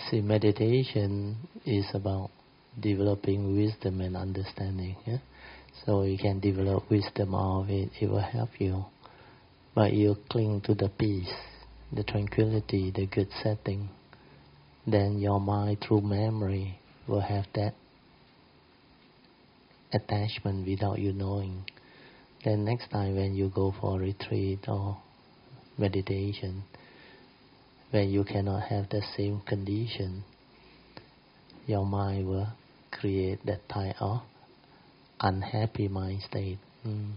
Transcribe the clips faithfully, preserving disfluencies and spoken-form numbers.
See, meditation is about developing wisdom and understanding. Yeah? So you can develop wisdom out of it, it will help you. But you cling to the peace, the tranquility, the good setting. Then your mind, through memory, will have that attachment without you knowing. Then next time when you go for a retreat or meditation, when you cannot have the same condition, your mind will create that type of unhappy mind state. Mm.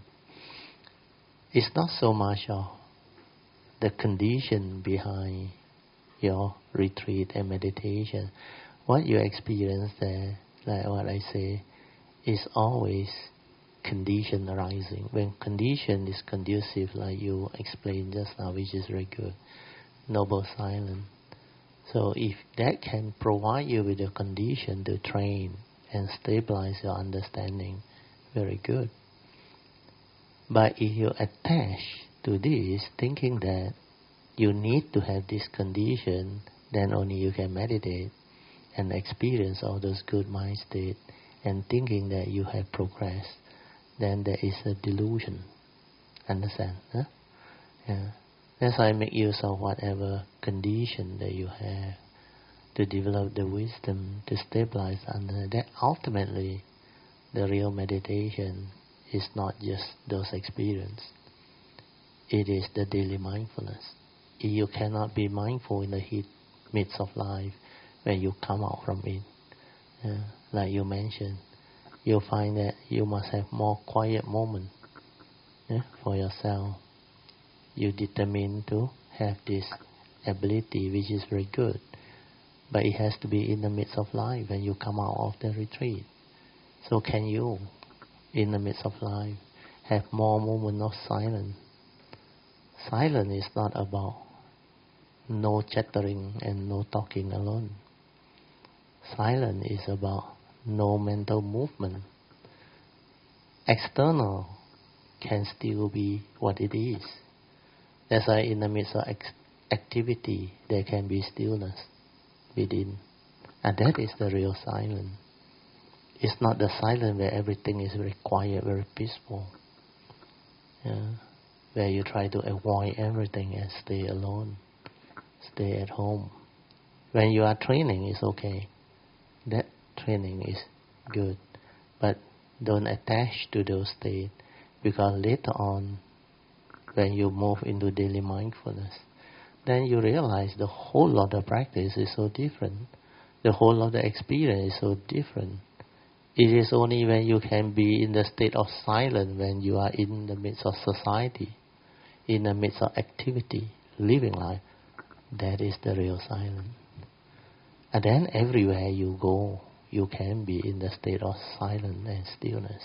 It's not so much of the condition behind your retreat and meditation. What you experience there, like what I say, is always condition arising. When condition is conducive, like you explained just now, which is very good, noble silence. So if that can provide you with a condition to train and stabilize your understanding, very good. But if you attach to this, thinking that you need to have this condition, then only you can meditate and experience all those good mind states, and thinking that you have progressed, then there is a delusion. Understand? Huh? Yeah. That's why I make use of whatever condition that you have to develop the wisdom to stabilize under that. Ultimately, the real meditation is not just those experiences. It is the daily mindfulness. You cannot be mindful in the heat midst of life when you come out from it. Yeah. Like you mentioned, you'll find that you must have more quiet moments, yeah, for yourself. You determine to have this ability, which is very good. But it has to be in the midst of life when you come out of the retreat. So can you, in the midst of life, have more moments of silence? Silence is not about no chattering and no talking alone. Silence is about no mental movement. External can still be what it is. That's why in the midst of ex- activity, there can be stillness within. And that is the real silence. It's not the silence where everything is very quiet, very peaceful. Yeah? Where you try to avoid everything and stay alone. Stay at home. When you are training, it's okay. That training is good. But don't attach to those states, because later on, when you move into daily mindfulness, then you realize the whole lot of practice is so different. The whole lot of experience is so different. It is only when you can be in the state of silence, when you are in the midst of society, in the midst of activity, living life, that is the real silence. And then everywhere you go, you can be in the state of silence and stillness.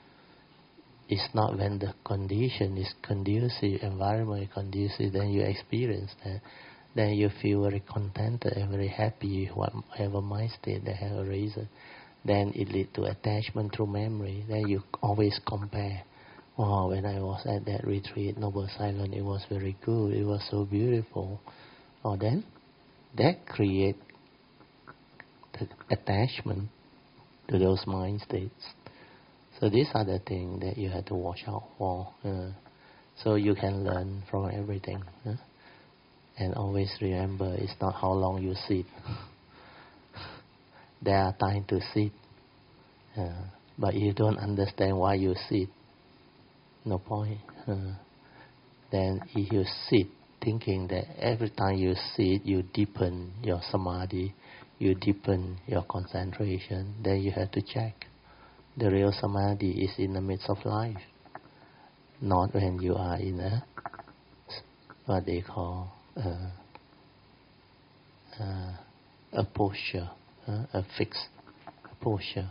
It's not when the condition is conducive, environment is conducive, then you experience that. Then you feel very contented and very happy, whatever mind state that has arisen. Then it leads to attachment through memory. Then you always compare. Wow, when I was at that retreat, Noble Silence, it was very good, it was so beautiful. Or then, that creates the attachment to those mind states. So these are the things that you have to watch out for. Uh, so you can learn from everything. Uh, and always remember, it's not how long you sit. There are times to sit. Uh, but you don't understand why you sit. No point. Uh, then if you sit thinking that every time you sit, you deepen your samadhi, you deepen your concentration, then you have to check. The real samadhi is in the midst of life, not when you are in a, what they call, uh, uh, a posture, uh, a fixed posture.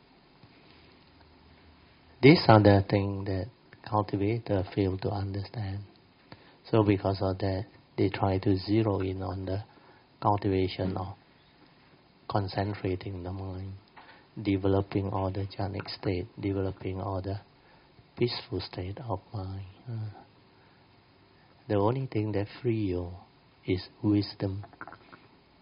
These are the things that cultivators fail to understand. So because of that, they try to zero in on the cultivation of concentrating the mind, developing all the jhanic state, developing all the peaceful state of mind. Uh, the only thing that free you is wisdom.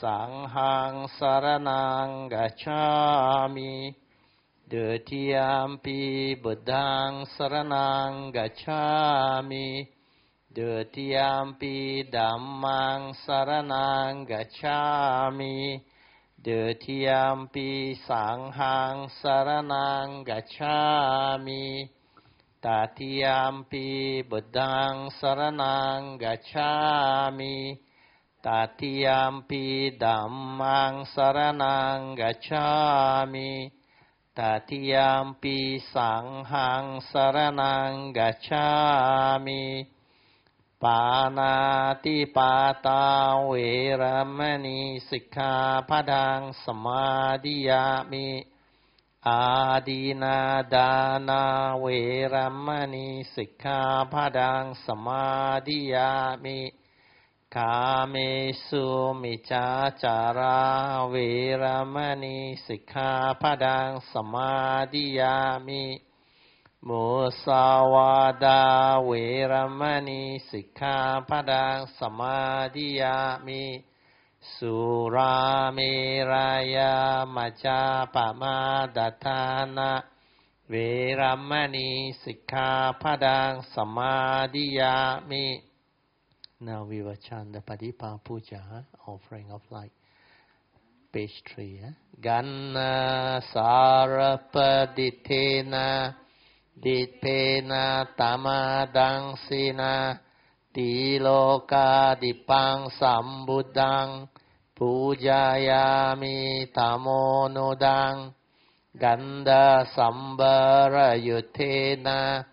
สังฆังสรณังกัจฉามิดุติยมปิบุตตังสรณังกัจฉามิดุติยมปิธัมมังสรณังกัจฉามิดุติยมปิสังฆังสรณังกัจฉามิตติยมปิบุตตังสรณังกัจฉามิตติยมปิธัมมังสรณังกัจฉามิตติยมปิสังฆังสรณังกัจฉามิปานาติปาตาเวรมณีสิกขาปะทังสมาธิยามิอาดินาดานาเวรมณีสิกขาปะทังสมาธิยามิกาเมสุมิจฉาจาราเวรมณีสิกขาปะทังสมาธิยามิมุสาวาดาเวรมณีสิกขาปะทังสมาธิยามิสุราเมรยามัจจาปมาดัฏฐานะเวรมณีสิกขาปะทังสมาธิยามิ Now we will chant the Padipa Puja, offering of light. Page three. Eh? Ganna Sarapaditena Ditpena Tamadang Sina Tiloka Dipang Sambuddhang Pujayami Tamonodang Ganda Sambara Yutena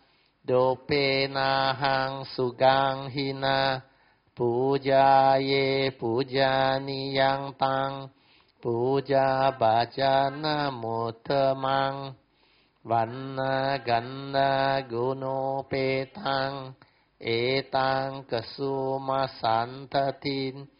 Dopena Hang Sugang Hina Puja ye puja niyang tang puja bhajana muttamang vanna ganna guno petang etang kasuma santatin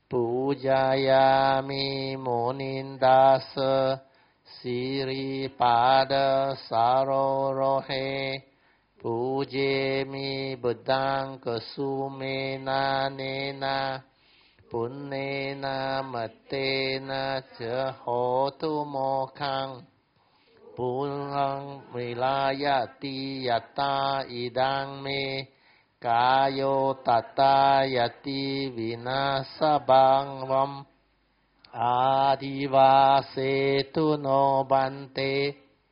pujayami monindasa siri pada sarorohe Pujemi buddhang kasumena nena punnena mattena ca hotu mokhang pulang vilayati yatta idang me kayo tata yati vinasabang vam adivasetu no bante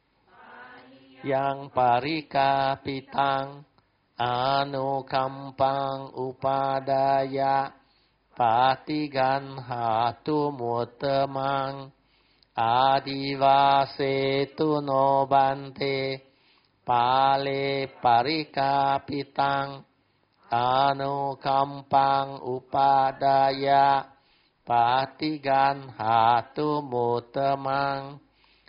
yang parika pitang anu kampang upadaya patigan hatu mutamang adivase tu no bante pale parika pitang anu kampang upadaya patigan hatu mutamang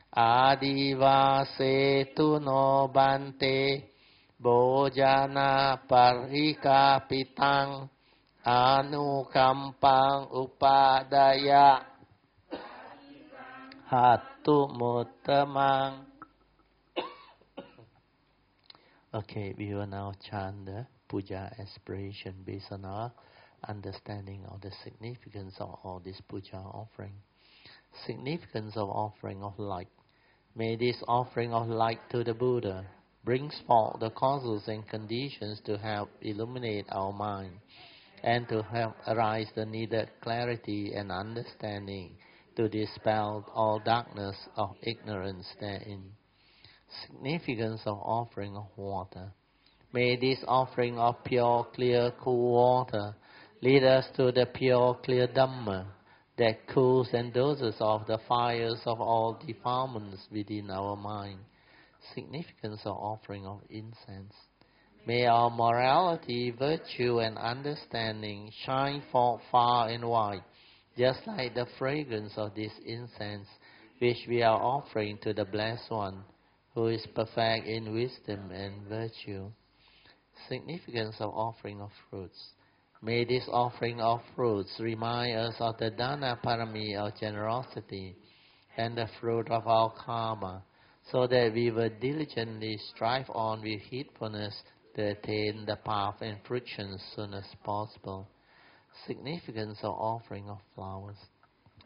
Adivase tu no bante bojana parika pitang anu kampang upadaya hatu mutamang. Okay, we will now chant the puja aspiration based on our understanding of the significance of all this puja offering. Significance of offering of light. May this offering of light to the Buddha brings forth the causes and conditions to help illuminate our mind and to help arise the needed clarity and understanding to dispel all darkness of ignorance therein. Significance of offering of water. May this offering of pure, clear, cool water lead us to the pure, clear Dhamma that cools and doses off the fires of all defilements within our mind. Significance of offering of incense. May our morality, virtue, and understanding shine forth far and wide, just like the fragrance of this incense, which we are offering to the Blessed One, who is perfect in wisdom and virtue. Significance of offering of fruits. May this offering of fruits remind us of the Dana Parami of generosity and the fruit of our karma, so that we will diligently strive on with heedfulness to attain the path and fruition as soon as possible. Significance of offering of flowers.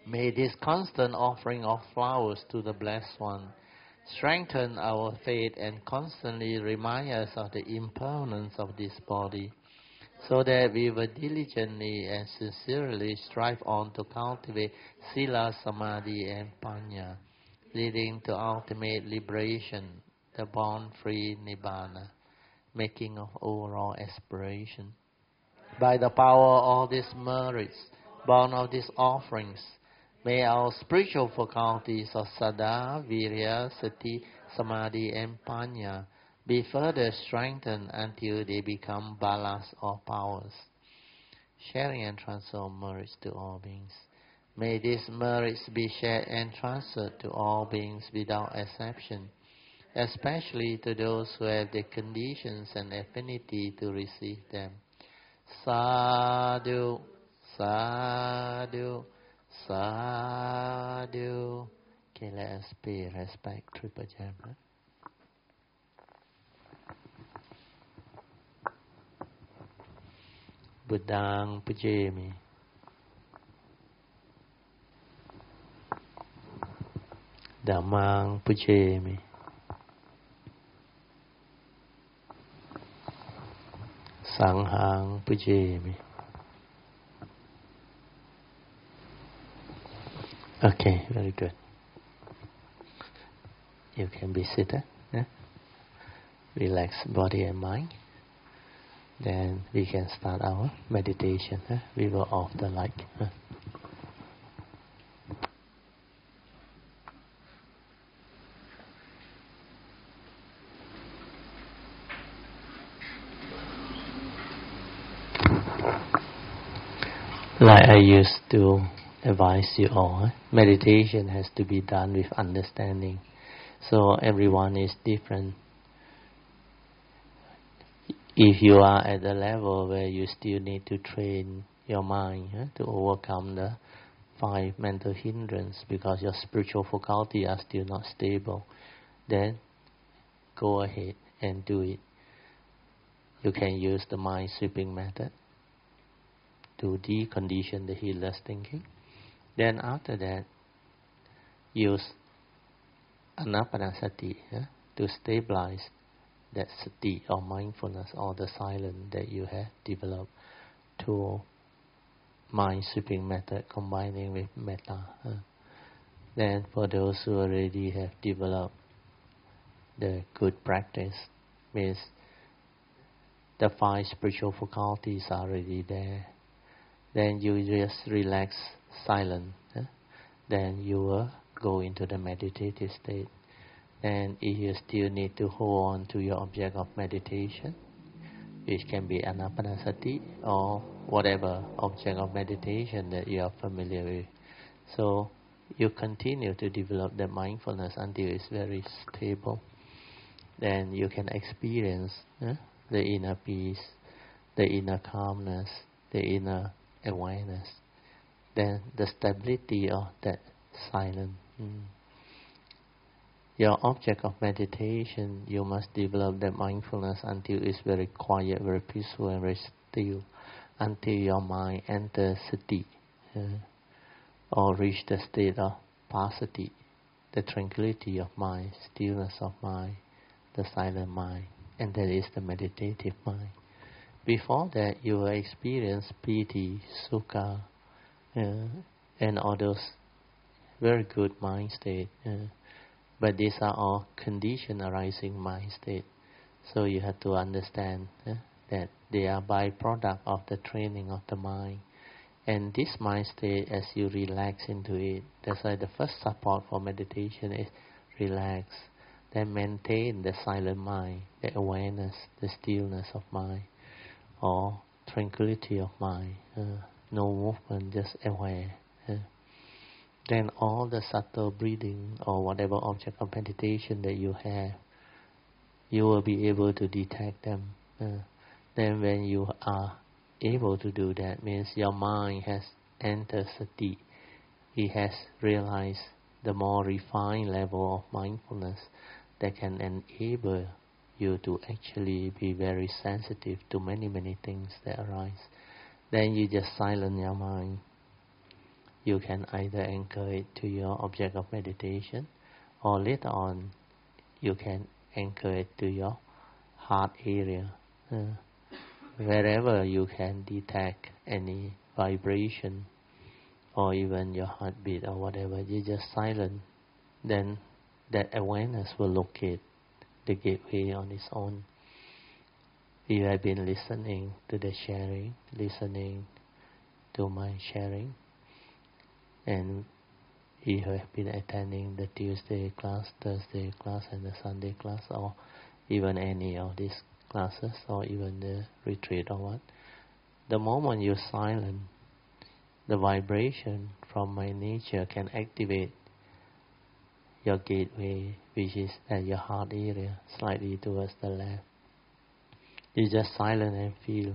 May this constant offering of flowers to the Blessed One strengthen our faith and constantly remind us of the impermanence of this body, so that we will diligently and sincerely strive on to cultivate Sila, Samadhi and Panya, leading to ultimate liberation, the born-free Nibbana, making of overall aspiration. By the power of all these merits, born of these offerings, may our spiritual faculties of Saddha, Virya, Sati, Samadhi and Panya be further strengthened until they become balas or powers, sharing and transfer merits to all beings. May these merits be shared and transferred to all beings without exception, especially to those who have the conditions and affinity to receive them. Sadhu, sadhu, sadhu. Okay, let us pay respect, Triple Jam. Huh? Buddhang pujemi. Dhammang pujemi. Sanghang pujemi. Okay, very good. You can be seated. Yeah? Relax body and mind. Then we can start our meditation. Huh? We will off the light. Huh? Like I used to advise you all, meditation has to be done with understanding. So everyone is different. If you are at the level where you still need to train your mind huh, to overcome the five mental hindrances because your spiritual faculty are still not stable, then go ahead and do it. You can use the mind sweeping method to decondition the heedless thinking. Then after that, use anapanasati huh, to stabilize that sati or mindfulness or the silence that you have developed to mind sweeping method combining with metta. Huh. Then for those who already have developed the good practice, means the five spiritual faculties are already there. Then you just relax silent. Huh. Then you will go into the meditative state. And if you still need to hold on to your object of meditation, which can be anapanasati or whatever object of meditation that you are familiar with, so you continue to develop the mindfulness until it's very stable. Then you can experience eh, the inner peace, the inner calmness, the inner awareness, then the stability of that silence. Mm. Your object of meditation, you must develop that mindfulness until it's very quiet, very peaceful and very still, until your mind enters sati, uh, or reach the state of passaddhi, the tranquility of mind, stillness of mind, the silent mind, and that is the meditative mind. Before that, you will experience piti, sukha, uh, and all those very good mind state. Uh, But these are all condition arising mind state. So you have to understand eh, that they are byproduct of the training of the mind. And this mind state, as you relax into it, that's why the first support for meditation is relax. Then maintain the silent mind, the awareness, the stillness of mind, or tranquility of mind. Uh, no movement, just aware. Uh. Then all the subtle breathing or whatever object of meditation that you have, you will be able to detect them. Uh, then when you are able to do that, means your mind has entered sati. It has realized the more refined level of mindfulness that can enable you to actually be very sensitive to many, many things that arise. Then you just silence your mind. you can either anchor it to your object of meditation, or later on you can anchor it to your heart area. Uh, wherever you can detect any vibration or even your heartbeat or whatever, you just silent. Then that awareness will locate the gateway on its own. You have been listening to the sharing, listening to my sharing, and you have been attending the Tuesday class, Thursday class, and the Sunday class, or even any of these classes, or even the retreat or what. The moment you're silent, the vibration from my nature can activate your gateway, which is at your heart area, slightly towards the left. You just silent and feel.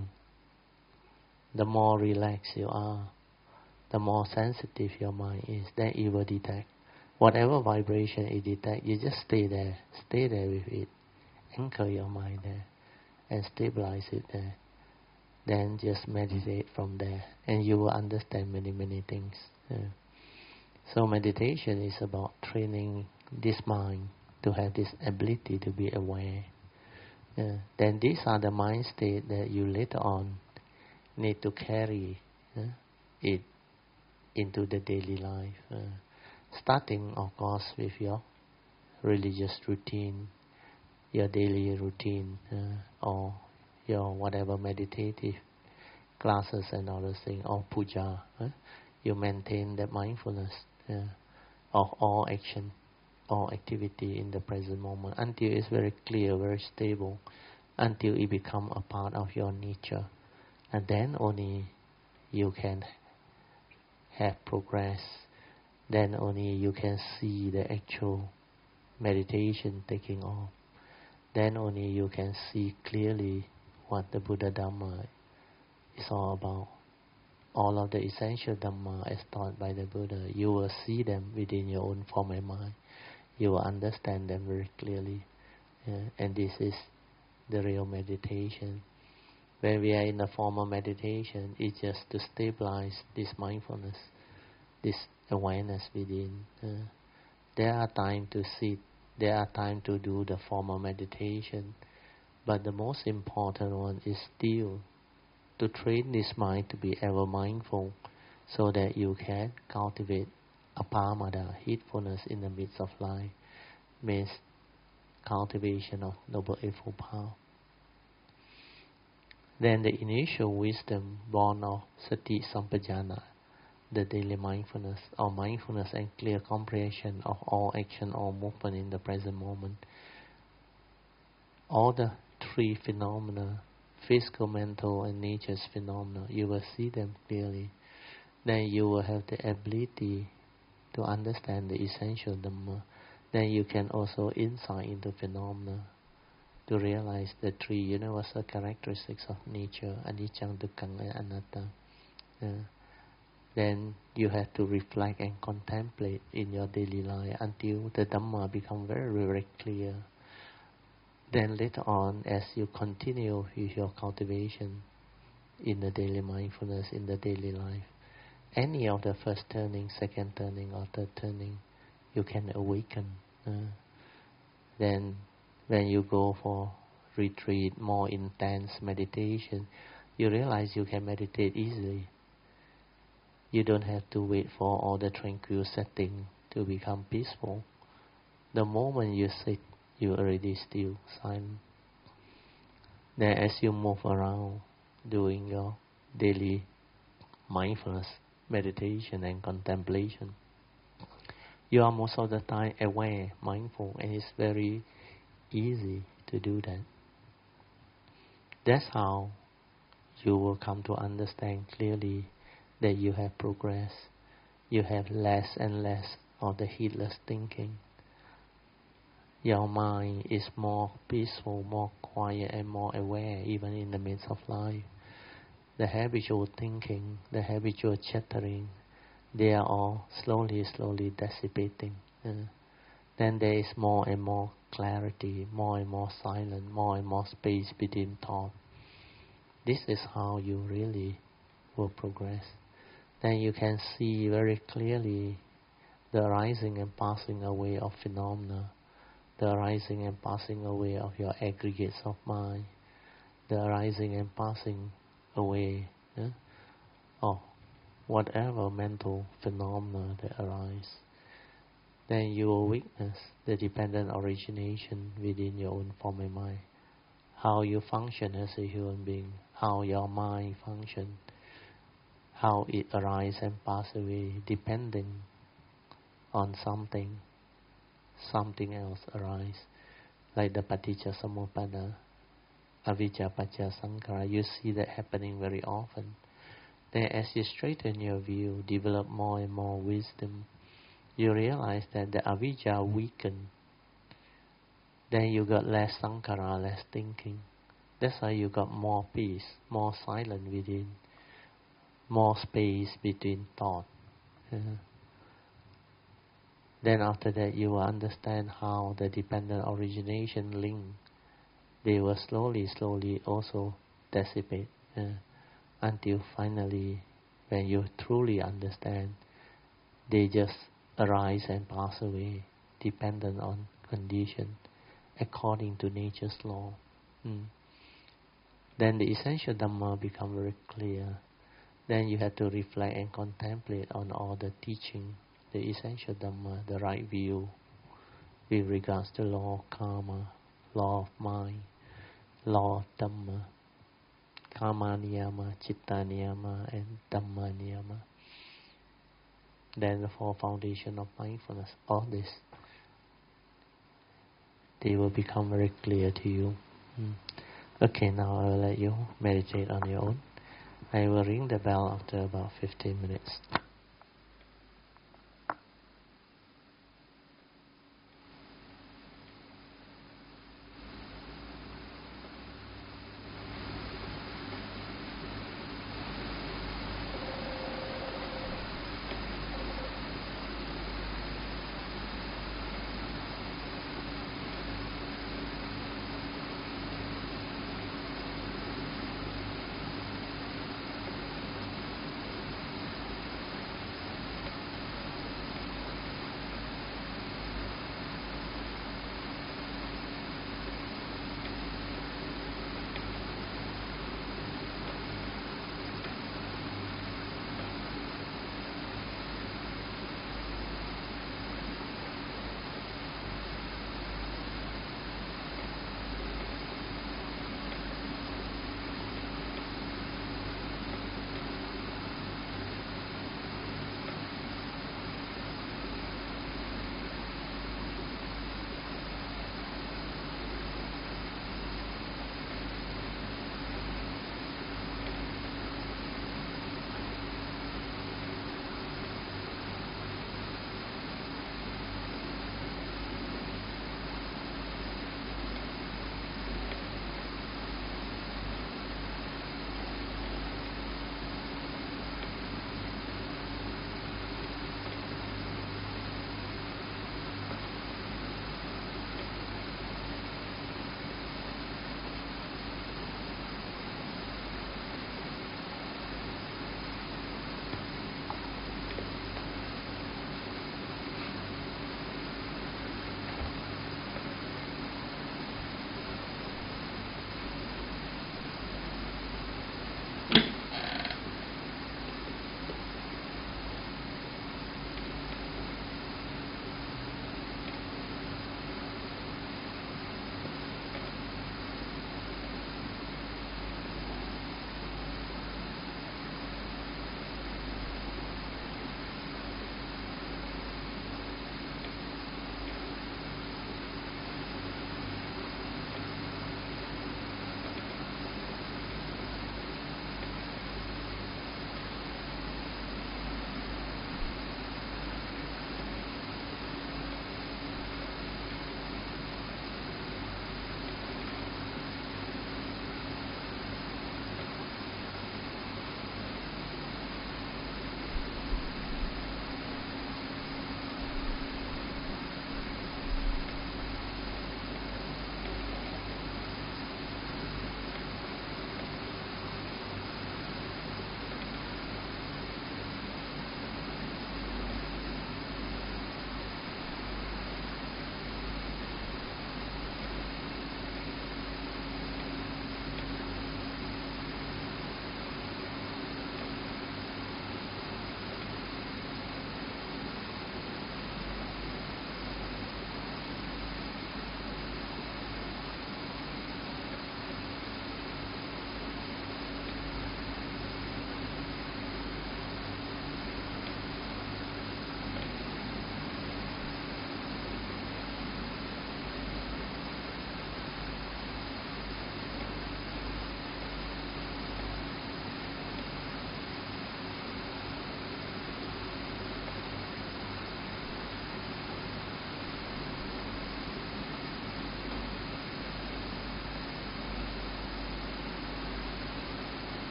The more relaxed you are, the more sensitive your mind is, then you will detect. Whatever vibration it detects, you just stay there, stay there with it. Anchor your mind there and stabilize it there. Then just meditate from there, and you will understand many, many things. Yeah. So meditation is about training this mind to have this ability to be aware. Yeah. Then these are the mind states that you later on need to carry yeah, it into the daily life. Uh, starting, of course, with your religious routine, your daily routine, uh, or your whatever meditative classes and other things, or puja. Uh, you maintain that mindfulness uh, of all action, all activity in the present moment until it's very clear, very stable, until it becomes a part of your nature. And then only you can have progress. Then only you can see the actual meditation taking off. Then only you can see clearly what the Buddha Dhamma is all about. All of the essential Dhamma as taught by the Buddha, you will see them within your own form and mind. You will understand them very clearly. Yeah? And this is the real meditation. When we are in a form of meditation, it's just to stabilize this mindfulness, this awareness within. Uh, there are times to sit, there are times to do the formal meditation, but the most important one is still to train this mind to be ever mindful, so that you can cultivate apamada, heedfulness in the midst of life, means cultivation of Noble Eightfold Path. Then the initial wisdom born of sati sampajana, the daily mindfulness, or mindfulness and clear comprehension of all action or movement in the present moment. All the three phenomena, physical, mental, and nature's phenomena, you will see them clearly. Then you will have the ability to understand the essential Dhamma. Then you can also insight into phenomena, to realize the three universal characteristics of nature, anicca, dukkha, and anatta. Yeah. Then you have to reflect and contemplate in your daily life until the Dhamma become very, very clear. Then later on, as you continue with your cultivation in the daily mindfulness, in the daily life, any of the first turning, second turning, or third turning, you can awaken. Uh, then when you go for retreat, more intense meditation, you realize you can meditate easily. You don't have to wait for all the tranquil setting to become peaceful. The moment you sit, you already still silent. Then as you move around doing your daily mindfulness, meditation and contemplation, you are most of the time aware, mindful, and it's very easy to do that. That's how you will come to understand clearly that you have progressed. You have less and less of the heedless thinking. Your mind is more peaceful, more quiet, and more aware, even in the midst of life. The habitual thinking, the habitual chattering, they are all slowly, slowly dissipating. Uh, then there is more and more clarity, more and more silence, more and more space between thought. This is how you really will progress. then you can see very clearly the arising and passing away of phenomena, the arising and passing away of your aggregates of mind, the arising and passing away eh, of whatever mental phenomena that arise. Then you will witness the dependent origination within your own form and mind, how you function as a human being, how your mind functions, how it arises and passes away depending on something, something else arises, like the paticca samuppada, avijja paccaya sankhara. You see that happening very often. Then as you straighten your view, develop more and more wisdom, you realize that the avijja weakened. Then you got less sankhara, less thinking. That's why you got more peace, more silence within, more space between thought. Uh, then after that you will understand how the dependent origination link, they will slowly, slowly also dissipate uh, until finally, when you truly understand, they just arise and pass away, dependent on condition, according to nature's law. Mm. Then the essential Dhamma become very clear. Then you have to reflect and contemplate on all the teaching, the essential Dhamma, the right view with regards to law of karma, law of mind, law of Dhamma, karma niyama, citta niyama, and Dhamma niyama. Then the four foundation of mindfulness, all this, they will become very clear to you. Mm. Okay, now I will let you meditate on your own. I will ring the bell after about fifteen minutes.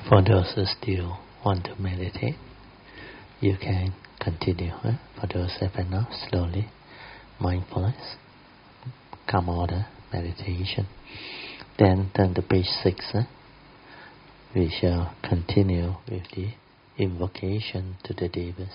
For those who still want to meditate, you can continue. Huh? For those who have enough, slowly, mindfulness, calm order, meditation. Then turn to page six. Huh? We shall continue with the invocation to the Devas.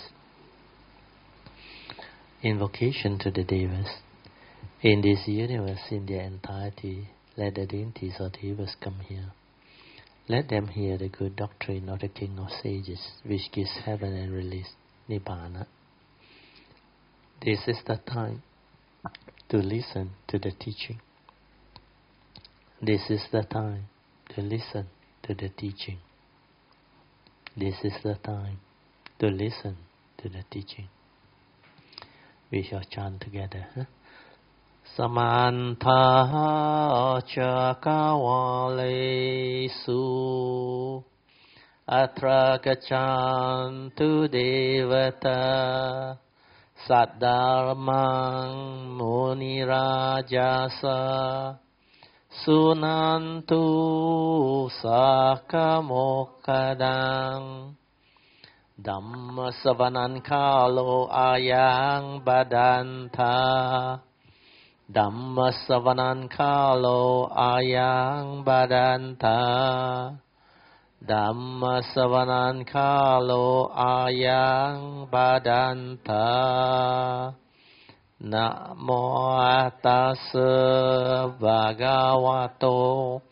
Invocation to the Devas. In this universe, in their entirety, let the deities or Devas come here. Let them hear the good doctrine of the King of Sages, which gives heaven and release, Nibbana. This is the time to listen to the teaching. This is the time to listen to the teaching. This is the time to listen to the teaching. We shall chant together. Huh? Samantha Chakavalesu Atra Gachantu Devata Saddharmang Munirajasa Sunantu Sakamokadang Dhamma Savanan Kalo Ayang Badanta Dhamma Savanan Kalo Ayang Badanta Dhamma Savanan Kalo Ayang Badanta Namo Tassa Bhagavato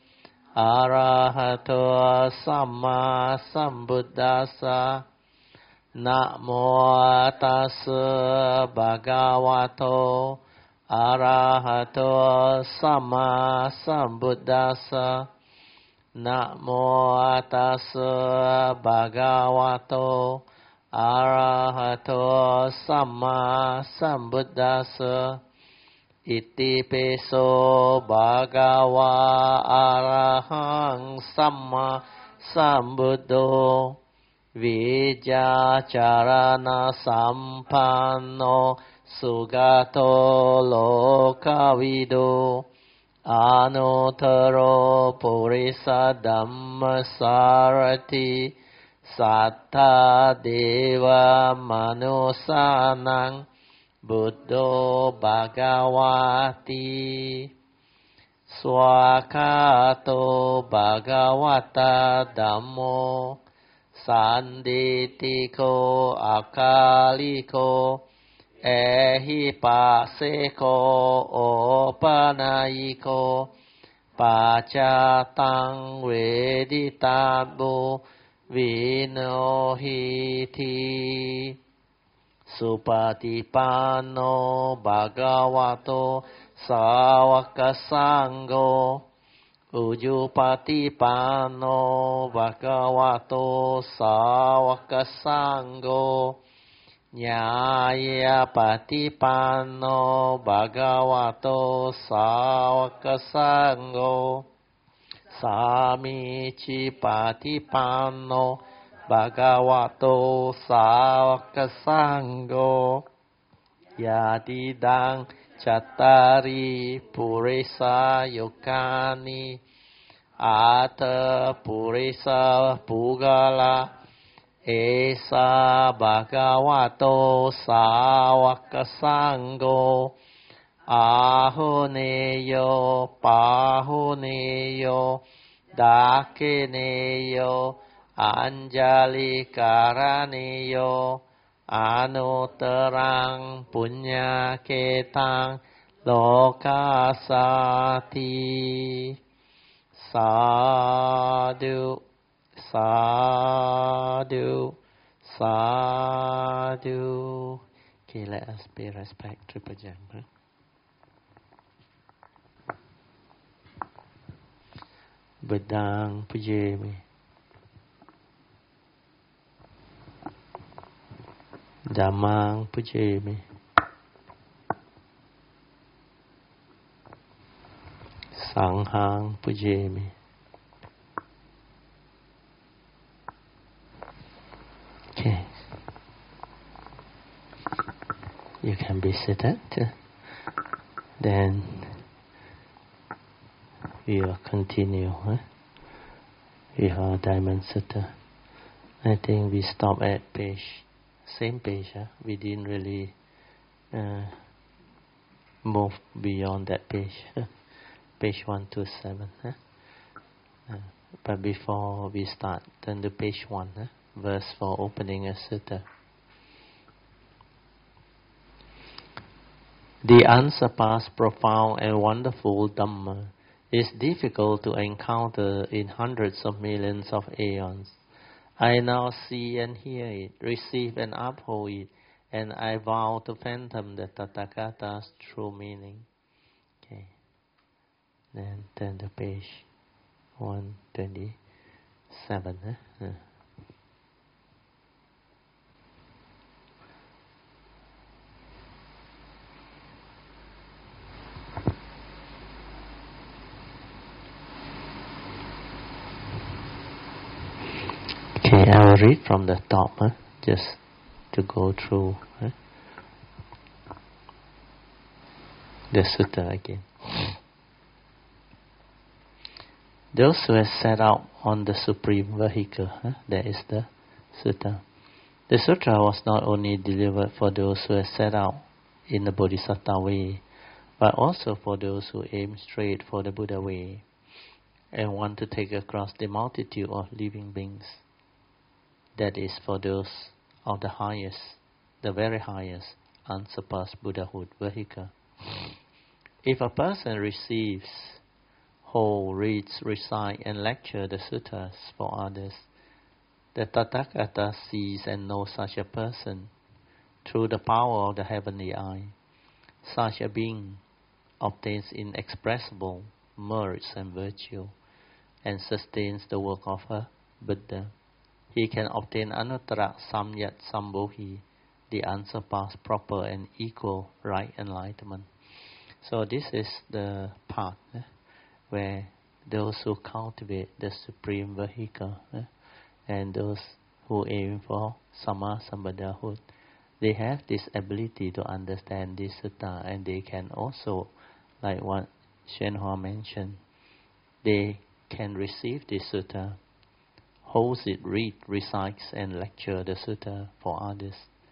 Arahato Samma Sambuddhassa Namo Tassa Bhagavato Arahato Samma Sambuddhassa Namo Tassa Bhagavato Arahato Samma Sambuddhassa Iti peso Bhagava Arahang Samma Sambuddho Vijacharana Sampanno Sugato Lokavido Anutaro Purisa Dhammasarati Satta Deva Manusanang Buddho Bhagavati Swakato Bhagavata Dhammo Sanditiko Akaliko Ehipaseko Opanayiko Pacatang Veditabu Vinohiti Supatipano Bhagavato Sawakasangho Ujupatipano Bhagavato Sawakasangho Nyaya Patipano Bhagavato Sawakasangho Samichi Patipano Bhagavato Sawakasangho Yadidang Chattari Purisa Yukani Ata Purisa Pugala Esa Bhagavato Sawakasangho Ahoneyo Pahoneyo Dakeneyo Anjali Karaneyo Anutarang Punya Ketang Lokasati Sadhu Sadhu Sadhu. Okay, let us pay respect to Pajang. Bedang Pujemi Dhammang Pujemi Sanghang Pujemi Okay. You can be seated. Then we will continue huh, We have Diamond Sutta. I think we stop at page, same page. Huh? We didn't really uh, move beyond that page. Page one to seven. Huh? Uh, but before we start, turn to page one. Huh? Verse for opening a sutta. The unsurpassed, profound and wonderful Dhamma is difficult to encounter in hundreds of millions of aeons. I now see and hear it, receive and uphold it, and I vow to fathom the Tathagata's true meaning. Okay. Then turn to page one twenty-seven. Huh? Uh. Okay, I will read from the top, huh? Just to go through huh? the sutta again. Those who have set out on the supreme vehicle, huh? that is the sutta. The sutra was not only delivered for those who have set out in the Bodhisattva way, but also for those who aim straight for the Buddha way and want to take across the multitude of living beings. That is for those of the highest, the very highest, unsurpassed Buddhahood vehicle. If a person receives, holds, reads, recites, and lectures the suttas for others, the Tathagata sees and knows such a person through the power of the heavenly eye. Such a being obtains inexpressible merits and virtue, and sustains the work of a Buddha. He can obtain Anuttara Samyat Sambodhi, the unsurpassed, proper and equal right enlightenment. So this is the part eh, where those who cultivate the supreme vehicle eh, and those who aim for Samma Sambuddhahood, they have this ability to understand this sutta, and they can also, like what Shenhua mentioned, they can receive this sutta, holds it, read, recites, and lecture the sutta for others.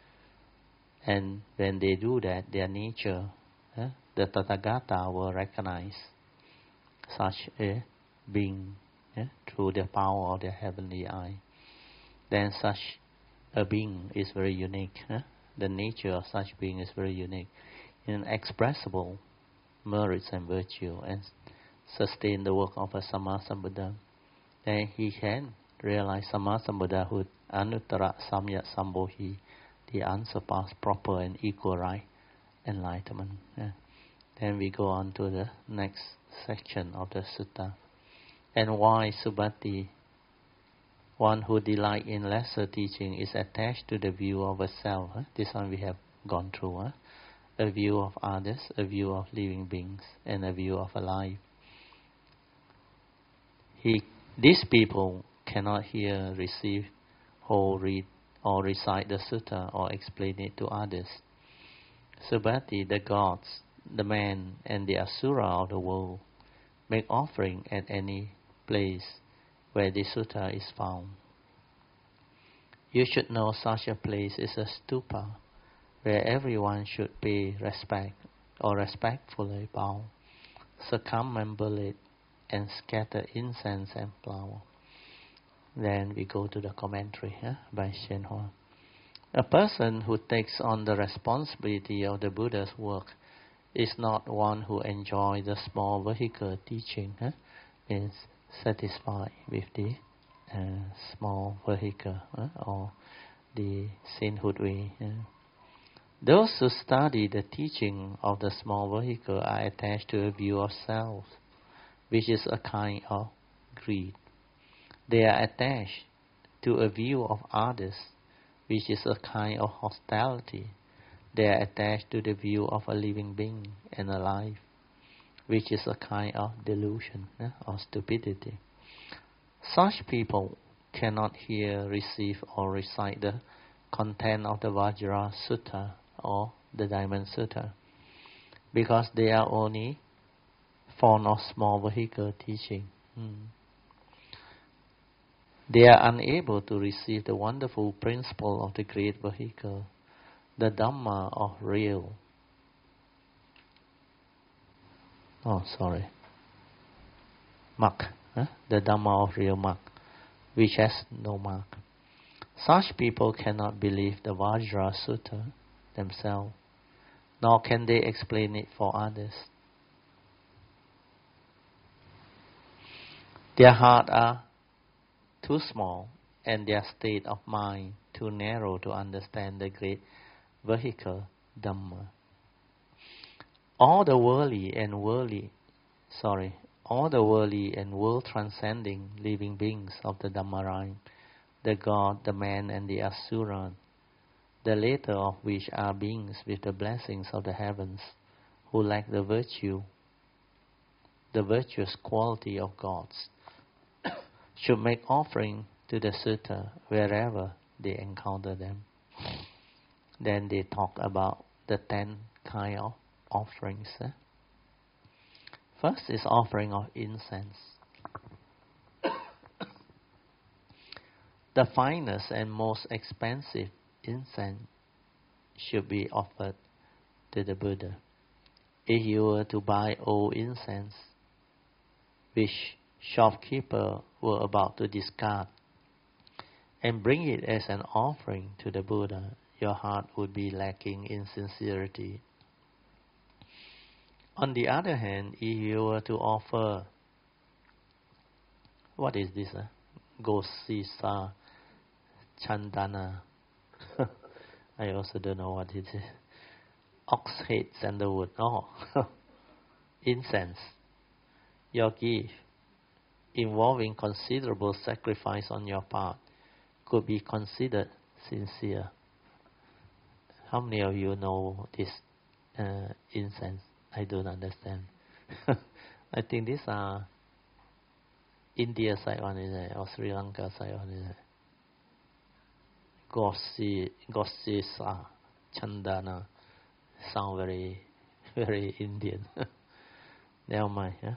And when they do that, their nature, eh, the Tathagata will recognize such a being eh, through the power of the heavenly eye. Then such a being is very unique. Eh? The nature of such being is very unique, inexpressible merits and virtue, and sustain the work of a Samma Sambuddha. Then he can realize Samma Sambuddhahood, Anuttara Samyat Sambodhi, the unsurpassed, proper and equal right enlightenment. Yeah. Then we go on to the next section of the sutta. And why Subhati, one who delights in lesser teaching, is attached to the view of a self. Huh? This one we have gone through. Huh? A view of others, a view of living beings, and a view of a life. He, these people cannot hear, receive, hold, read, or recite the sutta or explain it to others. Subhati, the gods, the man, and the asura of the world make offering at any place where the sutta is found. You should know such a place is a stupa, where everyone should pay respect or respectfully bow, circumambulate it, and scatter incense and flower. Then we go to the commentary huh, by Shenhua. A person who takes on the responsibility of the Buddha's work is not one who enjoys the small vehicle teaching, huh? Means satisfied with the uh, small vehicle huh? or the sainthood way. Huh? Those who study the teaching of the small vehicle are attached to a view of self, which is a kind of greed. They are attached to a view of others, which is a kind of hostility. They are attached to the view of a living being and a life, which is a kind of delusion eh, or stupidity. Such people cannot hear, receive, or recite the content of the Vajra Sutta or the Diamond Sutta, because they are only fond of small vehicle teaching. Hmm. They are unable to receive the wonderful principle of the great vehicle, the Dhamma of real. Oh, sorry. Mark, huh? The Dhamma of real mark, which has no mark. Such people cannot believe the Vajra Sutta themselves, nor can they explain it for others. Their hearts are too small and their state of mind too narrow to understand the great vehicle Dhamma. All the worldly and worldly, sorry, all the worldly and world-transcending living beings of the Dhammaraya, the God, the man, and the Asura, the latter of which are beings with the blessings of the heavens, who lack the virtue, the virtuous quality of gods, should make offering to the sutta wherever they encounter them. Then they talk about the ten kind of offerings. Eh? First is offering of incense. The finest and most expensive incense should be offered to the Buddha. If you were to buy old incense, which shopkeeper were about to discard, and bring it as an offering to the Buddha, your heart would be lacking in sincerity. On the other hand, if you were to offer, what is this? Uh? Gosisa Chandana. I also don't know what it is. Ox head sandalwood. Oh, incense. Your gift, involving considerable sacrifice on your part, could be considered sincere. How many of you know this uh, incense? I don't understand. I think these are India side one is it, or Sri Lanka side one is it. Gossi, Gossisa, Chandana. Sound very, very Indian. Never mind. Yeah?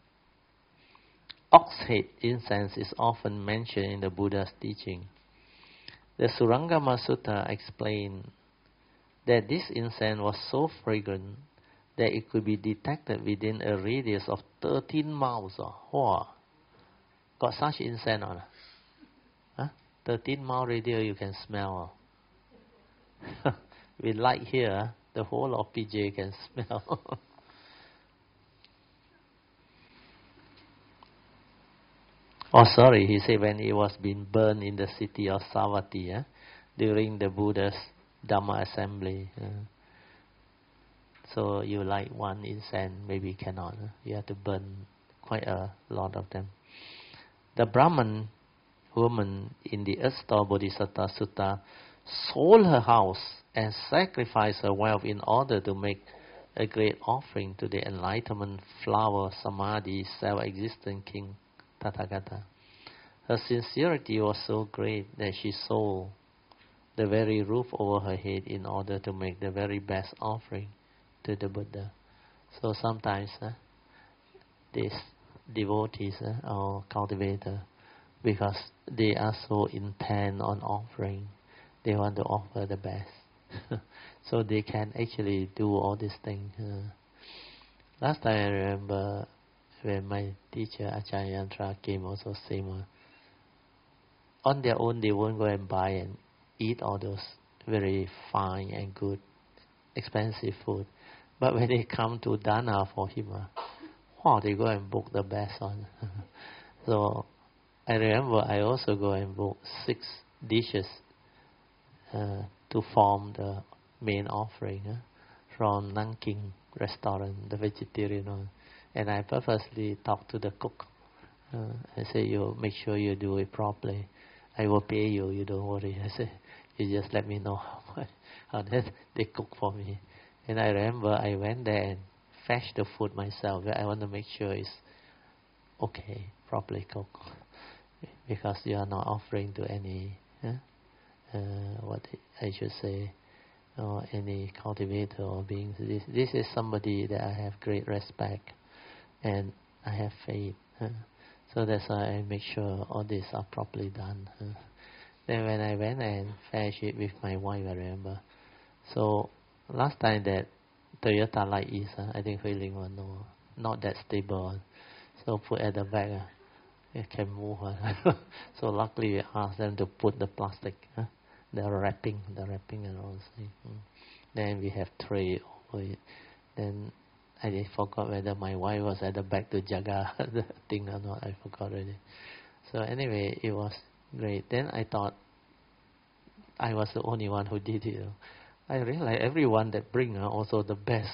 Ox head incense is often mentioned in the Buddha's teaching. The Surangama Sutta explained that this incense was so fragrant that it could be detected within a radius of thirteen miles. Oh, wow. Got such incense on? Huh? thirteen mile radius you can smell. Oh. With light here, the whole of P J can smell. Oh, sorry, he said when it was being burned in the city of Savatthi eh, during the Buddha's Dhamma assembly. Uh, so you light one incense, maybe cannot. Uh, you have to burn quite a lot of them. The Brahman woman in the Asta Bodhisattva Sutta sold her house and sacrificed her wealth in order to make a great offering to the enlightenment flower Samadhi, self-existent King Tathagata. Her sincerity was so great that she sold the very roof over her head in order to make the very best offering to the Buddha. So sometimes uh, these devotees uh, or cultivators, because they are so intent on offering, they want to offer the best. So they can actually do all these things. Uh, last time I remember when my teacher Acharya Yantra came, also same. Uh, on their own, they won't go and buy and eat all those very fine and good, expensive food. But when they come to dana for him, uh, wow, they go and book the best one. So I remember I also go and book six dishes uh, to form the main offering uh, from Nanking restaurant, the vegetarian one. And I purposely talk to the cook. Uh, I say, you make sure you do it properly. I will pay you, you don't worry. I say, you just let me know how much. And then they cook for me. And I remember I went there and fetched the food myself. I want to make sure it's okay, properly cooked. Because you are not offering to any, uh, uh, what I should say, or any cultivator or beings. This, this is somebody that I have great respect and I have faith. Uh. So that's why I make sure all this are properly done. Uh, then when I went and fetched it with my wife, I remember. So last time that Toyota Light is, uh, I think feeling one no, not that stable. So put at the back, uh, it can move. Uh. So luckily we asked them to put the plastic, uh, the wrapping, the wrapping and all. Mm. Then we have tray over it. Then I forgot whether my wife was at the back to jaga the thing or not. I forgot already. So anyway, it was great. Then I thought I was the only one who did it. I realized everyone that bring are also the best.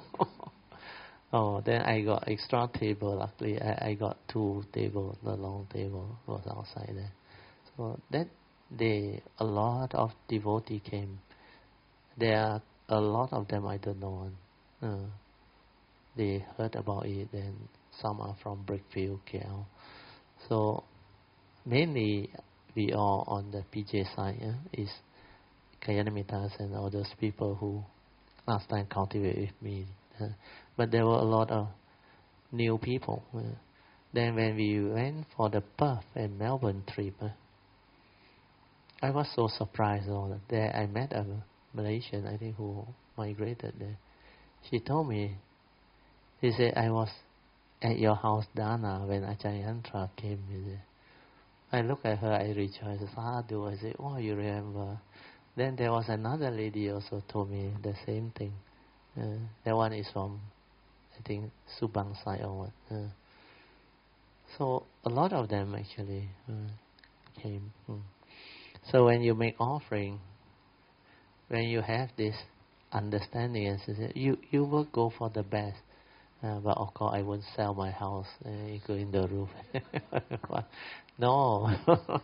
Oh, then I got extra table. Luckily, I, I got two tables. The long table was outside there. So that day, a lot of devotees came. There are a lot of them I don't know. Uh, they heard about it, and some are from Brickfield, K L. So mainly we are on the P J side. Yeah? Is Kalyanamittas and all those people who last time cultivated with me. Uh, but there were a lot of new people. Uh, then when we went for the Perth and Melbourne trip, uh, I was so surprised. All there I met a Malaysian, I think, who migrated there. She told me, she said, I was at your house, Dana, when Ajahn Yantra came with it. I look at her, I rejoice. Sadhu, I say, oh, you remember. Then there was another lady also told me the same thing. Uh, that one is from, I think, Subang side or what. Uh, so a lot of them actually uh, came. Mm. So when you make offering, when you have this understanding, and you you will go for the best. Uh, but of course, I won't sell my house, uh, including the roof. No,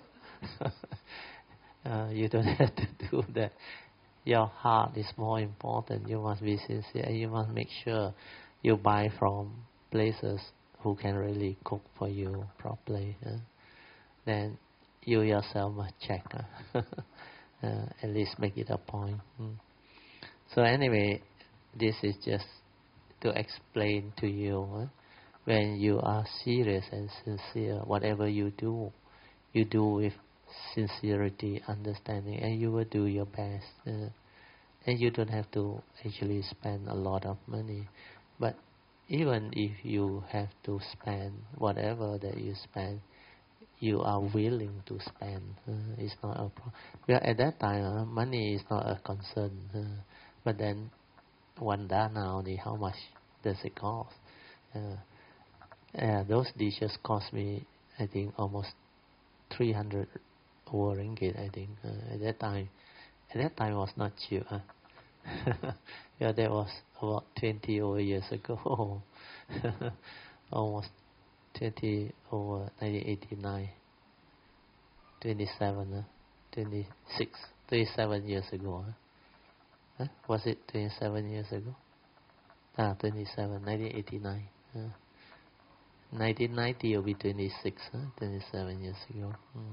uh, you don't have to do that. Your heart is more important. You must be sincere. You must make sure you buy from places who can really cook for you properly. Uh. Then you yourself must check. Uh. uh, at least make it a point. Mm. So anyway, this is just to explain to you, uh, when you are serious and sincere, whatever you do, you do with sincerity, understanding, and you will do your best. Uh, and you don't have to actually spend a lot of money. But even if you have to spend whatever that you spend, you are willing to spend. Uh, it's not a problem. Well, at that time, uh, money is not a concern. Uh, but then, one dana only, how much does it cost? Uh, uh, those dishes cost me, I think, almost three hundred over ringgit, I think. Uh, at that time, at that time was not cheap. Huh? Yeah, that was about twenty over years ago. Almost twenty over nineteen eighty-nine. twenty-seven, huh? twenty-six, twenty-seven years ago. Huh? Huh? Was it twenty-seven years ago? Ah, twenty-seven, nineteen eighty-nine. Huh? nineteen ninety will be twenty-six, huh? twenty-seven years ago. Hmm.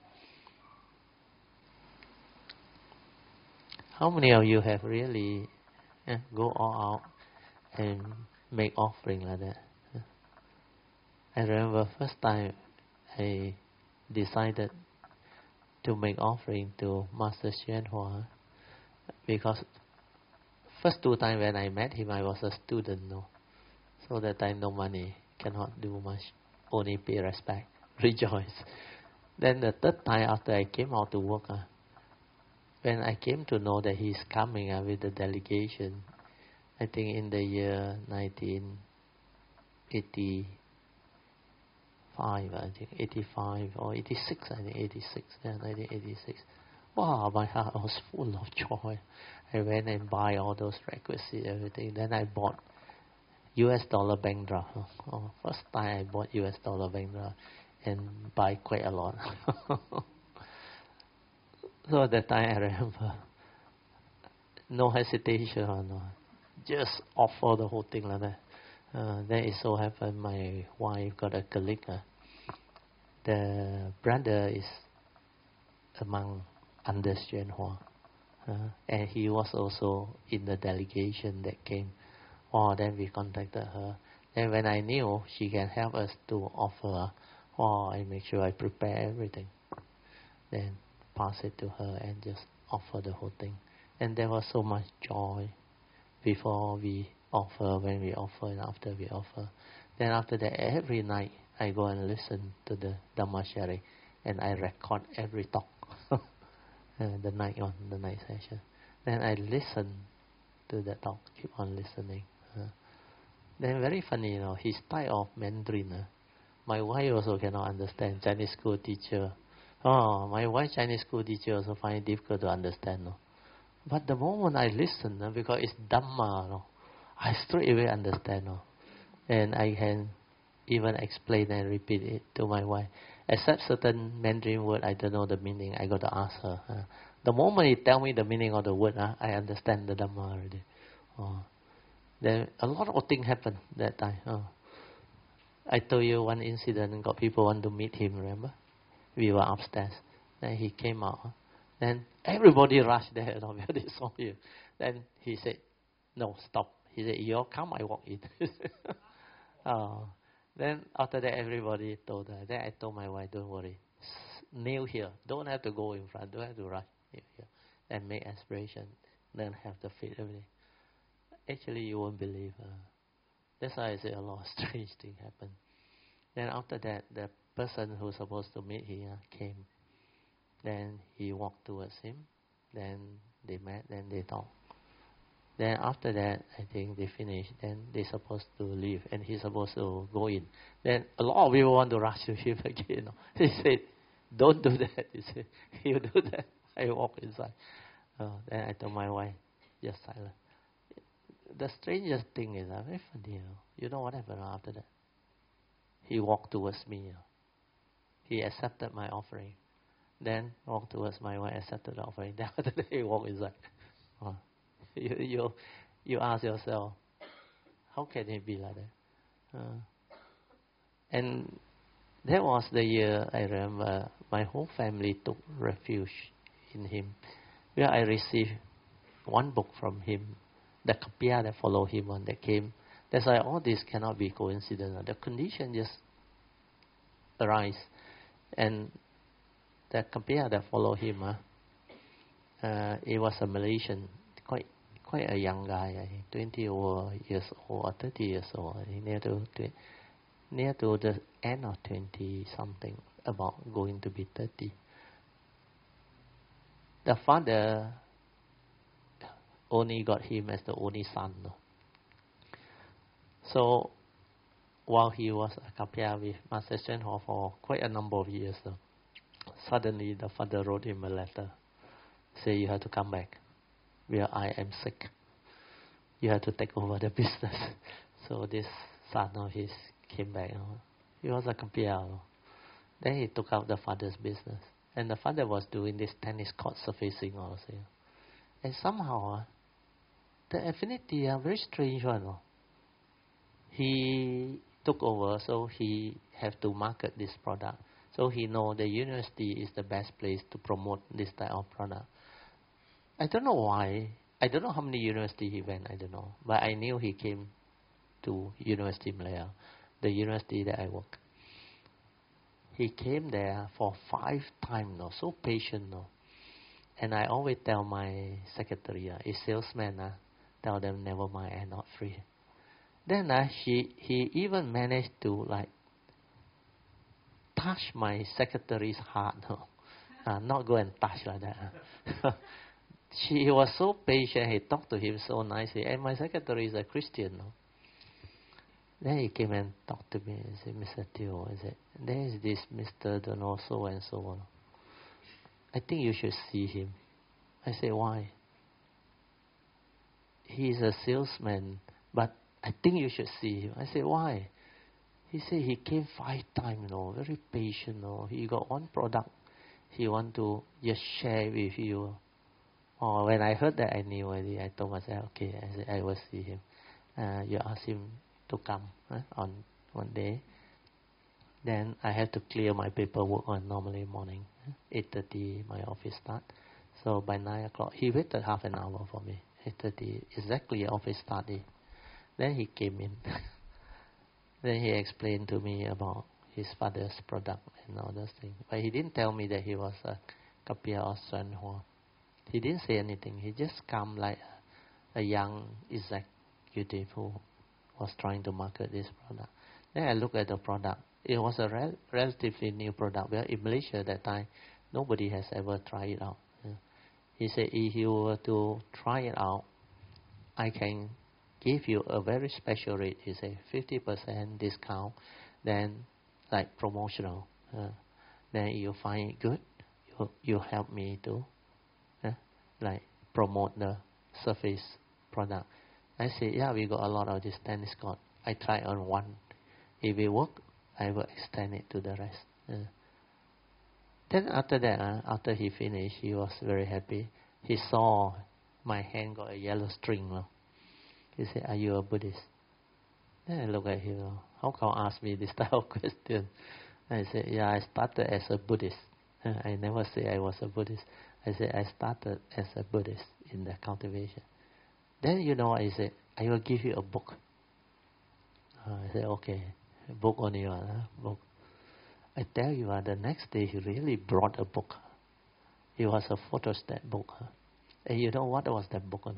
How many of you have really eh, go all out and make offering like that? I remember first time I decided to make offering to Master Hsuan Hua, because first two times when I met him, I was a student, no. So that time no money, cannot do much, only pay respect, rejoice. Then the third time after I came out to work, uh, when I came to know that he's coming uh, with the delegation, I think in the year nineteen eighty-five, I think, eighty-five or eighty-six, I think, eighty-six, yeah, nineteen eighty-six. Wow, my heart was full of joy. I went and buy all those requisites, everything. Then I bought U S dollar bank draft. Oh, first time I bought U S dollar bank draft and buy quite a lot. So at that time I remember, no hesitation or no, just offer the whole thing like that. Uh, then it so happened my wife got a colleague. Uh, the brother is among under Hsuan Hua, uh, and he was also in the delegation that came. Oh, then we contacted her. Then when I knew she can help us to offer before I make sure I prepare everything. Then pass it to her and just offer the whole thing. And there was so much joy before we offer, when we offer, and after we offer. Then after that, every night I go and listen to the Dhamma sharing, and I record every talk. uh, the night one, the night session. Then I listen to the talk, keep on listening. Uh, then very funny, you know, his style of Mandarin. Uh, my wife also cannot understand. Chinese school teacher. Oh, my wife Chinese school teacher also find it difficult to understand. No? But the moment I listen, uh, because it's Dhamma, no? I straight away understand. No? And I can even explain and repeat it to my wife. Except certain Mandarin word, I don't know the meaning, I got to ask her. Uh, the moment he tell me the meaning of the word, uh, I understand the Dhamma already. Oh. Then a lot of things happened that time. Oh. I told you one incident, got people want to meet him, remember? We were upstairs. Then he came out. Then everybody rushed there, you know, because they saw him. Then he said, no, stop. He said, you all come, I walk in. oh. Then after that, everybody told her. Then I told my wife, don't worry. Kneel here. Don't have to go in front. Don't have to rush. Kneel here. And make aspiration. Then have the faith, everything. Actually, you won't believe. Uh, that's why I say a lot of strange things happen. Then after that, the person who's supposed to meet here came. Then he walked towards him. Then they met. Then they talked. Then after that, I think they finished. Then they're supposed to leave, and he's supposed to go in. Then a lot of people want to rush to him again. He said, "Don't do that." He said, "You do that, I walk inside." Oh, then I told my wife, just silent. The strangest thing is, uh, very funny. You know, you know what happened after that? He walked towards me. You know. He accepted my offering. Then walked towards my wife, accepted the offering. Then after that, he walked inside. Oh. You, you you ask yourself, how can it be like that? Uh, and that was the year I remember my whole family took refuge in him, where I received one book from him, the Kapia that followed him on that came. That's why all this cannot be coincidence. The condition just arise, and the Kapia that followed him, uh, uh, it was a Malaysian, quite. Quite a young guy, I think, twenty or years old or thirty years old, I think, near to near to the end of twenty something, about going to be thirty. The father only got him as the only son. No? So while he was a kapya with Master Chen Ho for quite a number of years, no? Suddenly the father wrote him a letter, say you have to come back. Where I am sick. You have to take over the business. So this son of his came back. You know. He was a kapia. You know. Then he took out the father's business. And the father was doing this tennis court surfacing also. You know. And somehow, uh, the affinity are uh, very strange one. You know. He took over, so he have to market this product. So he know the university is the best place to promote this type of product. I don't know why. I don't know how many universities he went. I don't know. But I knew he came to University Malaya, the university that I work. He came there for five times. No, so patient. No, and I always tell my secretary, uh, a salesman, uh, tell them never mind, I'm not free. Then uh, he he even managed to like touch my secretary's heart. No, uh, not go and touch like that. Uh. She was so patient, he talked to him so nicely. And my secretary is a Christian. No? Then he came and talked to me and said, Mister Teo, I said, there is this Mister Don't know so and so on. I think you should see him. I said, why? He is a salesman, but I think you should see him. I said, why? He said he came five times, you know, very patient. You know. He got one product he want to just share with you. Oh, when I heard that, I knew already. I told myself, okay, I said, I will see him. Uh, you ask him to come huh, on one day. Then I have to clear my paperwork on normally morning. eight thirty, my office start. So by nine o'clock, he waited half an hour for me. eight thirty, exactly office start day. Then he came in. Then he explained to me about his father's product and all those things. But he didn't tell me that he was a Kapia or Swanhua. He didn't say anything. He just come like a, a young executive who was trying to market this product. Then I look at the product. It was a rel- relatively new product. Well, in Malaysia at that time, nobody has ever tried it out. Yeah. He said, if you were to try it out, I can give you a very special rate. He said, fifty percent discount, then like promotional. Uh, then you find it good, you, you help me to uh, like promote the surface product. I said, yeah, we got a lot of this tennis court. I try on one. If it work, I will extend it to the rest. Uh, then after that, uh, after he finished, he was very happy. He saw my hand got a yellow string. Uh. He said, are you a Buddhist? Then I look at him. Uh, how come you ask me this type of question? I said, yeah, I started as a Buddhist. Uh, I never say I was a Buddhist. I said, I started as a Buddhist in the cultivation. Then you know, I said, I will give you a book. Uh, I said, okay, book only one, uh, book. I tell you, uh, the next day he really brought a book. It was a photostat book. Uh. And you know what was that book? Uh?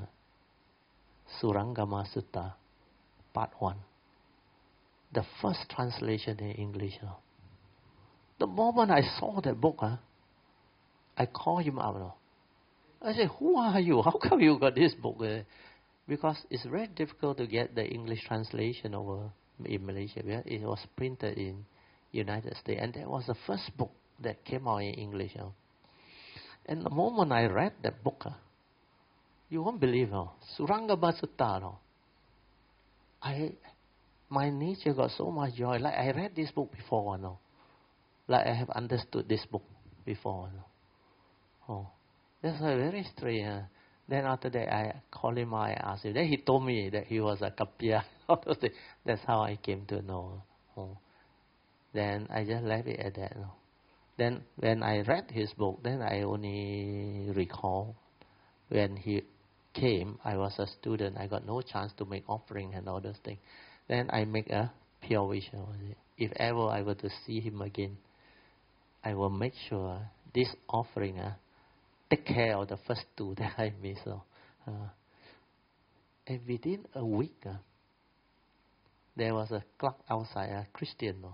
Surangama Sutta, part one. The first translation in English. Uh. The moment I saw that book, uh, I called him up. Uh. I said, who are you? How come you got this book? Uh? Because it's very difficult to get the English translation over in Malaysia. It was printed in United States, and that was the first book that came out in English. Uh. And the moment I read that book, uh, you won't believe, uh, Surangama Sutta. Uh, I, my nature got so much joy. Like I read this book before, uh, like I have understood this book before. Uh. Oh, that's uh, very strange. Uh. Then after that, I called him out, I asked him. Then he told me that he was a Kapia. That's how I came to know. Oh. Then I just left it at that. No. Then when I read his book, then I only recall when he came, I was a student. I got no chance to make offering and all those things. Then I make a pure wish. If ever I were to see him again, I will make sure this offering uh, take care of the first two that I missed. So, uh, and within a week, uh, there was a clerk outside, a Christian. Uh,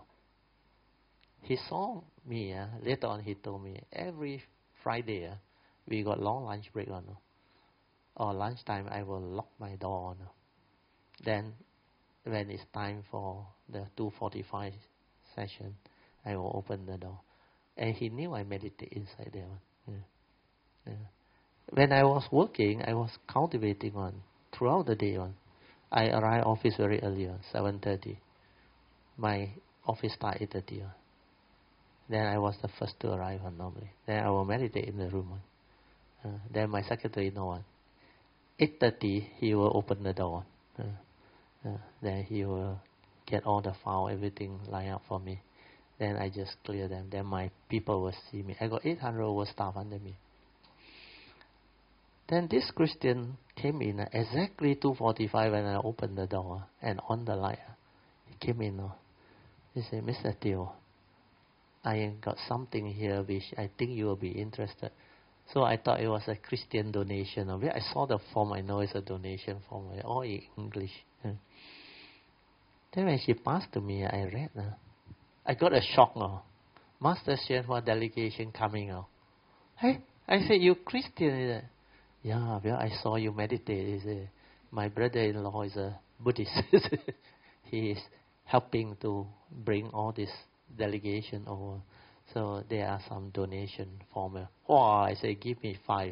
he saw me. Uh, later on, he told me every Friday uh, we got long lunch break on. Uh, or lunchtime, I will lock my door on. Uh, then, when it's time for the two forty-five session, I will open the door. And he knew I meditate inside there. Uh, yeah. Yeah. When I was working, I was cultivating on throughout the day on. I arrive office very early on, seven thirty. My office start eight thirty on. Then I was the first to arrive on normally. Then I will meditate in the room on. Uh, then my secretary know on. eight thirty he will open the door. Uh, uh, then he will get all the file, everything lined up for me. Then I just clear them. Then my people will see me. I got eight hundred over staff under me. Then this Christian came in uh, exactly two forty-five when I opened the door uh, and on the light. Uh, he came in. Uh, he said, Mister Teo, I got something here which I think you will be interested. So I thought it was a Christian donation. Uh, I saw the form, I know it's a donation form, uh, all in English. Uh. Then when she passed to me, I read. Uh, I got a shock. Uh, Master Hsuan delegation coming out. Hey, I said, you Christian? Yeah, well, I saw you meditate. A, my brother-in-law is a Buddhist. He is helping to bring all this delegation over. So there are some donation form. Oh, I say, give me five.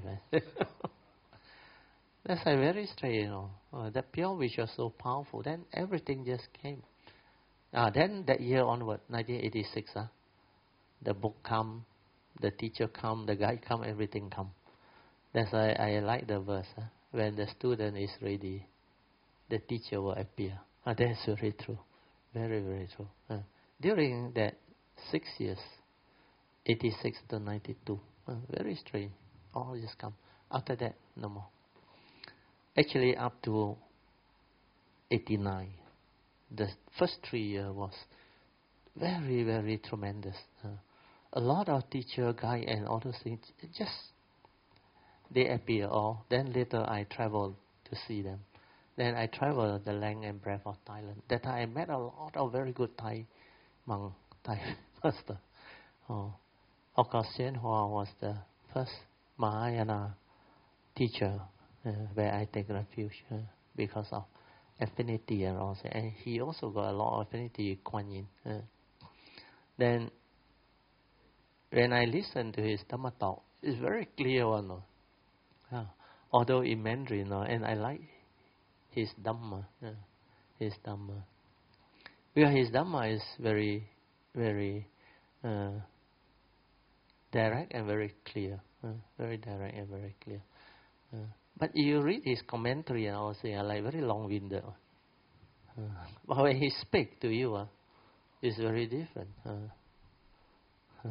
That's a very strange. You know. uh, that pure wish was so powerful. Then everything just came. Uh, then that year onward, nineteen eighty-six, uh, the book come, the teacher come, the guide come, everything come. That's why I like the verse. Huh? When the student is ready, the teacher will appear. Uh, that's very true. Very, very true. Uh, during that six years, eighty-six to ninety-two, uh, very strange. All just come. After that, no more. Actually, up to eighty-nine. The first three years was very, very tremendous. Uh, a lot of teacher, guide, and all those things, just they appear. Or then later I travel to see them. Then I travel the length and breadth of Thailand. That time I met a lot of very good Thai monk, Thai master. Oh, of course, Chen Hua was the first Mahayana teacher uh, where I take refuge uh, because of affinity and also. And he also got a lot of affinity with Kuan Yin. Uh. Then, when I listen to his Dhamma talk, it's very clear one. No? Uh, although in Mandarin, no? And I like his Dhamma. Uh, his Dhamma. Because his Dhamma is very, very uh, direct and very clear. Uh, very direct and very clear. Uh, but you read his commentary and all say, like very long-winded. Uh, but when he speaks to you, uh, it's very different. Uh,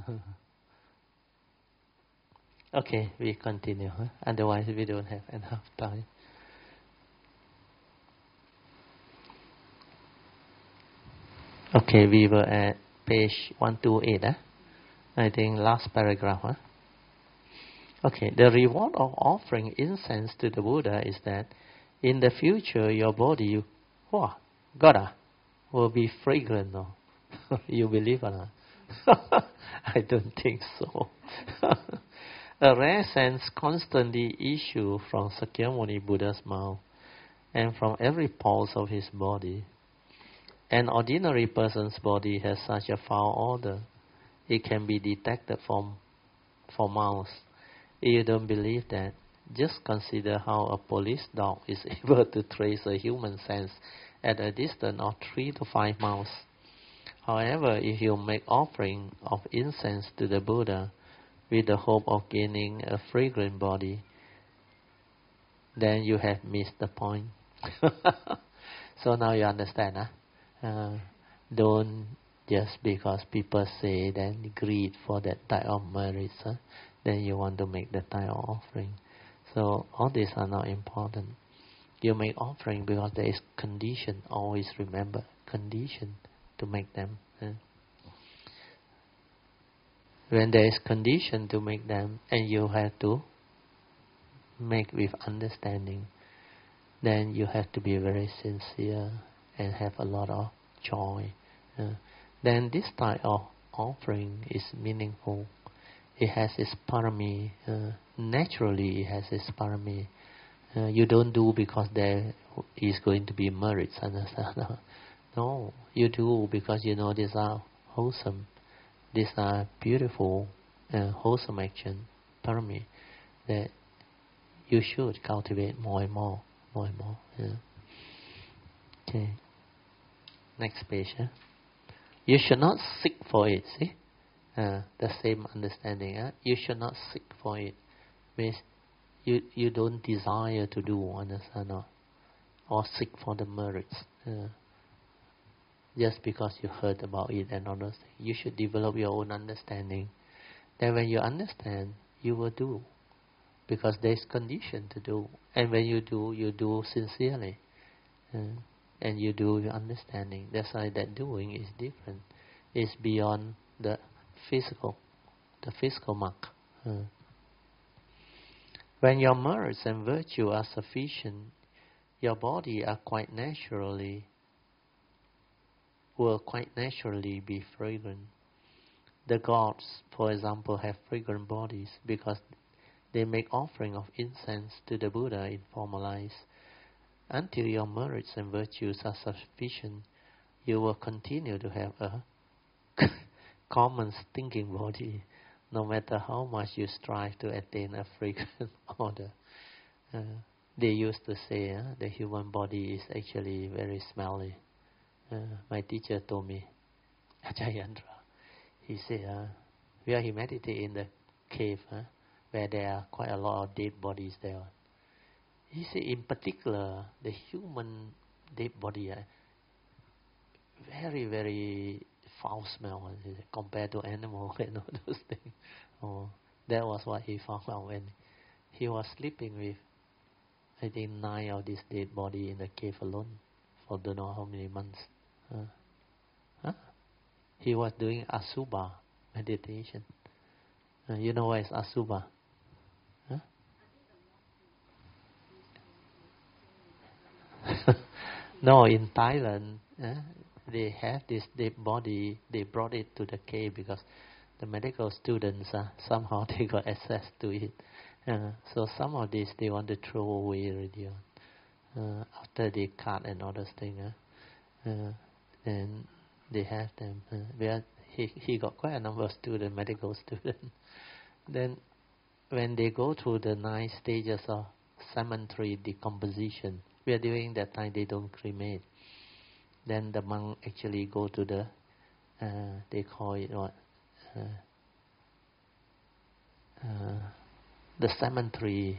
okay, we continue. Huh? Otherwise, we don't have enough time. Okay, we were at page one twenty-eight. Huh? I think last paragraph. Huh? Okay, the reward of offering incense to the Buddha is that in the future your body, wow, Goda, will be fragrant. No? You believe or not? I don't think so. A rare sense constantly issues from Sakyamuni Buddha's mouth and from every pulse of his body. An ordinary person's body has such a foul odor. It can be detected from, from miles. If you don't believe that, just consider how a police dog is able to trace a human scent at a distance of three to five miles. However, if you make offering of incense to the Buddha with the hope of gaining a fragrant body, then you have missed the point. So now you understand, huh? Uh, don't just because people say then greed for that type of merits, huh? Then you want to make that type of offering. So all these are not important. You make offering because there is condition. Always remember condition to make them. Huh? When there is condition to make them, and you have to make with understanding, then you have to be very sincere and have a lot of joy. Uh, then this type of offering is meaningful. It has its parami. Uh, naturally, it has its parami. Uh, you don't do because there is going to be merits. Understand? No, you do because you know these are wholesome. These are beautiful, uh, wholesome action, parami, that you should cultivate more and more, more and more. Yeah. Okay. Next page. Huh? You should not seek for it. See, uh, the same understanding. Huh? You should not seek for it. Means you you don't desire to do, understand, or, or seek for the merits. Uh, just because you heard about it and all those things. You should develop your own understanding. Then when you understand, you will do. Because there is condition to do. And when you do, you do sincerely. Uh, and you do with understanding. That's why that doing is different. It's beyond the physical, the physical mark. Uh, when your merits and virtue are sufficient, your body are quite naturally will quite naturally be fragrant. The gods, for example, have fragrant bodies because they make offering of incense to the Buddha in formal life. Until your merits and virtues are sufficient, you will continue to have a common stinking body, no matter how much you strive to attain a fragrant order. Uh, they used to say uh, the human body is actually very smelly. Uh, my teacher told me, Ajayandra, he said, uh, where he meditated in the cave, uh, where there are quite a lot of dead bodies there. He said, in particular, the human dead body, uh, very, very foul smell uh, compared to animal and all those things. Oh, that was what he found out when he was sleeping with, I think, nine of these dead body in the cave alone for don't know how many months. Uh, huh? he was doing Asubha meditation. Uh, you know what is Asubha? Huh? No, in Thailand, uh, they have this dead body. They brought it to the cave because the medical students uh, somehow they got access to it. Uh, so some of these they want to throw away already. Uh, after they cut and all those things, uh, uh, then they have them. Uh, where he he got quite a number of students, medical students. Then when they go through the nine stages of cemetery decomposition, where during that time they don't cremate. Then the monk actually go to the, uh, they call it what, uh, uh, the cemetery,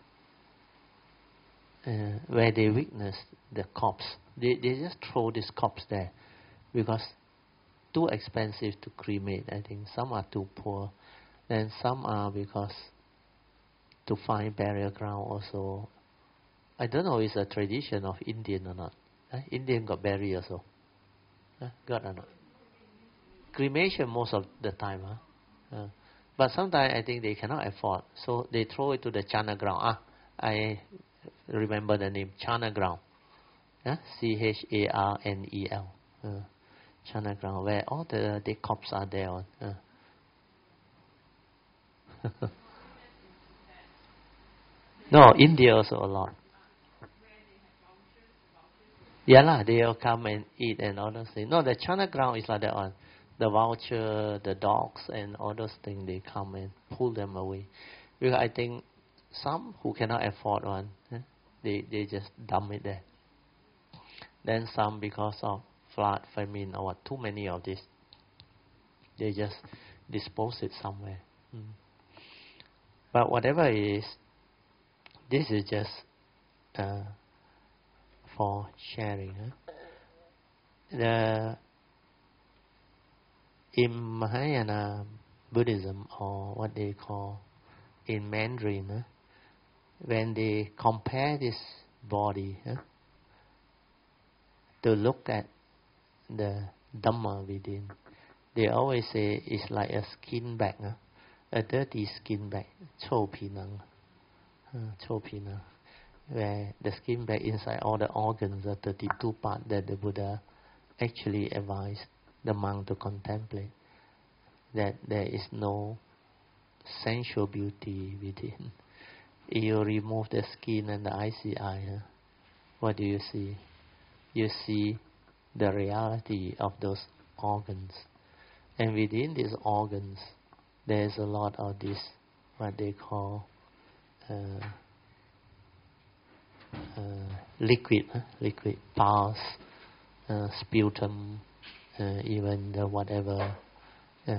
uh, where they witness the corpse. They they just throw this corpse there because too expensive to cremate. I think some are too poor, and some are because to find burial ground also. I don't know if it's a tradition of Indian or not. Uh, Indian got buried also. Uh, got or not? Cremation most of the time. Huh? Uh, but sometimes I think they cannot afford. So they throw it to the Chana ground. Ah, I remember the name. Chana ground. Uh, C H A R N E L. Uh, Chana ground. Where all the, the corpses are there. On. Uh. No, India also a lot. Yeah lah, they'll come and eat and all those things. No, the Chana ground is like that one. The vulture, the dogs and all those things, they come and pull them away. Because I think some who cannot afford one, eh, they, they just dump it there. Then some because of flood, famine or what, too many of this, they just dispose it somewhere. Mm. But whatever it is, this is just uh, for sharing. Huh? The in Mahayana Buddhism, or what they call in Mandarin, huh? When they compare this body, huh, to look at the Dhamma within, they always say it's like a skin bag, huh? A dirty skin bag, Cho Pinang, uh, Cho Pinang, where the skin bag inside all the organs, the thirty-two parts that the Buddha actually advised the monk to contemplate, that there is no sensual beauty within. You remove the skin and the I C I, huh? What do you see? You see the reality of those organs. And within these organs, there's a lot of this, what they call uh, uh, liquid, huh? liquid pus, uh, sputum, uh, even the whatever, uh,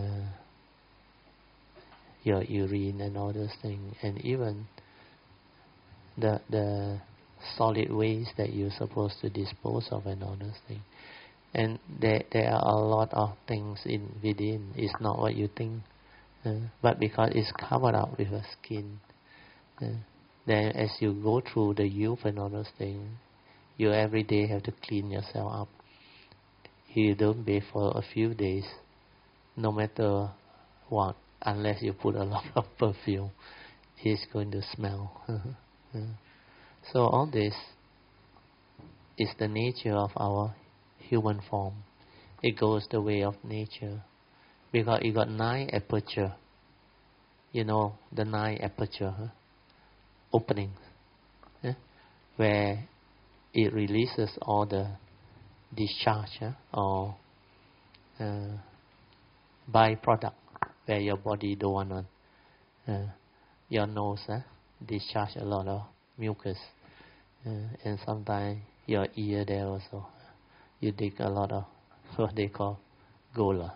your urine and all those things, and even the the solid waste that you're supposed to dispose of and all those things. And there there are a lot of things in within. It's not what you think, uh, but because it's covered up with a skin. Uh, then as you go through the youth and all those things, you every day have to clean yourself up. You don't bathe for a few days, no matter what, unless you put a lot of perfume, it's going to smell. uh. So all this is the nature of our human form. It goes the way of nature. Because it got nine aperture. You know the nine aperture, huh? Openings, huh? Where it releases all the discharge, huh? Or uh, byproduct, where your body don't want to. Uh, your nose, huh? Discharge a lot of mucus, uh, and sometimes your ear there also. You dig a lot of what they call gola.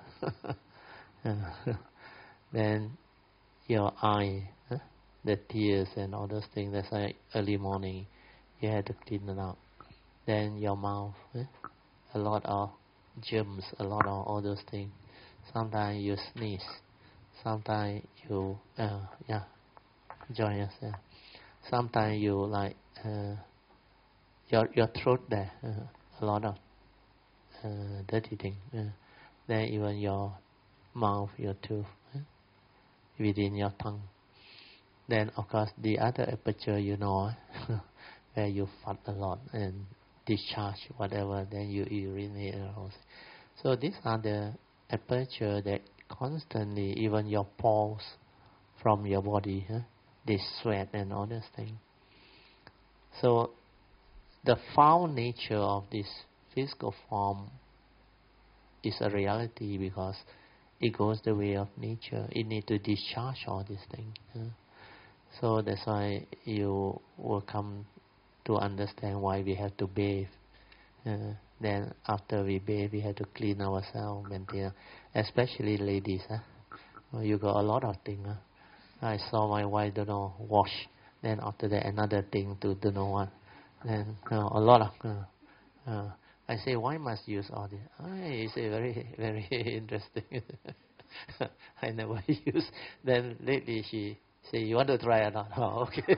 Then your eye, huh? The tears and all those things. That's why early morning you have to clean it up. Then your mouth, huh? A lot of germs, a lot of all those things. Sometimes you sneeze. Sometimes you, uh, yeah, join us. Yeah. Sometimes you like uh, your your throat there, uh, a lot of uh, dirty thing. Uh, then even your mouth, your tooth, eh? within your tongue. Then of course the other aperture, you know, where you fart a lot and discharge whatever, then you urinate and all. So these are the aperture that constantly, even your pores from your body, huh? They sweat and all those things. So the foul nature of this physical form is a reality because it goes the way of nature. It needs to discharge all these things. Huh? So that's why you will come to understand why we have to bathe. Uh, then after we bathe, we have to clean ourselves, maintain. Especially ladies, huh? Well, you got a lot of things. Huh? I saw my wife, don't know, wash. Then after that, another thing to don't know what. Then uh, a lot of. Uh, uh, I say, why must use all this? Oh, it's a very, very interesting. I never use. Then lately she say, you want to try or not? Oh, okay.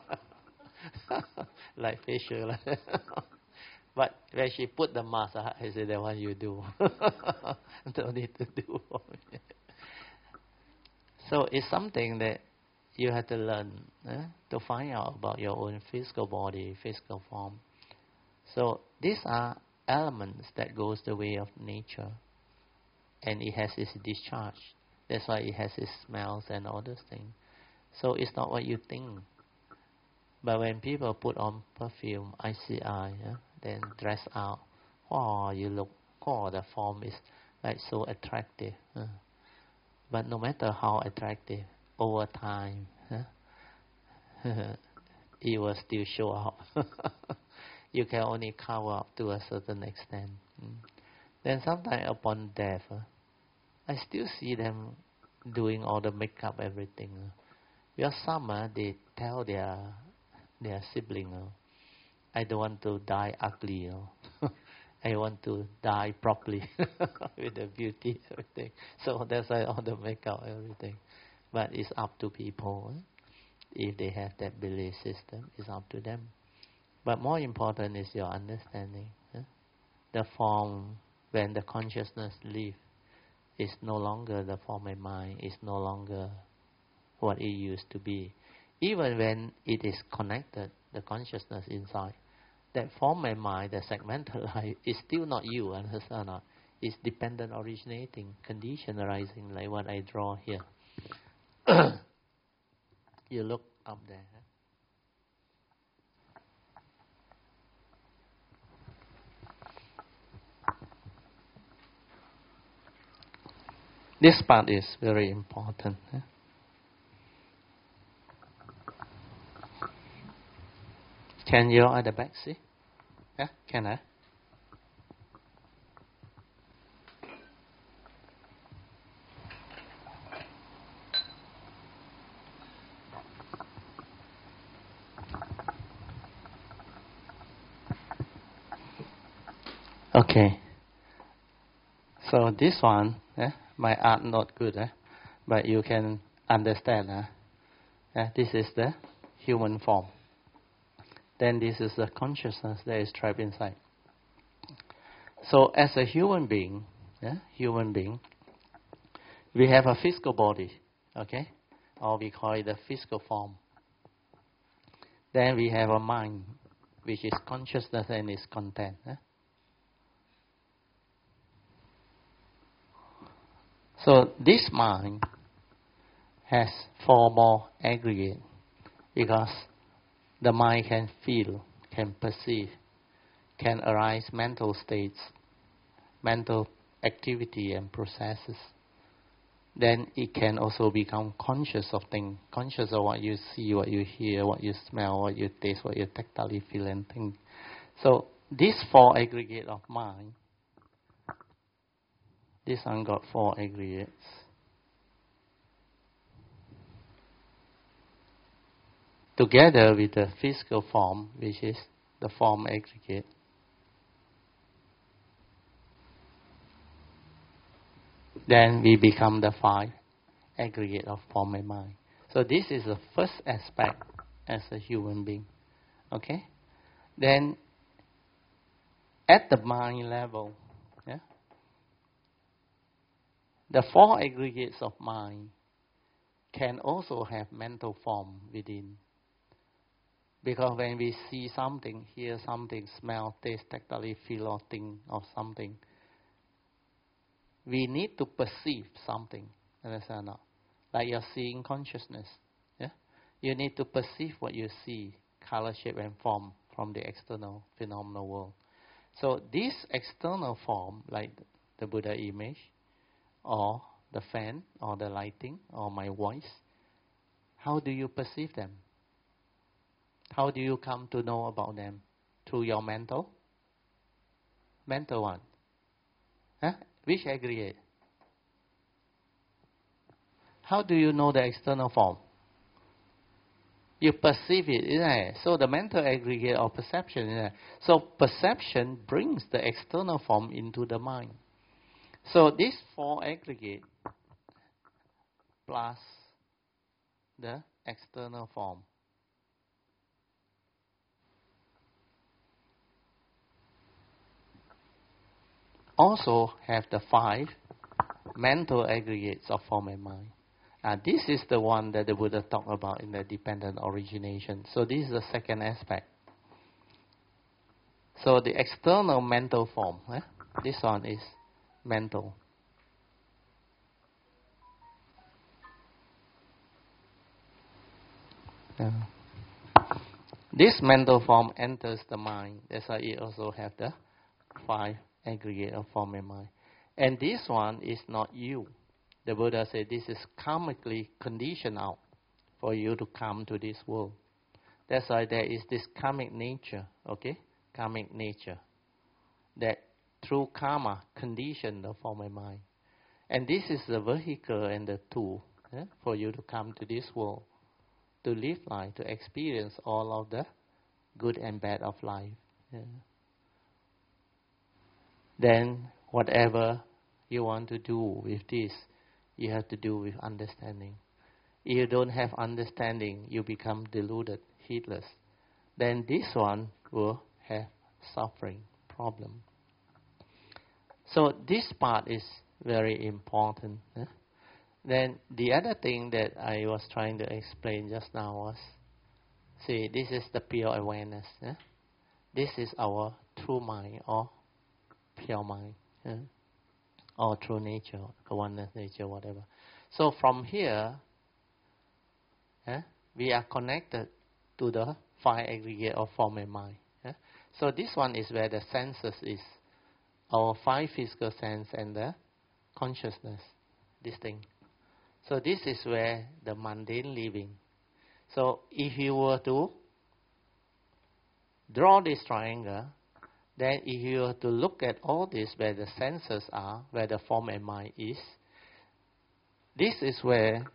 Like facial. But when she put the mask, I say, that one you do. Don't need to do. So it's something that you have to learn eh, to find out about your own physical body, physical form. So these are elements that goes the way of nature, and it has its discharge. That's why it has its smells and all those things. So it's not what you think. But when people put on perfume, I C I, yeah, then dress out, oh, you look, oh, the form is like so attractive. Uh. But no matter how attractive, over time, huh, it will still show up. You can only cover up to a certain extent. Mm. Then sometimes upon death, uh, I still see them doing all the makeup, everything. Uh. Because some, uh, they tell their their sibling, uh, I don't want to die ugly. Uh. I want to die properly with the beauty, everything. So that's why all the makeup, everything. But it's up to people. Eh? If they have that belief system, it's up to them. But more important is your understanding. Eh? The form, when the consciousness leaves, is no longer the form and mind. It's no longer what it used to be. Even when it is connected, the consciousness inside, that form and mind, the segmental life, is still not you, understand or not? It's dependent originating, condition arising, like what I draw here. You look up there. Huh? This part is very important. Huh? Can you at the back see? Yeah, can I? Okay. So this one, eh, my art not good, eh, but you can understand. Eh? Eh, this is the human form. Then this is the consciousness that is trapped inside. So as a human being, yeah, human being, we have a physical body, okay, or we call it the physical form. Then we have a mind, which is consciousness and its content. Eh? So this mind has four more aggregate because the mind can feel, can perceive, can arise mental states, mental activity and processes. Then it can also become conscious of things, conscious of what you see, what you hear, what you smell, what you taste, what you tactily feel and think. So these four aggregate of mind, this one got four aggregates. Together with the physical form, which is the form aggregate. Then we become the five aggregate of form and mind. So this is the first aspect as a human being. Okay? Then at the mind level, yeah, the four aggregates of mind can also have mental form within. Because when we see something, hear something, smell, taste, tactile, feel or think of something, we need to perceive something. Understand or not? Like you're seeing consciousness. Yeah? You need to perceive what you see, color, shape and form from the external phenomenal world. So this external form, like the Buddha image, or the fan, or the lighting, or my voice, how do you perceive them? How do you come to know about them? Through your mental? Mental one. Huh? Which aggregate? How do you know the external form? You perceive it, isn't it? So the mental aggregate or perception, isn't it? So perception brings the external form into the mind. So these four aggregate plus the external form also have the five mental aggregates of form and mind. Uh, this is the one that the Buddha talked about in the dependent origination. So this is the second aspect. So the external mental form, eh? This one is mental. Uh, this mental form enters the mind. That's why it also have the five aggregate of form and mind. And this one is not you. The Buddha said this is karmically conditioned out for you to come to this world. That's why there is this karmic nature, okay? Karmic nature. That through karma condition the form and mind. And this is the vehicle and the tool eh, for you to come to this world. To live life, to experience all of the good and bad of life. Yeah. Then whatever you want to do with this, you have to do with understanding. If you don't have understanding, you become deluded, heedless. Then this one will have suffering, problem. So this part is very important. Eh? Then the other thing that I was trying to explain just now was, see, this is the pure awareness. Eh? This is our true mind or pure mind. Eh? Or true nature, oneness nature, whatever. So from here, eh, we are connected to the five aggregate of form and mind. Eh? So this one is where the senses is. Our five physical sense and the consciousness. This thing. So this is where the mundane living. So if you were to draw this triangle, then if you were to look at all this, where the senses are, where the form and mind is, this is where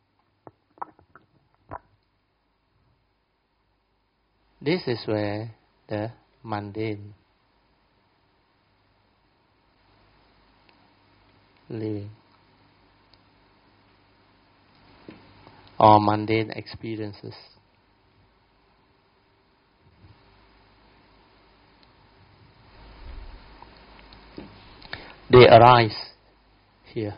this is where the mundane living or mundane experiences. They arise here.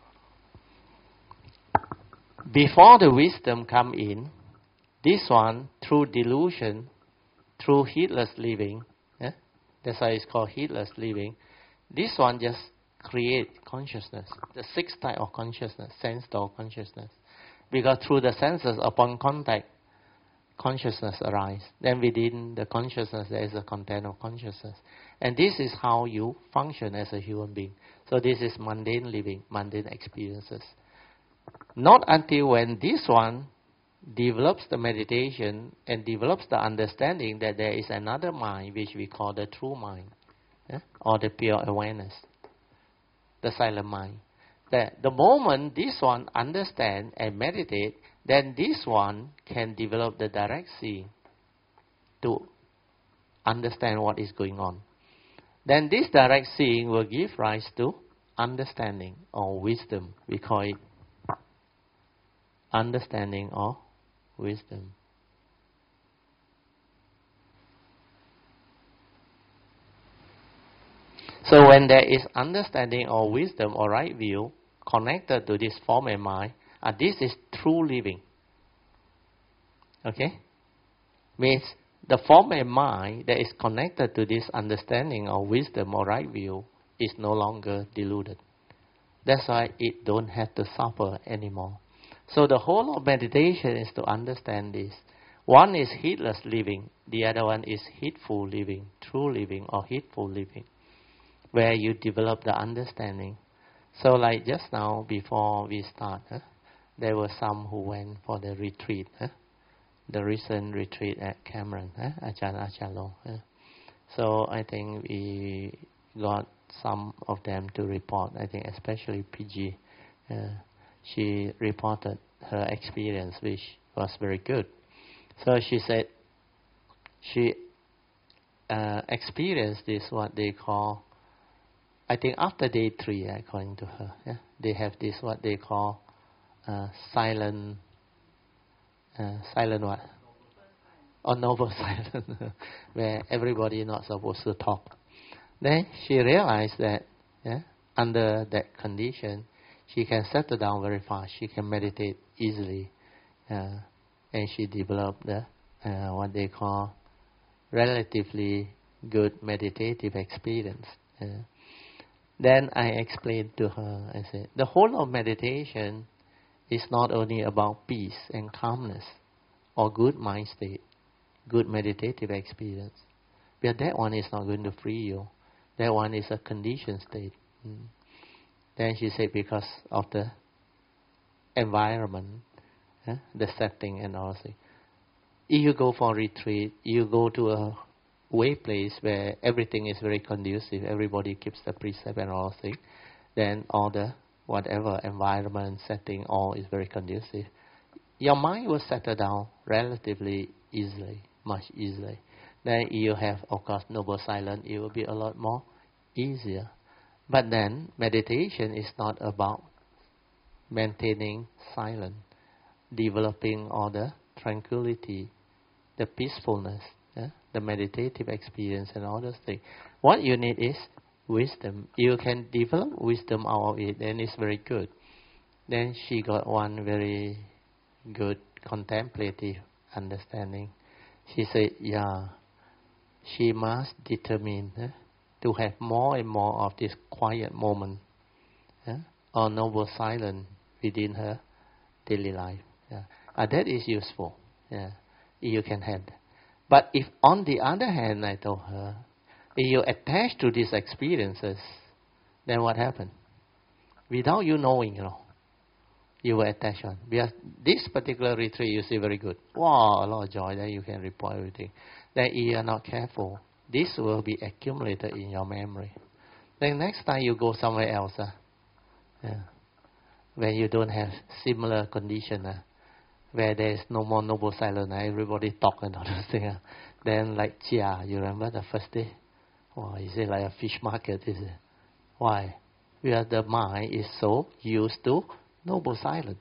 Before the wisdom come in, this one, through delusion, through heedless living, eh? That's why it's called heedless living, this one just create consciousness, the sixth type of consciousness, sense door consciousness. Because through the senses, upon contact, consciousness arise. Then within the consciousness, there is a content of consciousness. And this is how you function as a human being. So this is mundane living, mundane experiences. Not until when this one develops the meditation and develops the understanding that there is another mind, which we call the true mind, eh? Or the pure awareness, the silent mind. That the moment this one understand and meditate, then this one can develop the direct seeing to understand what is going on. Then this direct seeing will give rise to understanding or wisdom. We call it understanding or wisdom. So when there is understanding or wisdom or right view, connected to this form and mind, uh, this is true living. Okay? Means the form and mind that is connected to this understanding or wisdom or right view is no longer deluded. That's why it don't have to suffer anymore. So the whole of meditation is to understand this. One is heedless living, the other one is heedful living, true living or heedful living, where you develop the understanding. So like just now, before we start, huh, there were some who went for the retreat, huh, the recent retreat at Cameron, huh, Ajahn Achalo. Huh. So I think we got some of them to report, I think especially P G. Uh, she reported her experience, which was very good. So she said she uh, experienced this, what they call, I think after day three, according to her, yeah, they have this, what they call uh, silent, uh, silent what? Or noble silence, where everybody is not supposed to talk. Then she realized that yeah, under that condition, she can settle down very fast. She can meditate easily. Uh, and she developed the, uh, what they call relatively good meditative experience. Uh, then I explained to her, I said, the whole of meditation is not only about peace and calmness or good mind state, good meditative experience. But that one is not going to free you. That one is a conditioned state. Mm. Then she said because of the environment, eh, the setting and all that. If you go for a retreat, you go to a way place where everything is very conducive, everybody keeps the precept and all things, then all the whatever environment, setting, all is very conducive. Your mind will settle down relatively easily, much easily. Then you have, of course, noble silence, it will be a lot more easier. But then meditation is not about maintaining silence, developing all the tranquility, the peacefulness, yeah? the meditative experience and all those things. What you need is wisdom. You can develop wisdom out of it, then it's very good. Then she got one very good contemplative understanding. She said, yeah, she must determine eh, to have more and more of this quiet moment eh, or noble silence within her daily life. Yeah. Uh, that is useful. Yeah. You can have that. But if on the other hand, I told her, if you attach to these experiences, then what happened? Without you knowing, you know, you will attach on. Because this particular retreat, you see very good. Wow, a lot of joy. Then you can report everything. Then if you are not careful, this will be accumulated in your memory. Then next time you go somewhere else, uh, yeah, where you don't have similar condition, uh, where there is no more noble silence, uh, everybody talk and all those things. Uh, then like Chia, you remember the first day? Wow, is it like a fish market? Is it? Why? Because the mind is so used to noble silence.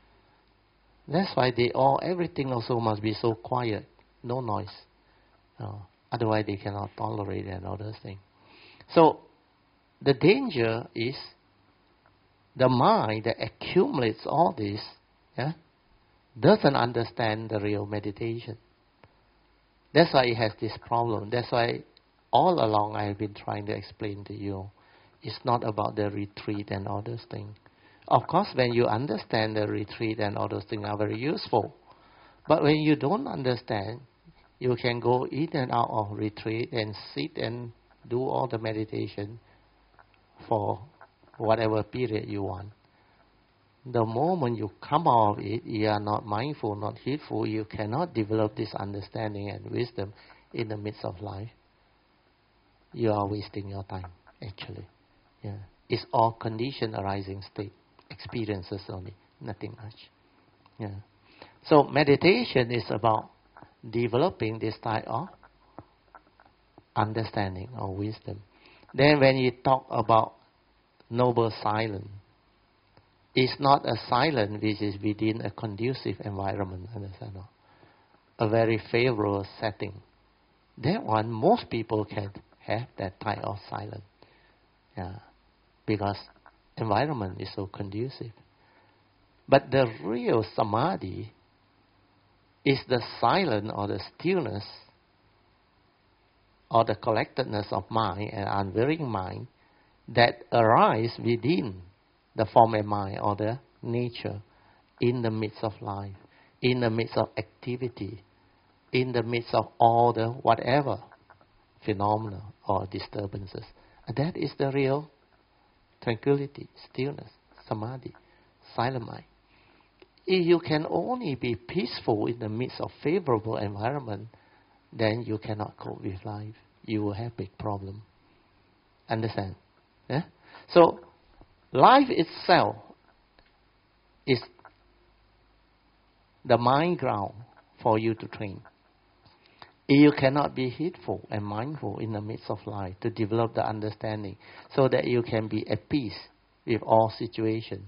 That's why they all, everything also must be so quiet, no noise. Uh, otherwise they cannot tolerate and all those things. So the danger is the mind that accumulates all this, yeah, doesn't understand the real meditation. That's why it has this problem. That's why all along I have been trying to explain to you, it's not about the retreat and all those things. Of course, when you understand the retreat and all those things are very useful. But when you don't understand, you can go in and out of retreat and sit and do all the meditation for whatever period you want. The moment you come out of it, you are not mindful, not heedful, you cannot develop this understanding and wisdom in the midst of life. You are wasting your time, actually. Yeah. It's all condition arising state, experiences only, nothing much. Yeah. So meditation is about developing this type of understanding or wisdom. Then when you talk about noble silence, it's not a silence which is within a conducive environment, understand? A very favorable setting. That one, most people can have that type of silence. Yeah. Because environment is so conducive. But the real samadhi is the silence or the stillness or the collectedness of mind and unvarying mind that arise within the form of mind or the nature in the midst of life, in the midst of activity, in the midst of all the whatever phenomena or disturbances. And that is the real tranquility, stillness, samadhi, silent mind. If you can only be peaceful in the midst of favorable environment, then you cannot cope with life. You will have big problem. Understand? Yeah? So, life itself is the mind ground for you to train. If you cannot be heedful and mindful in the midst of life to develop the understanding so that you can be at peace with all situations,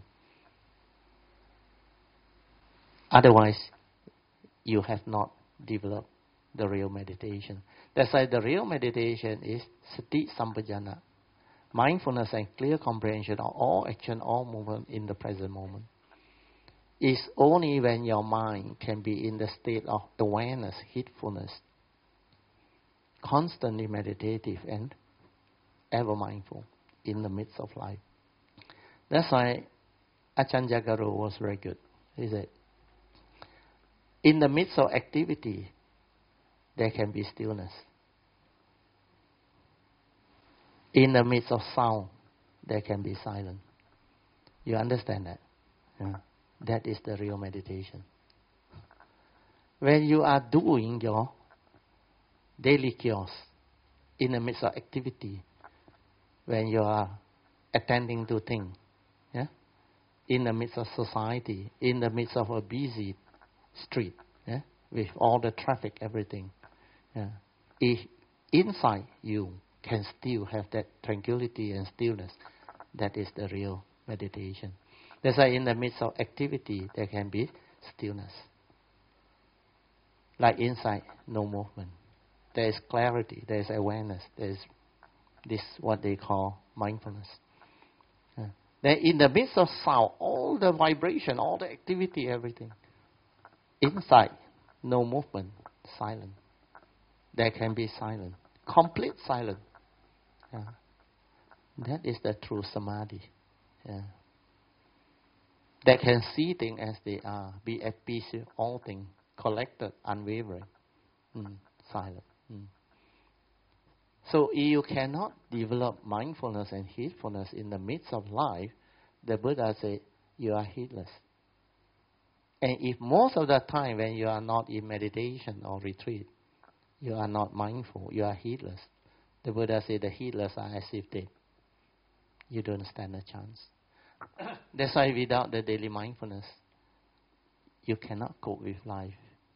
otherwise you have not developed the real meditation. That's why the real meditation is sati sampajana, mindfulness and clear comprehension of all action, all movement in the present moment. It's only when your mind can be in the state of awareness, heedfulness, constantly meditative and ever mindful in the midst of life. That's why Ajahn Jagaro was very good. He said, in the midst of activity, there can be stillness. In the midst of sound, there can be silence. You understand that? Yeah. That is the real meditation. When you are doing your daily cures, in the midst of activity, when you are attending to things, yeah? In the midst of society, in the midst of a busy street, yeah? With all the traffic, everything, yeah? If inside you can still have that tranquility and stillness, that is the real meditation. That's why in the midst of activity, there can be stillness. Like inside, no movement. There is clarity, there is awareness, there is this, what they call mindfulness. Yeah. Then in the midst of sound, all the vibration, all the activity, everything. Inside, no movement, silent. There can be silence, complete silence. Yeah. That is the true samadhi. Yeah. That can see things as they are, be at peace with all things, collected, unwavering, mm, silent. Mm. So if you cannot develop mindfulness and heedfulness in the midst of life, the Buddha said, you are heedless. And if most of the time when you are not in meditation or retreat, you are not mindful, you are heedless, the Buddha said the heedless are as if dead. You don't stand a chance. That's why without the daily mindfulness, you cannot cope with life.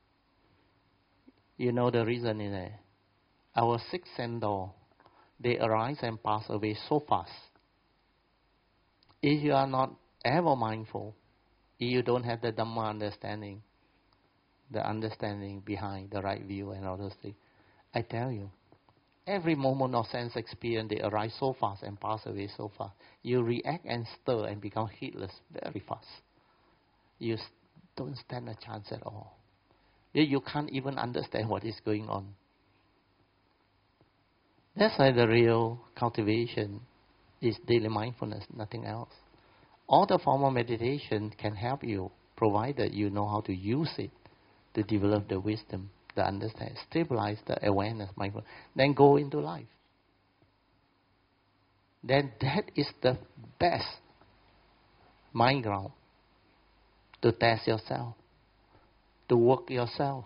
You know the reason is that our six sense door, they arise and pass away so fast. If you are not ever mindful, if you don't have the Dhamma understanding, the understanding behind the right view and all those things, I tell you, every moment of sense experience, they arise so fast and pass away so fast. You react and stir and become heedless very fast. You don't stand a chance at all. You can't even understand what is going on. That's why the real cultivation is daily mindfulness, nothing else. All the form of meditation can help you, provided you know how to use it to develop the wisdom, the understanding, stabilize the awareness, mindfulness, then go into life. Then that is the best mind ground to test yourself, to work yourself,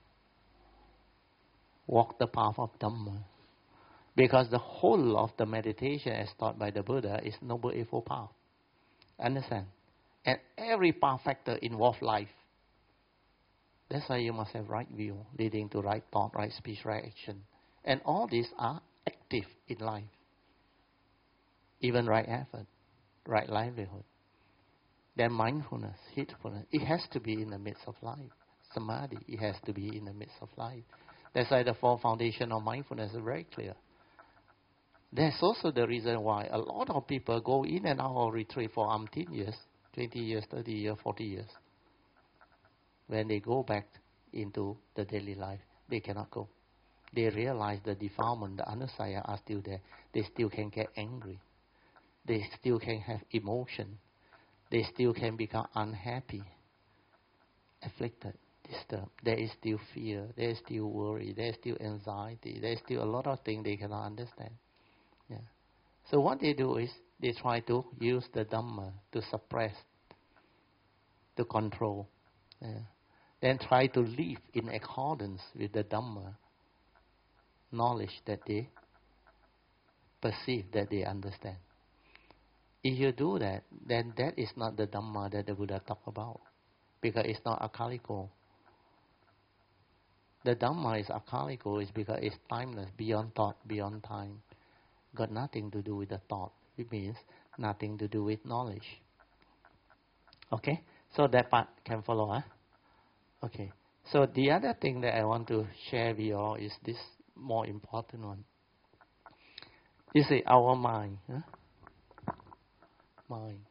walk the path of Dhamma. Because the whole of the meditation as taught by the Buddha is Noble Eightfold Path. Understand? And every path factor involves life. That's why you must have right view, leading to right thought, right speech, right action. And all these are active in life. Even right effort, right livelihood. Then mindfulness, heedfulness, it has to be in the midst of life. Samadhi, it has to be in the midst of life. That's why the four foundation of mindfulness is very clear. That's also the reason why a lot of people go in and out of retreat for umpteen years, twenty years, thirty years, forty years. When they go back into the daily life, they cannot go. They realize the defilement, the anusaya are still there. They still can get angry. They still can have emotion. They still can become unhappy, afflicted, disturbed. There is still fear. There is still worry. There is still anxiety. There is still a lot of things they cannot understand. Yeah. So what they do is they try to use the Dhamma to suppress, to control. Yeah. Then try to live in accordance with the Dhamma knowledge that they perceive, that they understand. If you do that, then that is not the Dhamma that the Buddha talked about, because it's not akaliko. The Dhamma is akaliko is because it's timeless, beyond thought, beyond time. Got nothing to do with the thought. It means nothing to do with knowledge. Okay? So that part can follow, huh? Okay. So the other thing that I want to share with you all is this more important one. You see, our mind. Huh? Mind.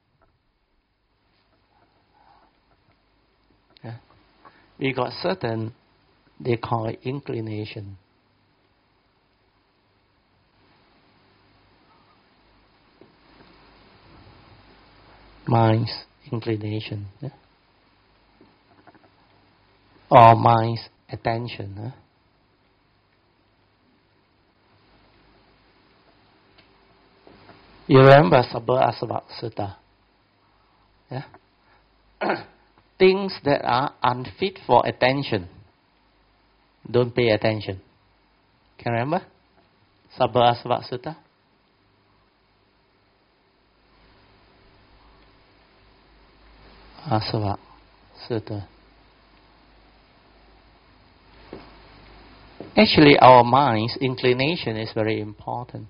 Yeah. We got certain, they call it inclination. Mind's inclination. Yeah? Or mind's attention. Huh? You remember Sabha Asava Sutta? Yeah? Things that are unfit for attention, don't pay attention. Can you remember? Sabha Asava Sutta? Asava Sutta. Actually, our mind's inclination is very important.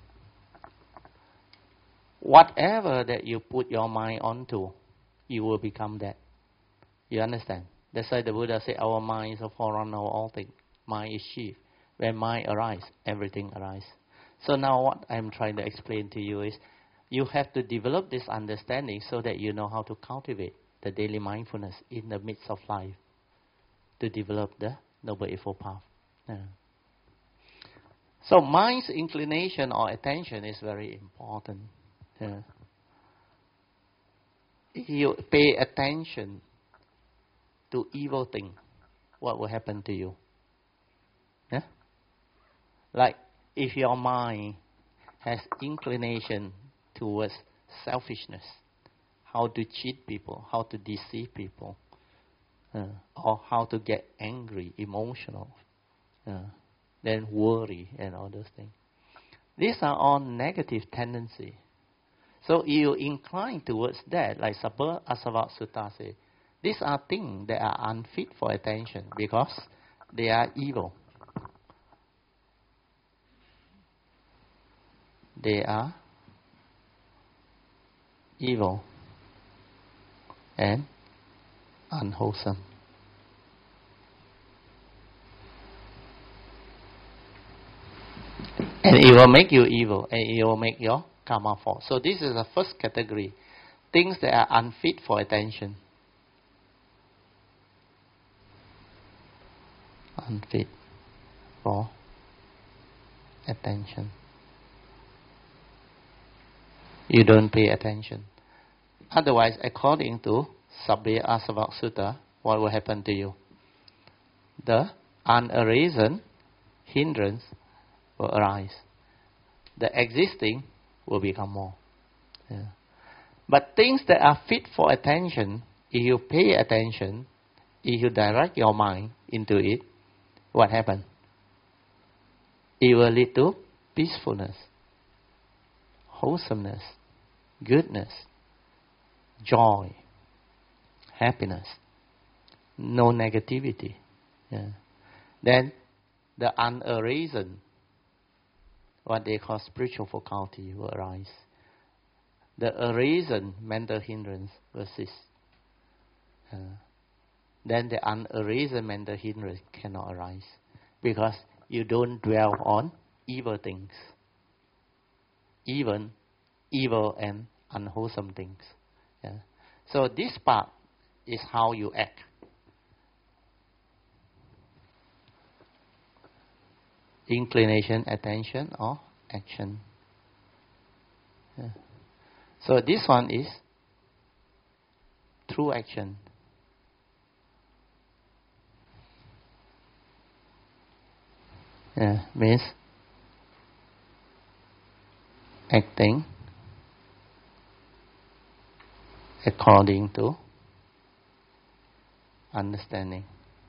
Whatever that you put your mind onto, you will become that. You understand? That's why the Buddha said our mind is a forerunner of all things. Mind is chief. When mind arises, everything arises. So now what I'm trying to explain to you is, you have to develop this understanding so that you know how to cultivate the daily mindfulness in the midst of life to develop the Noble Eightfold Path. Yeah. So mind's inclination or attention is very important. Yeah. If you pay attention to evil things, what will happen to you? Yeah? Like if your mind has inclination towards selfishness, how to cheat people, how to deceive people, uh, or how to get angry, emotional, uh, then worry and all those things. These are all negative tendencies. So you incline towards that, like Sabha Asava Sutta says, these are things that are unfit for attention because they are evil. They are evil and unwholesome. And it will make you evil, and it will make your karma fall. So this is the first category. Things that are unfit for attention. Unfit for attention. You don't pay attention. Otherwise, according to Sabha Asava Sutta, what will happen to you? The unarisen hindrance will arise. The existing will become more. Yeah. But things that are fit for attention, if you pay attention, if you direct your mind into it, what happens? It will lead to peacefulness, wholesomeness, goodness, joy, happiness, no negativity. Yeah. Then the unarisen, what they call spiritual faculty, will arise. The arisen mental hindrance will cease. Uh, then the unarisen mental hindrance cannot arise because you don't dwell on evil things. even evil and unwholesome things. Yeah. So this part is how you act. Inclination, attention, or action. Yeah. So this one is true action. Yeah, means acting according to understanding.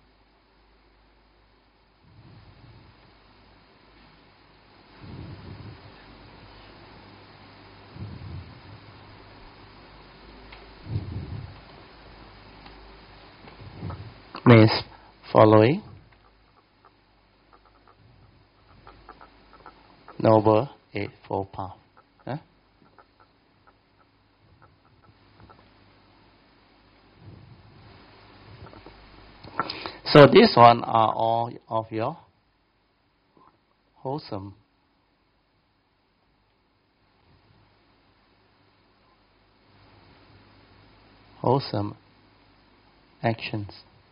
Means following Noble Eightfold Path. Huh? So this one are all of your wholesome wholesome actions.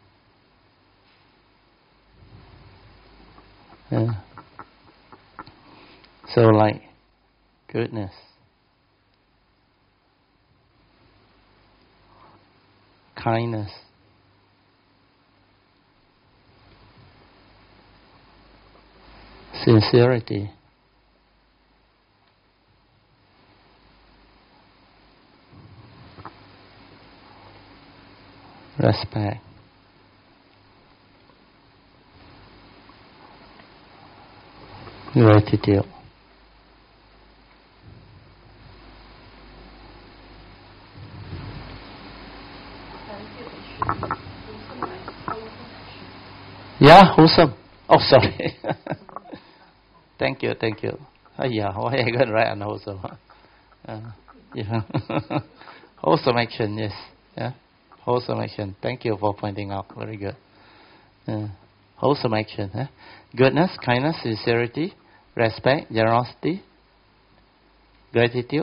Yeah. So like goodness, kindness, sincerity, respect, gratitude. Yeah, wholesome. Oh, sorry. Thank you, thank you. Oh, yeah, why I got right unwholesome? Uh, yeah. Wholesome action, yes. Yeah. Wholesome action. Thank you for pointing out. Very good. Uh, wholesome action. Eh? Goodness, kindness, sincerity, respect, generosity, gratitude,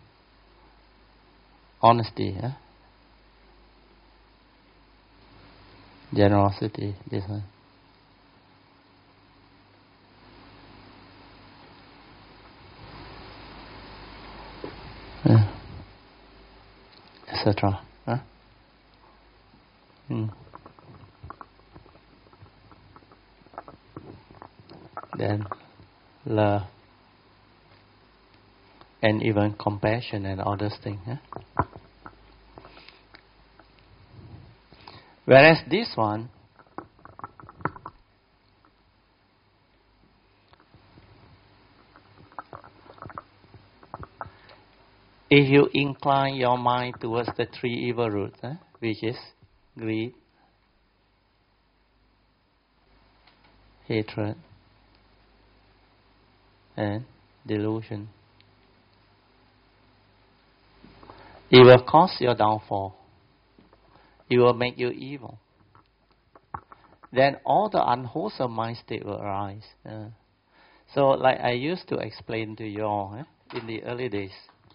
honesty. Eh? Generosity, this one. Yeah. et cetera. Huh? Mm. Then love and even compassion and all those things. Huh? Whereas this one, if you incline your mind towards the three evil roots, eh, which is greed, hatred, and delusion, it will cause your downfall. It will make you evil. Then all the unwholesome mind state will arise. Uh, so, like I used to explain to you all eh, in the early days.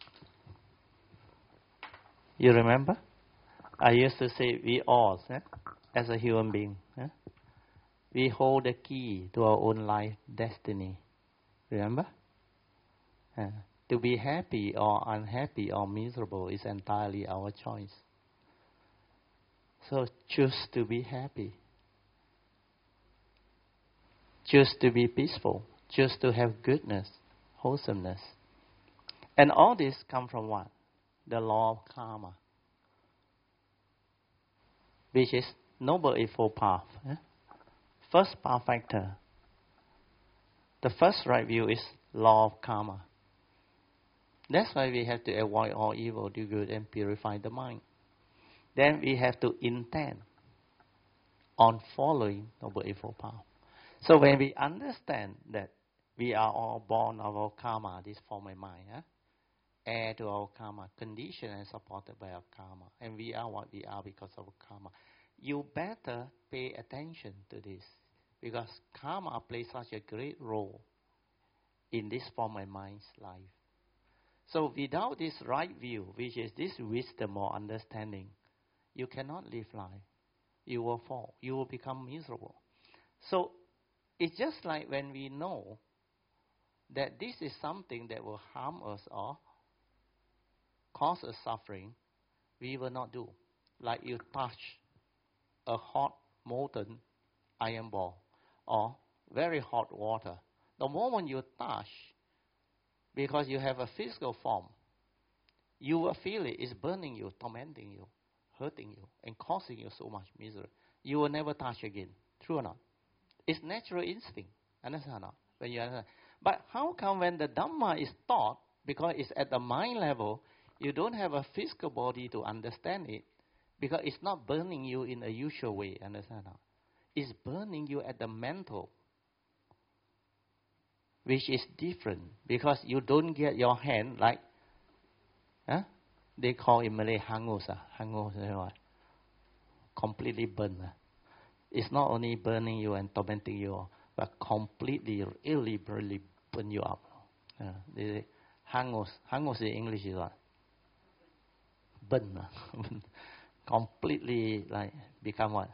You remember? I used to say we all, eh, as a human being, eh, we hold the key to our own life destiny. Remember? Uh, to be happy or unhappy or miserable is entirely our choice. So choose to be happy. Choose to be peaceful. Choose to have goodness, wholesomeness. And all this come from what? The law of karma, which is Noble Eightfold Path. Eh? First path factor. The first right view is law of karma. That's why we have to avoid all evil, do good, and purify the mind. Then we have to intend on following Noble Eightfold Path. So when we understand that we are all born of our karma, this form of mind, eh? heir to our karma, conditioned and supported by our karma, and we are what we are because of our karma, you better pay attention to this, because karma plays such a great role in this form of mind's life. So without this right view, which is this wisdom or understanding, you cannot live life. You will fall. You will become miserable. So it's just like when we know that this is something that will harm us or cause us suffering, we will not do. Like you touch a hot molten iron ball or very hot water. The moment you touch, because you have a physical form, you will feel it. It's burning you, tormenting you, hurting you, and causing you so much misery. You will never touch again. True or not? It's natural instinct. Understand or not? When you understand. But how come when the Dhamma is taught, because it's at the mind level, you don't have a physical body to understand it, because it's not burning you in a usual way. Understand or not? It's burning you at the mental, which is different, because you don't get your hand like, huh? They call in Malay hangus, ah, hangus, you know what? Completely burned. Ah. It's not only burning you and tormenting you, but completely, irreparably burn you up. Uh, the hangus, hangus in English is what? Burn. Ah. Completely like become what?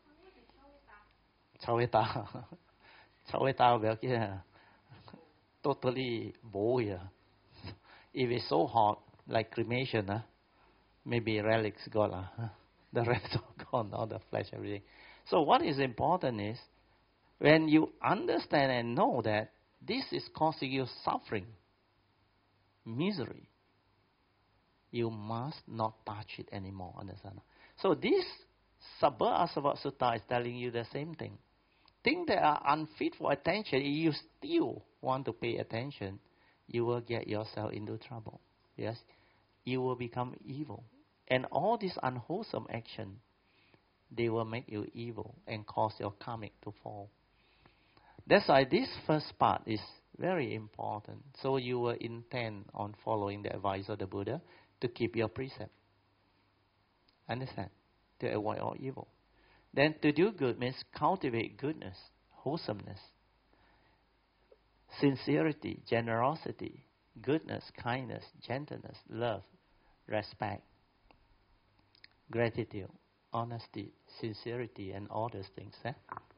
Chaweta. Chaweta well kia. Totally boy. If it's so hot, like cremation, uh, maybe relics gone. Uh, the rest are gone, all the flesh, everything. So what is important is, when you understand and know that this is causing you suffering, misery, you must not touch it anymore. Understand? So this Sabba Asava Sutta is telling you the same thing. Things that are unfit for attention, if you still want to pay attention, you will get yourself into trouble. Yes? You will become evil. And all this unwholesome action, they will make you evil and cause your karmic to fall. That's why this first part is very important. So you will intend on following the advice of the Buddha to keep your precept. Understand? To avoid all evil. Then to do good means cultivate goodness, wholesomeness, sincerity, generosity, goodness, kindness, gentleness, love, respect, gratitude, honesty, sincerity, and all those things. Eh?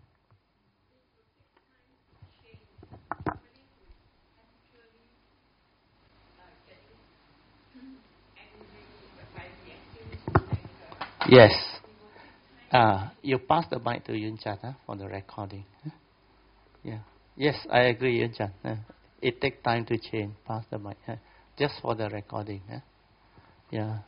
Yes. Uh, you pass the mic to Yun Chan huh, for the recording. Huh? Yeah. Yes, I agree, Yun Chan. Huh? It takes time to change. Pass the mic. Huh? Just for the recording. Huh? Yeah.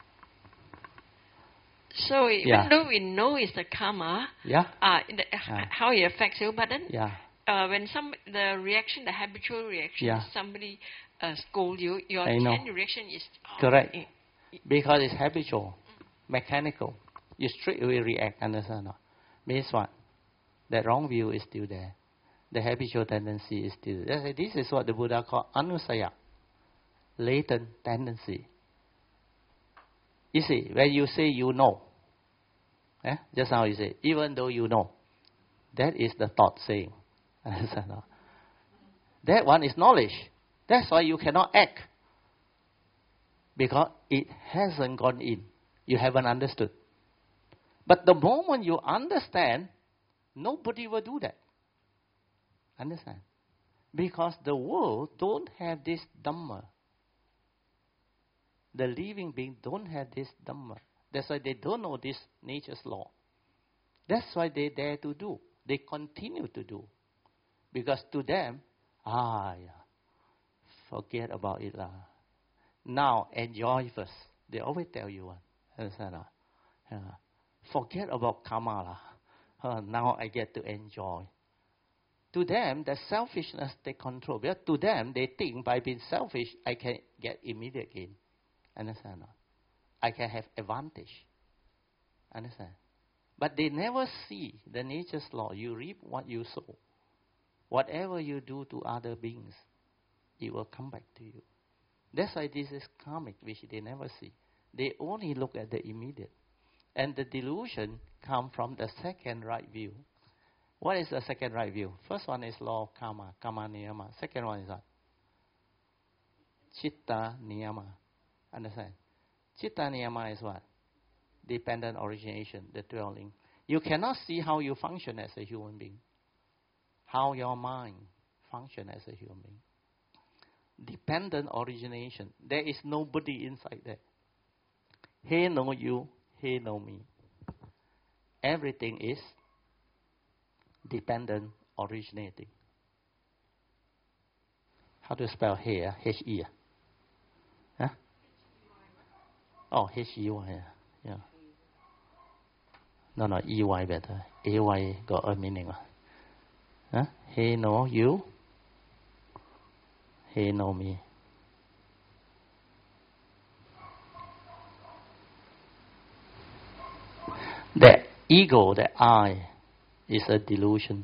So even yeah. though we know it's the karma, yeah. uh, the, yeah. how it affects you, but then yeah. uh, when some the reaction, the habitual reaction, yeah. somebody uh, scold you, your I know. chain reaction is oh, correct it, it, because it's habitual, mm. mechanical. You straight away react. Understand? No? Means what? That wrong view is still there. The habitual tendency is still there. This is what the Buddha called anusaya, latent tendency. You see, when you say you know, eh? Just how you say, even though you know, that is the thought saying. That one is knowledge. That's why you cannot act. Because it hasn't gone in. You haven't understood. But the moment you understand, nobody will do that. Understand? Because the world don't have this Dhamma. The living being don't have this Dhamma. That's why they don't know this nature's law. That's why they dare to do. They continue to do. Because to them, ah, yeah, forget about it. lah. Now, enjoy first. They always tell you one. Understand? Yeah. Forget about karma. lah. Uh, now I get to enjoy. To them, the selfishness they control. Because to them, they think by being selfish, I can get immediate gain. Understand? I can have advantage. Understand? But they never see the nature's law. You reap what you sow. Whatever you do to other beings, it will come back to you. That's why this is karmic, which they never see. They only look at the immediate. And the delusion comes from the second right view. What is the second right view? First one is law of karma, karma niyama. Second one is what? Chitta Niyama. Understand? Chitta Niyama is what? Dependent origination, the dwelling. You cannot see how you function as a human being. How your mind function as a human being. Dependent origination. There is nobody inside there. He know you, he know me. Everything is dependent originating. How to spell here? H E. Huh? Oh, H E Y. Yeah. No, no, E Y better. A Y got a meaning. Huh? He know you. He know me. The ego, the I, is a delusion.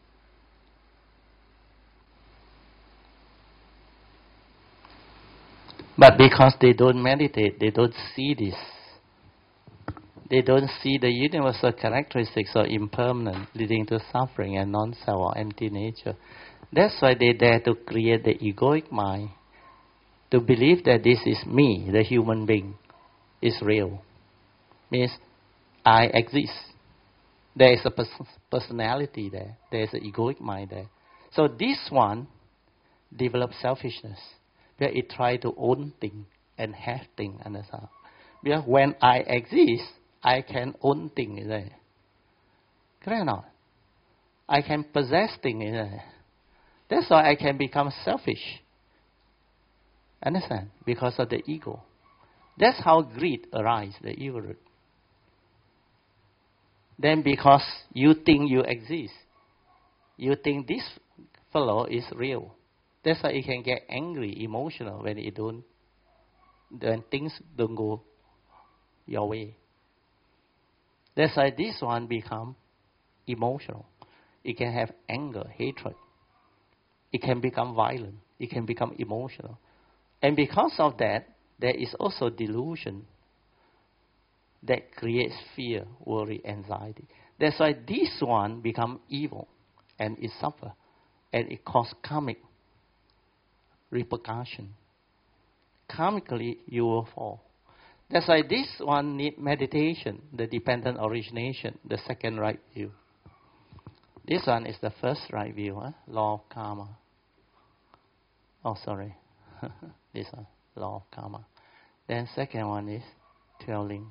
But because they don't meditate, they don't see this. They don't see the universal characteristics of impermanence leading to suffering and non-self or empty nature. That's why they dare to create the egoic mind, to believe that this is me, the human being, is real. Means I exist. There is a pers- personality there. There is an egoic mind there. So this one develops selfishness, where it tries to own things and have things. Understand? Because when I exist, I can own things. Correct or not? I can possess things. That's why I can become selfish. Understand? Because of the ego. That's how greed arises, the evil root. Then because you think you exist, you think this fellow is real. That's why you can get angry, emotional when it don't, when things don't go your way. That's why this one become emotional. It can have anger, hatred. It can become violent. It can become emotional. And because of that, there is also delusion that creates fear, worry, anxiety. That's why this one become evil and it suffer. And it causes karmic repercussion. Karmically, you will fall. That's why this one need meditation, the dependent origination, the second right view. This one is the first right view, huh? Law of karma. Oh, sorry. This one, law of karma. Then second one is dwelling.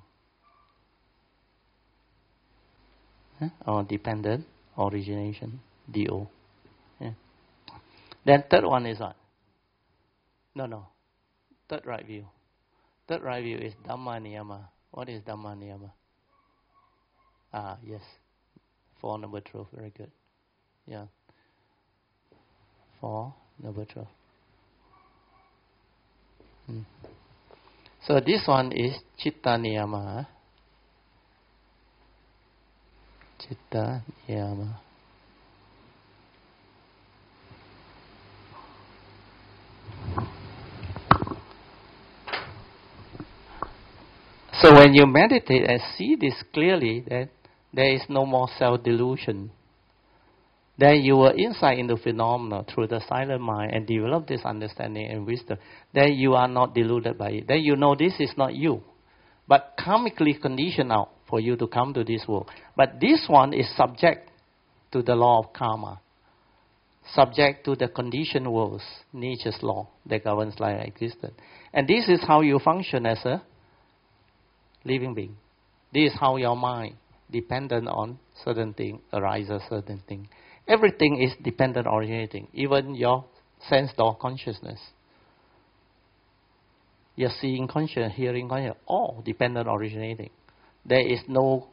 Huh? Or dependent origination, D O. Yeah. Then third one is what? No, no. Third right view. Third right view is Dhamma Niyama. What is Dhamma Niyama? Ah, yes. Four number twelve. Very good. Yeah. Four number twelve. Hmm. So this one is Chitta Niyama. Chitta Niyama. So when you meditate and see this clearly, that there is no more self-delusion, then you will insight into phenomena through the silent mind and develop this understanding and wisdom. Then you are not deluded by it. Then you know this is not you, but karmically conditioned out for you to come to this world. But this one is subject to the law of karma, subject to the conditioned worlds, nature's law that governs life and existence. And this is how you function as a living being. This is how your mind, dependent on certain thing, arises certain thing. Everything is dependent originating, even your sense door consciousness. Your seeing consciousness, hearing consciousness, all dependent originating. There is no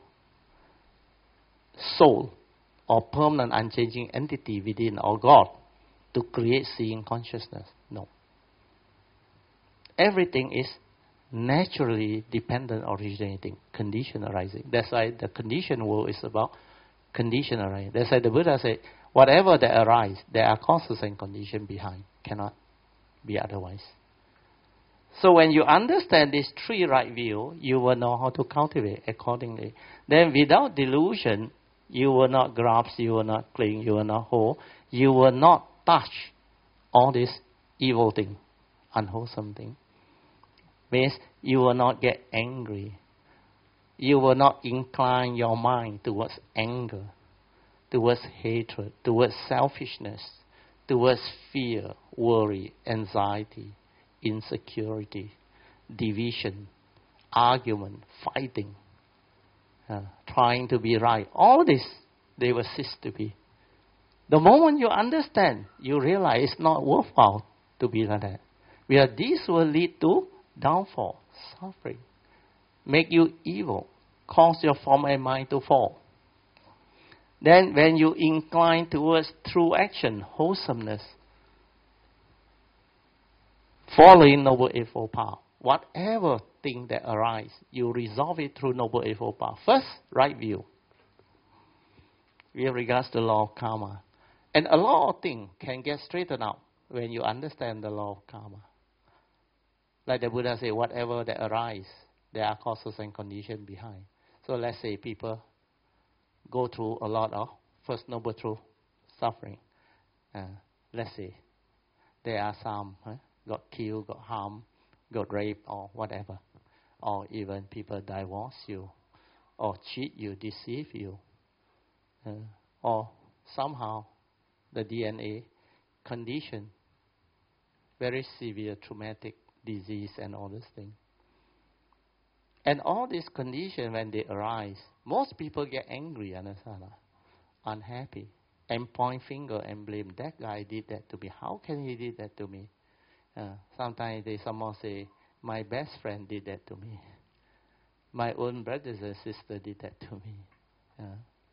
soul or permanent unchanging entity within or God to create seeing consciousness. No. Everything is naturally dependent originating, condition arising. That's why the conditioned world is about condition arising. That's why the Buddha said, whatever that arises, there are causes and conditions behind. Cannot be otherwise. So when you understand this three right view, you will know how to cultivate accordingly. Then without delusion, you will not grasp, you will not cling, you will not hold, you will not touch all these evil things unwholesome thing. Means you will not get angry. You will not incline your mind towards anger, towards hatred, towards selfishness, towards fear, worry, anxiety, insecurity, division, argument, fighting, uh, trying to be right. All this, they will cease to be. The moment you understand, you realize it's not worthwhile to be like that. Because this will lead to downfall, suffering, make you evil, cause your form and mind to fall. Then when you incline towards true action, wholesomeness, following Noble Eightfold Path, whatever thing that arises, you resolve it through Noble Eightfold Path. First, right view. With regards to the law of karma. And a lot of things can get straightened out when you understand the law of karma. Like the Buddha said, whatever that arises, there are causes and conditions behind. So let's say people go through a lot of First Noble Truth suffering. Uh, let's say there are some huh, got killed, got harmed, got raped, or whatever. Or even people divorce you, or cheat you, deceive you. Uh, or somehow the D N A condition, very severe traumatic disease and all these things. And all these conditions, when they arise, most people get angry, understand? Unhappy, and point finger and blame. That guy did that to me. How can he did that to me? Uh, sometimes they someone say, my best friend did that to me. My own brothers and sisters did that to me. Uh,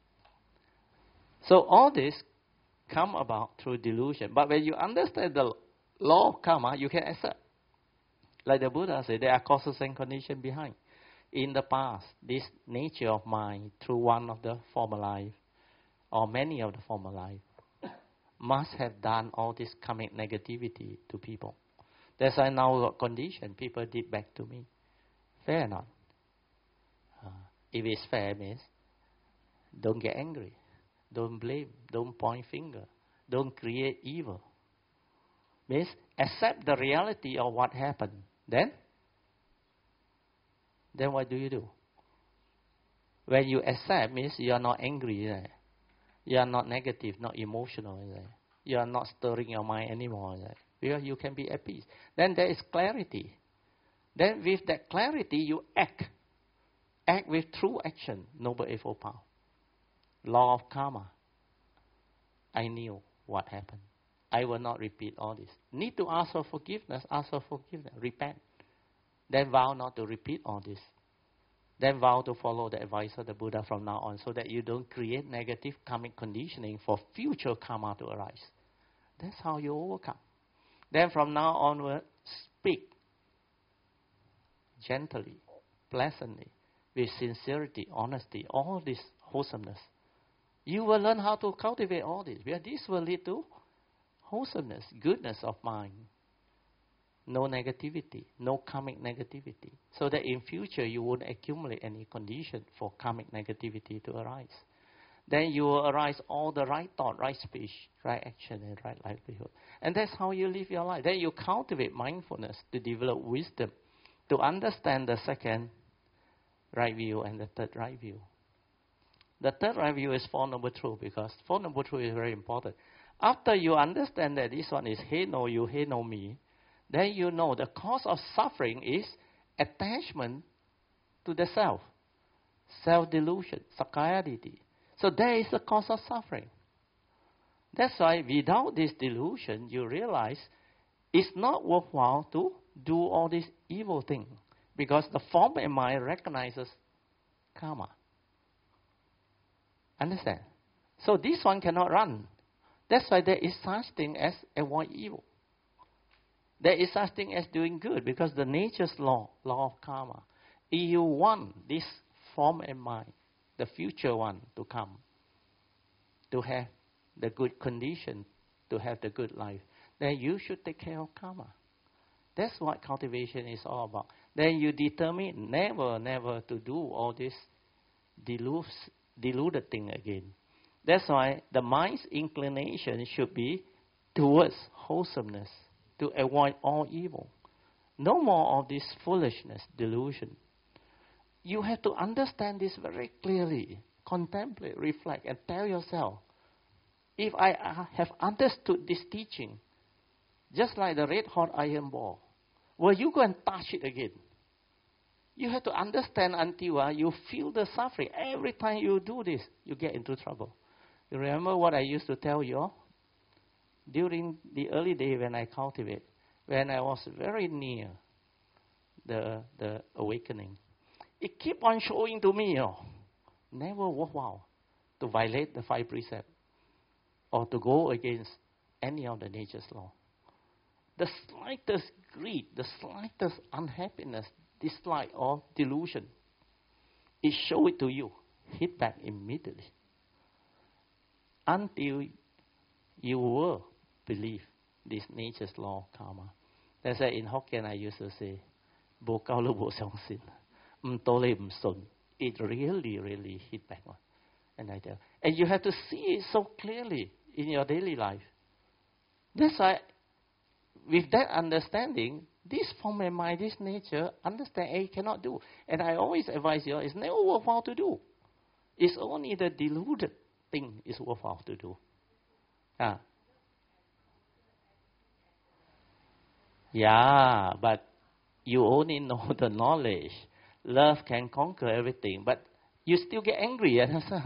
so all this come about through delusion. But when you understand the law of karma, you can accept. Like the Buddha said, there are causes and conditions behind. In the past, this nature of mind, through one of the former life, or many of the former life, must have done all this karmic negativity to people. That's why now got condition, people did back to me. Fair or not? Uh, if it's fair, means don't get angry, don't blame, don't point finger, don't create evil. Means accept the reality of what happened. Then, then what do you do? When you accept, means you are not angry. Right? You are not negative, not emotional. Right? You are not stirring your mind anymore. Right? Because you can be at peace. Then there is clarity. Then with that clarity, you act. Act with true action. Noble Eightfold Path. Law of karma. I knew what happened. I will not repeat all this. Need to ask for forgiveness, ask for forgiveness, repent. Then vow not to repeat all this. Then vow to follow the advice of the Buddha from now on so that you don't create negative karmic conditioning for future karma to arise. That's how you overcome. Then from now onward, speak gently, pleasantly, with sincerity, honesty, all this wholesomeness. You will learn how to cultivate all this. Because this will lead to wholesomeness, goodness of mind. No negativity, no karmic negativity. So that in future you won't accumulate any condition for karmic negativity to arise. Then you will arise all the right thought, right speech, right action, and right livelihood. And that's how you live your life. Then you cultivate mindfulness to develop wisdom, to understand the second right view and the third right view. The third right view is Four Noble Truths, because Four Noble Truths is very important. After you understand that this one is hey no you, hey no me, then you know the cause of suffering is attachment to the self, self-delusion, sakkaya-ditthi. So there is the cause of suffering. That's why without this delusion, you realize it's not worthwhile to do all these evil things, because the form and mind recognizes karma. Understand? So this one cannot run. That's why there is such thing as avoid evil. There is such thing as doing good, because the nature's law, law of karma. If you want this form and mind, the future one to come, to have the good condition, to have the good life, then you should take care of karma. That's what cultivation is all about. Then you determine never, never to do all this deluded, deluded thing again. That's why the mind's inclination should be towards wholesomeness, to avoid all evil. No more of this foolishness, delusion. You have to understand this very clearly. Contemplate, reflect, and tell yourself, if I have understood this teaching, just like the red hot iron ball, will you go and touch it again? You have to understand until uh, you feel the suffering. Every time you do this, you get into trouble. You remember what I used to tell you all? During the early day when I cultivate, when I was very near the the awakening, it keep on showing to me, you know, never worthwhile to violate the five precepts or to go against any of the nature's law. The slightest greed, the slightest unhappiness, dislike or delusion, it show it to you, hit back immediately. Until you will believe this nature's law of karma. That's why in Hokkien I used to say, Bo Kao Lu Bo Xiong Sin, M To Le M Sun. It really, really hit back on. And I tell, and you have to see it so clearly in your daily life. That's why, with that understanding, this form of mind, this nature, understand, I cannot do. And I always advise you, it's never worthwhile to do. It's only the deluded thing is worthwhile to do. Ah. Yeah, but you only know the knowledge. Love can conquer everything, but you still get angry.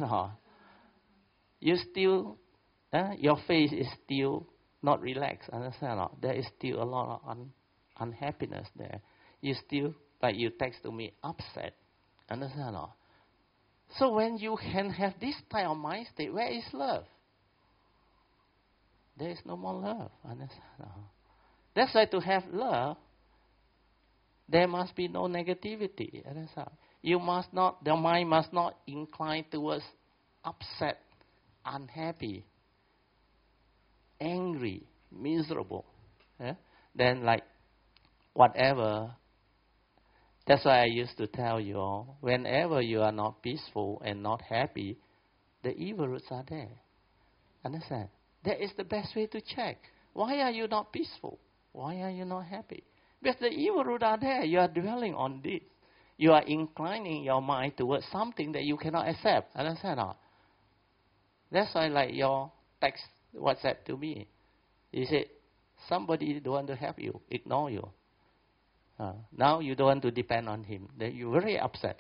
You still, uh, your face is still not relaxed. Understand? Or? There is still a lot of un, unhappiness there. You still, like you text to me, upset. Understand? Or? So when you can have this type of mind state, where is love? There is no more love. Understand? Or? That's why to have love, there must be no negativity. Understand? You must not, the mind must not incline towards upset, unhappy, angry, miserable. Yeah? Then like whatever. That's why I used to tell you all, whenever you are not peaceful and not happy, the evil roots are there. Understand? That is the best way to check. Why are you not peaceful? Why are you not happy? Because the evil roots are there. You are dwelling on this. You are inclining your mind towards something that you cannot accept. Understand? Or? That's why like your text WhatsApp to me. You said, somebody don't want to help you, ignore you. Uh, now you don't want to depend on him. Then you're very upset.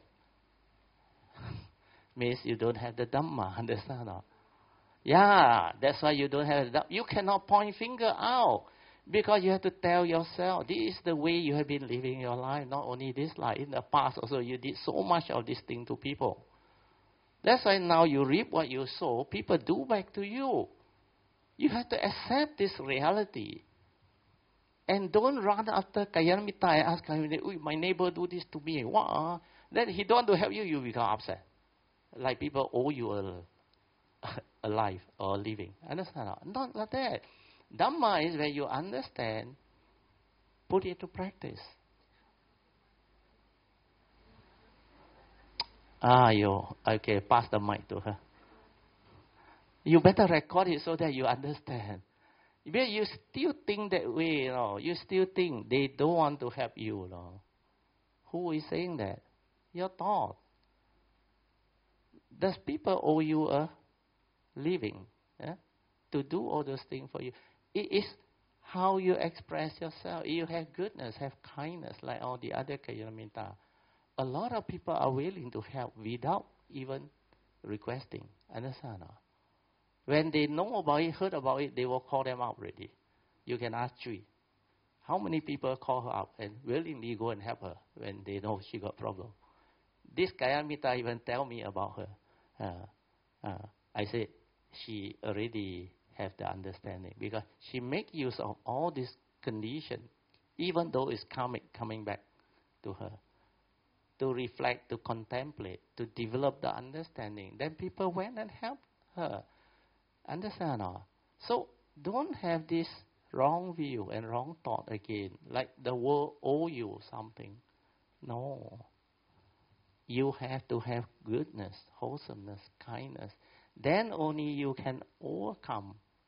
Means you don't have the Dhamma, understand? Or? Yeah, that's why you don't have the Dhamma. You cannot point finger out. Because you have to tell yourself, this is the way you have been living your life. Not only this life, in the past also you did so much of this thing to people. That's why now you reap what you sow. People do back to you. You have to accept this reality. And don't run after Kalyanamitta and ask Kalyanamitta, my neighbor do this to me. What? Then he don't want to help you, you become upset. Like people owe you a, a life or a living. Understand? Not like that. Dhamma is when you understand, put it to practice. Ah, yo, okay, pass the mic to her. You better record it so that you understand. But you still think that way, you know. You still think they don't want to help you, you know. Who is saying that? Your thought. Does people owe you a living? Yeah? To do all those things for you. It is how you express yourself. You have goodness, have kindness, like all the other Kalyanamitta. A lot of people are willing to help without even requesting. Understand? No? When they know about it, heard about it, they will call them out already. You can ask Chui. How many people call her up and willingly go and help her when they know she got problem? This Kalyanamitta even tell me about her. Uh, uh, I said, she already have the understanding because she make use of all this condition, even though it's coming coming back to her, to reflect, to contemplate, to develop the understanding. Then people went and helped her. Understand? Or? So don't have this wrong view and wrong thought again, like the world owe you something. No. You have to have goodness, wholesomeness, kindness. Then only you can overcome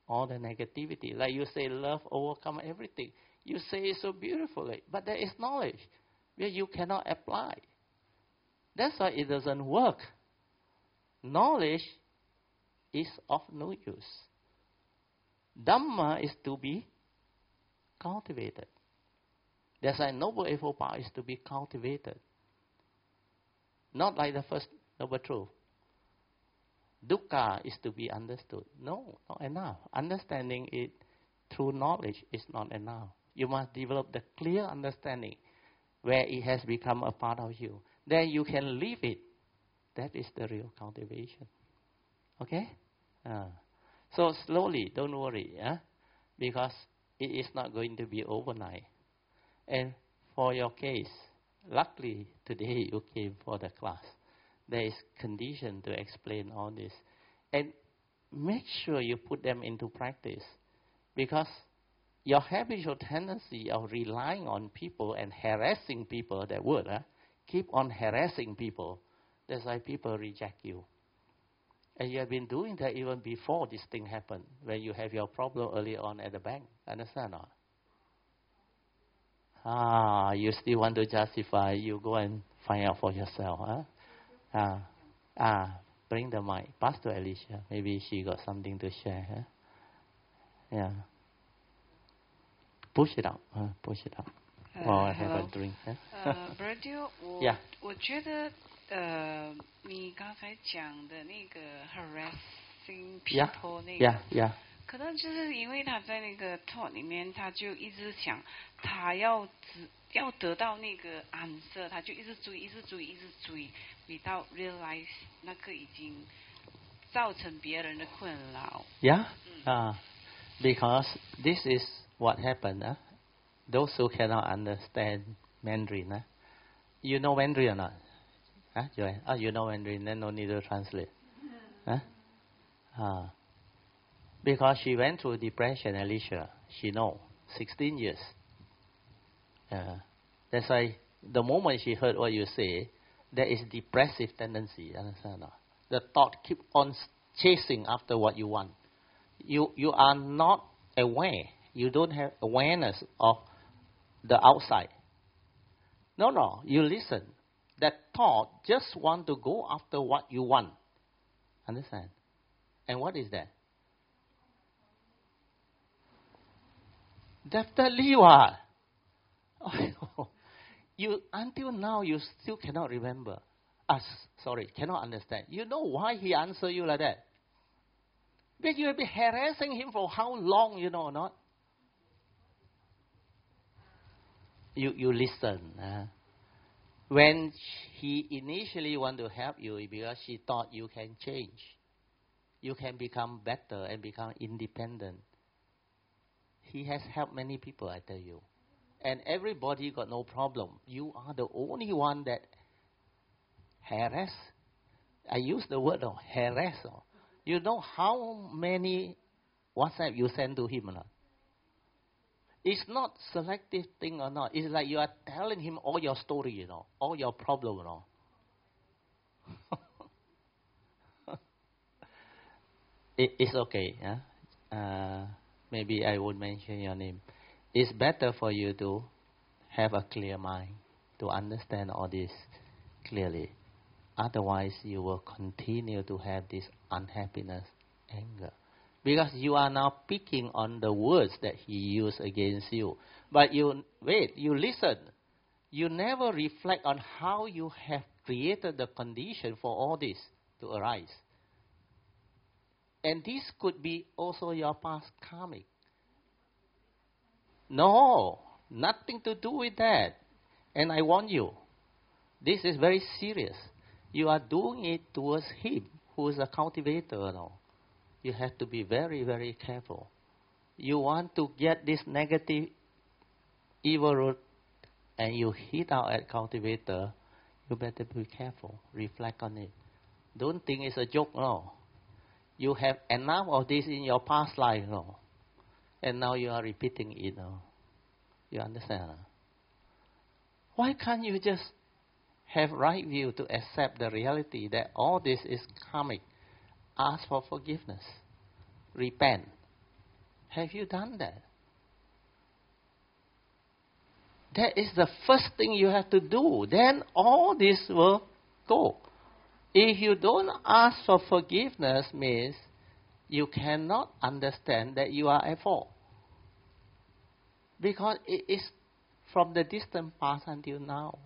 all the negativity. Like you say, love overcome everything. You say it so beautifully, but there is knowledge where you cannot apply. That's why it doesn't work. Knowledge is of no use. Dhamma is to be cultivated. That's why Noble Eightfold Path is to be cultivated. Not like the first Noble Truth. Dukkha is to be understood. No, not enough. Understanding it through knowledge is not enough. You must develop the clear understanding where it has become a part of you. Then you can live it. That is the real cultivation. Okay? Uh, so slowly, don't worry. Eh? Because it is not going to be overnight. And for your case, luckily today you came for the class. There is condition to explain all this. And make sure you put them into practice. Because your habitual tendency of relying on people and harassing people, that word, eh? Keep on harassing people. That's why people reject you. And you have been doing that even before this thing happened, when you have your problem early on at the bank. Understand or not? Ah, you still want to justify, you go and find out for yourself. Huh? Ah, ah, bring the mic. Pass to Alicia. Maybe she got something to share. Huh? Yeah. Push it out. Uh, push it out. Uh, While I have hello. a drink. Huh? uh, Brother, 我 Yeah. 我觉得呃，你刚才讲的那个 harassing Yeah. people 那个 Yeah, yeah. 可能就是因为他在那个 talk 里面，他就一直想他要只要得到那个 answer， 他就一直追，一直追，一直追 ，without realize 那个已经造成别人的困扰。 Yeah? Uh, because this is what happened. Huh? Those who cannot understand Mandarin. Huh? You know Mandarin or not? Huh, Joanne? Oh, you know Mandarin, then no need to translate. Huh? Uh, because she went through depression, Alicia. She know. sixteen years. Uh, that's why the moment she heard what you say, there is depressive tendency. Understand or not? The thought keep on chasing after what you want. You you are not aware. You don't have awareness of the outside. No, no. You listen. That thought just want to go after what you want. Understand? And what is that? Definitely what? Oh, you until now you still cannot remember. Us, sorry, cannot understand. You know why he answered you like that? Because you have been harassing him for how long, you know or not? You you listen. Uh. When he initially want to help you, because she thought you can change, you can become better and become independent. He has helped many people, I tell you. And everybody got no problem. You are the only one that harass. I use the word of harass. You know how many WhatsApp you send to him or not? It's not selective thing or not. It's like you are telling him all your story, you know, all your problem, you know. it, it's okay. Yeah? Uh, maybe I would mention your name. It's better for you to have a clear mind, to understand all this clearly. Otherwise, you will continue to have this unhappiness, anger. Because you are now picking on the words that he used against you. But you, wait, you listen. You never reflect on how you have created the condition for all this to arise. And this could be also your past karmic. No, nothing to do with that. And I warn you, this is very serious. You are doing it towards him, who is a cultivator. No? You have to be very, very careful. You want to get this negative evil root and you hit out at cultivator, you better be careful. Reflect on it. Don't think it's a joke, no. You have enough of this in your past life, no. And now you are repeating it, no. You understand? No? Why can't you just have right view to accept the reality that all this is karmic? Ask for forgiveness. Repent. Have you done that? That is the first thing you have to do. Then all this will go. If you don't ask for forgiveness, means you cannot understand that you are at fault. Because it is from the distant past until now.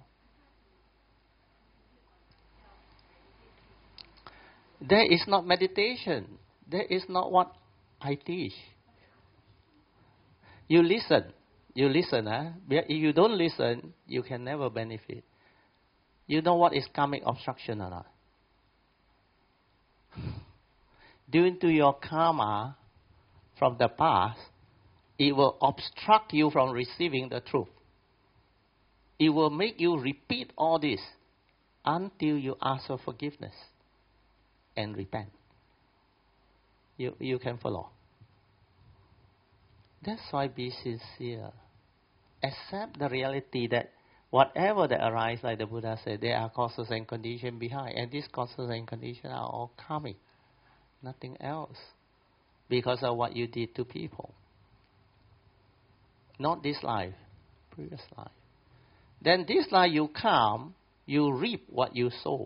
That is not meditation. That is not what I teach. You listen. You listen. Huh? If you don't listen, you can never benefit. You know what is karmic obstruction or not? Due to your karma from the past, it will obstruct you from receiving the truth. It will make you repeat all this until you ask for forgiveness and repent. You, you can follow. That's why be sincere. Accept the reality that whatever that arises, like the Buddha said, there are causes and conditions behind. And these causes and conditions are all karmic. Nothing else. Because of what you did to people. Not this life, previous life. Then this life you come, you reap what you sow.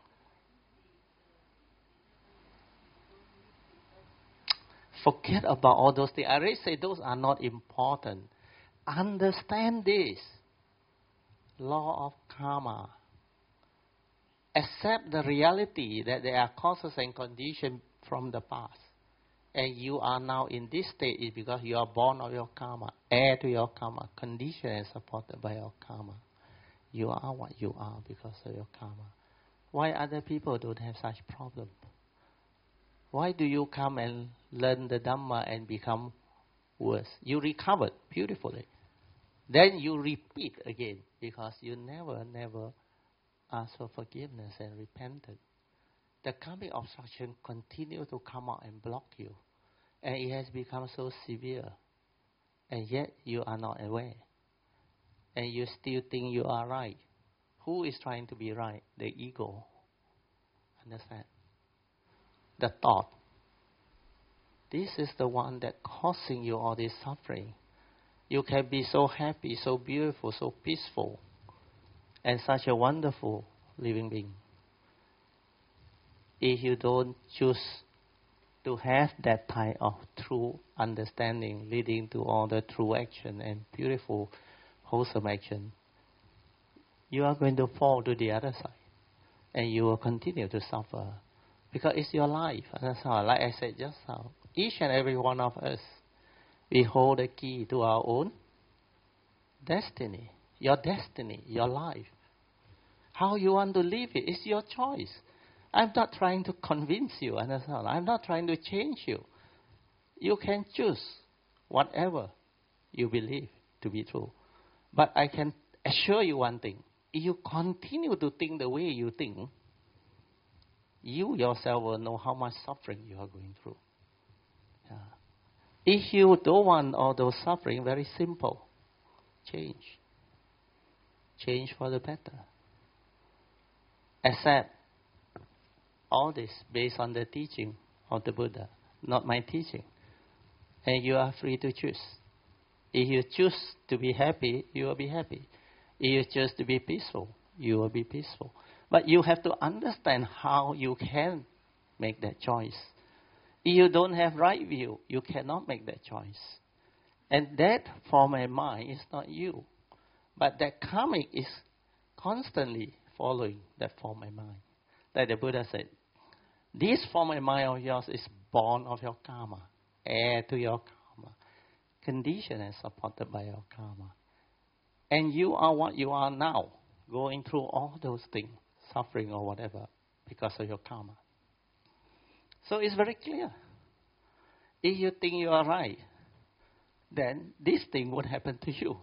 Forget about all those things. I already said those are not important. Understand this. Law of karma. Accept the reality that there are causes and conditions from the past. And you are now in this state is because you are born of your karma, heir to your karma, conditioned and supported by your karma. You are what you are because of your karma. Why other people don't have such problem? Why do you come and learn the Dhamma and become worse? You recovered beautifully. Then you repeat again because you never, never asked for forgiveness and repented. The karmic obstruction continues to come out and block you. And it has become so severe. And yet you are not aware. And you still think you are right. Who is trying to be right? The ego. Understand? The thought. This is the one that causing you all this suffering. You can be so happy, so beautiful, so peaceful, and such a wonderful living being. If you don't choose to have that type of true understanding leading to all the true action and beautiful, wholesome action, you are going to fall to the other side. And you will continue to suffer. Because it's your life. That's how, like I said just now, each and every one of us, we hold the key to our own destiny. Your destiny, your life. How you want to live it is your choice. I'm not trying to convince you, understand? I'm not trying to change you. You can choose whatever you believe to be true. But I can assure you one thing. If you continue to think the way you think, you yourself will know how much suffering you are going through. Yeah. If you don't want all those suffering, very simple. Change. Change for the better. Accept all this based on the teaching of the Buddha, not my teaching. And you are free to choose. If you choose to be happy, you will be happy. If you choose to be peaceful, you will be peaceful. But you have to understand how you can make that choice. If you don't have right view, you cannot make that choice. And that form and mind is not you. But that karmic is constantly following that form and mind. Like the Buddha said, this form and mind of yours is born of your karma, heir to your karma, conditioned and supported by your karma. And you are what you are now, going through all those things, suffering or whatever, because of your karma. So it's very clear. If you think you are right, then this thing would happen to you.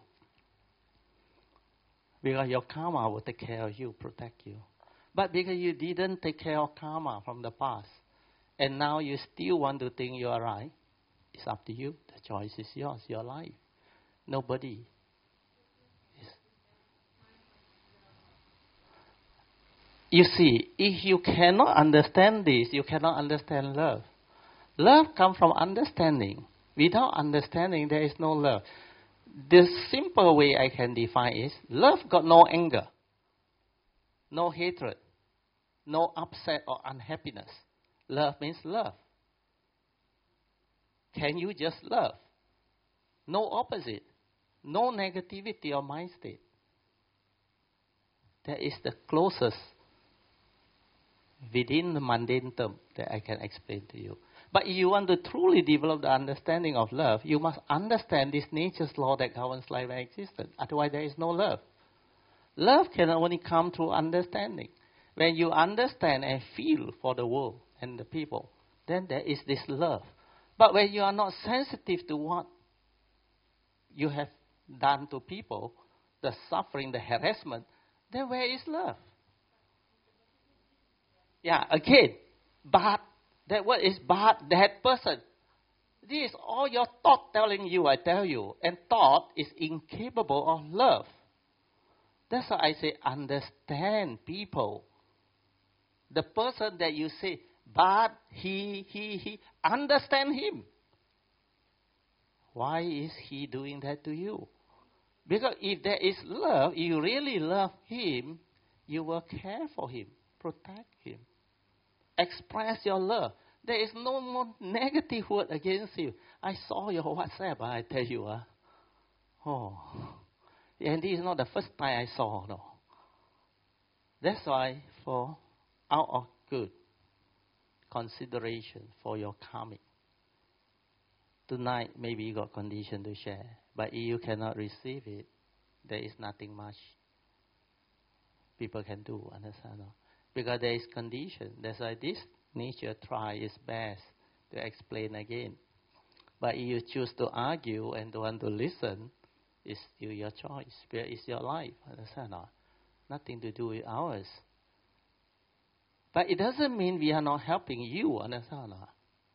Because your karma will take care of you, protect you. But because you didn't take care of karma from the past, and now you still want to think you are right, it's up to you. The choice is yours, your life. Nobody. You see, if you cannot understand this, you cannot understand love. Love comes from understanding. Without understanding, there is no love. The simple way I can define is, love got no anger, no hatred, no upset or unhappiness. Love means love. Can you just love? No opposite, no negativity or mind state. That is the closest within the mundane term that I can explain to you. But if you want to truly develop the understanding of love, you must understand this nature's law that governs life and existence. Otherwise, there is no love. Love can only come through understanding. When you understand and feel for the world and the people, then there is this love. But when you are not sensitive to what you have done to people, the suffering, the harassment, then where is love? Yeah, again, but that word is but that person. This is all your thought telling you, I tell you. And thought is incapable of love. That's why I say understand people. The person that you say, but he, he, he, understand him. Why is he doing that to you? Because if there is love, you really love him, you will care for him, protect him, express your love. There is no more negative word against you. I saw your WhatsApp, I tell you. Uh, oh, and this is not the first time I saw, no. That's why for out of good consideration for your karmic, tonight maybe you got condition to share. But if you cannot receive it, there is nothing much people can do, understand? No? Because there is condition. That's why this nature try its best to explain again. But if you choose to argue and don't want to listen, it's still your choice. Where is your life, understand? No? Nothing to do with ours. But it doesn't mean we are not helping you, understand? No?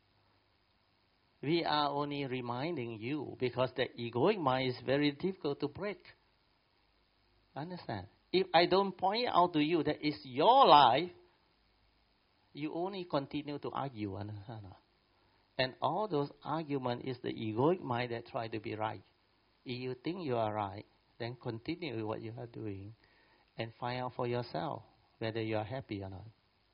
We are only reminding you because the egoic mind is very difficult to break. Understand? If I don't point out to you that it's your life, you only continue to argue. Understand? And all those arguments is the egoic mind that try to be right. If you think you are right, then continue with what you are doing and find out for yourself whether you are happy or not.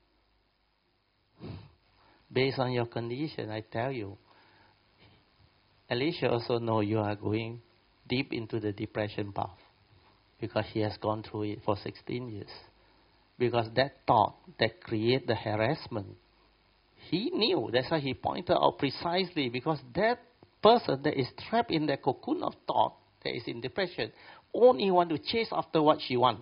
Based on your condition, I tell you, Alicia also know you are going deep into the depression path because he has gone through it for sixteen years. Because that thought that created the harassment, he knew. That's why he pointed out precisely, because that person that is trapped in the cocoon of thought that is in depression only want to chase after what she wants.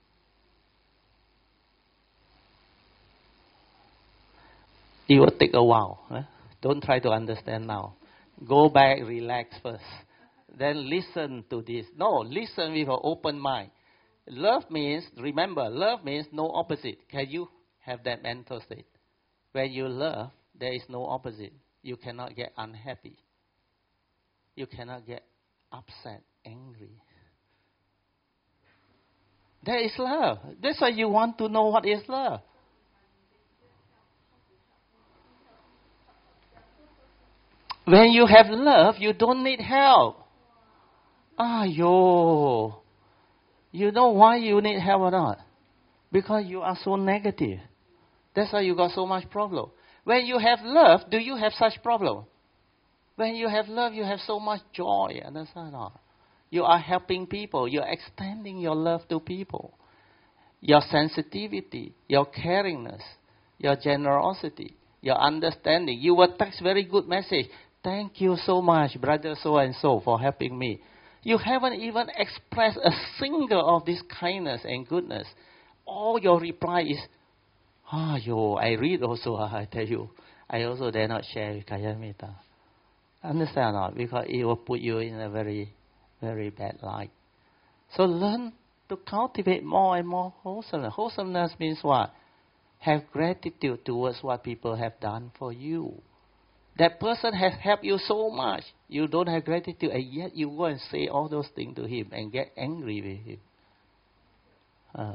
It will take a while. Eh? Don't try to understand now. Go back, relax first. Then listen to this. No, listen with an open mind. Love means, remember, love means no opposite. Can you have that mental state? When you love, there is no opposite. You cannot get unhappy. You cannot get upset, angry. There is love. That's why you want to know what is love. When you have love, you don't need help. Ayo. You know why you need help or not? Because you are so negative. That's why you got so much problem. When you have love, do you have such problem? When you have love, you have so much joy. Understand or not? You are helping people. You are extending your love to people. Your sensitivity, your caringness, your generosity, your understanding. You will text very good message. Thank you so much, brother so and so, for helping me. You haven't even expressed a single of this kindness and goodness. All your reply is, ah, yo, I read also, I tell you. I also dare not share with Kaya Metta. Understand or not? Because it will put you in a very, very bad light. So learn to cultivate more and more wholesomeness. Wholesomeness means what? Have gratitude towards what people have done for you. That person has helped you so much. You don't have gratitude, and yet you go and say all those things to him and get angry with him. Uh.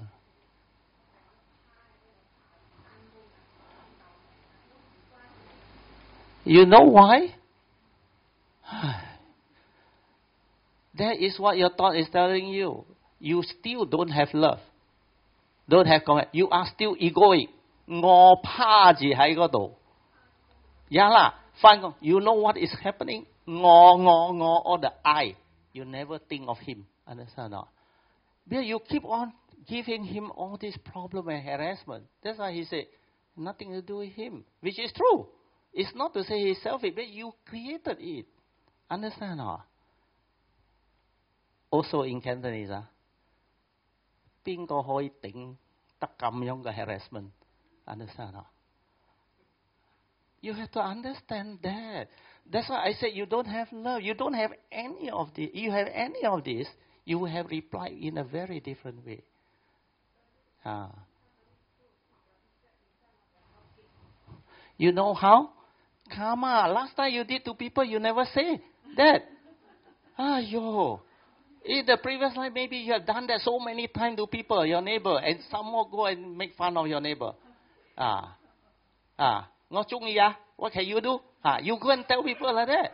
You know why? That is what your thought is telling you. You still don't have love. Don't have comment. You are still egoic. 我趴住喺嗰度。呀啦，翻工 you know what is happening? 我我我 or the I. You never think of him. Understand or not? But you keep on giving him all this problem and harassment. That's why he said, nothing to do with him. Which is true. It's not to say he's selfish, but you created it. Understand or not? Also in Cantonese, 邊個可以頂得咁樣嘅 harassment? Understand or not? You have to understand that. That's why I said you don't have love. You don't have any of this. You have any of this, you will have replied in a very different way. Ah. You know how? Karma. Last time you did to people, you never say that. Ah, yo. In the previous life, maybe you have done that so many times to people, your neighbor, and some more go and make fun of your neighbor. Ah. Ah. 我中意啊. What can you do? Ah, you go and tell people like that.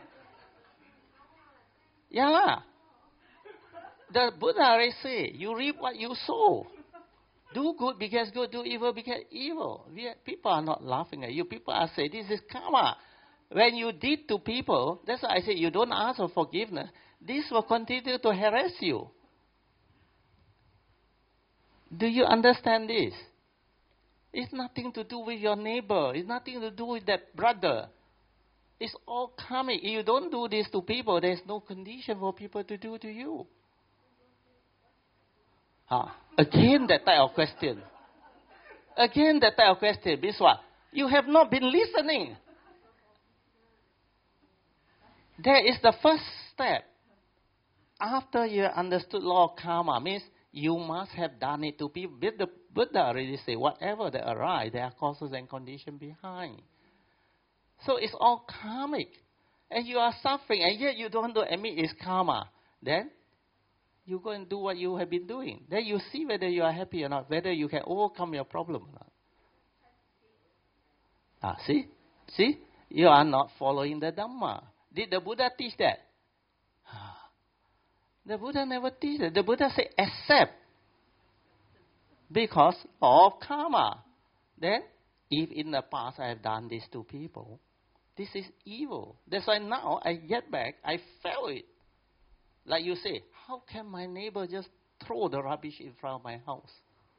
Yeah lah. The Buddha already say, you reap what you sow. Do good because good, do evil because evil. We, people are not laughing at you. People are saying, this is karma. When you did to people, that's why I say you don't ask for forgiveness. This will continue to harass you. Do you understand this? It's nothing to do with your neighbor. It's nothing to do with that brother. It's all karmic. If you don't do this to people, there's no condition for people to do to you. Ah, again, that type of question. Again, that type of question. This one. You have not been listening. That is the first step. After you understood law of karma, means you must have done it to people. But the Buddha already said, whatever that arise, there are causes and conditions behind. So it's all karmic. And you are suffering, and yet you don't want to admit it's karma. Then you go and do what you have been doing. Then you see whether you are happy or not, whether you can overcome your problem or not. Ah, see? See? You are not following the Dhamma. Did the Buddha teach that? The Buddha never teach that. The Buddha said, accept. Because of karma. Then, if in the past I have done this to people, this is evil. That's why now I get back, I felt it. Like you say, how can my neighbor just throw the rubbish in front of my house?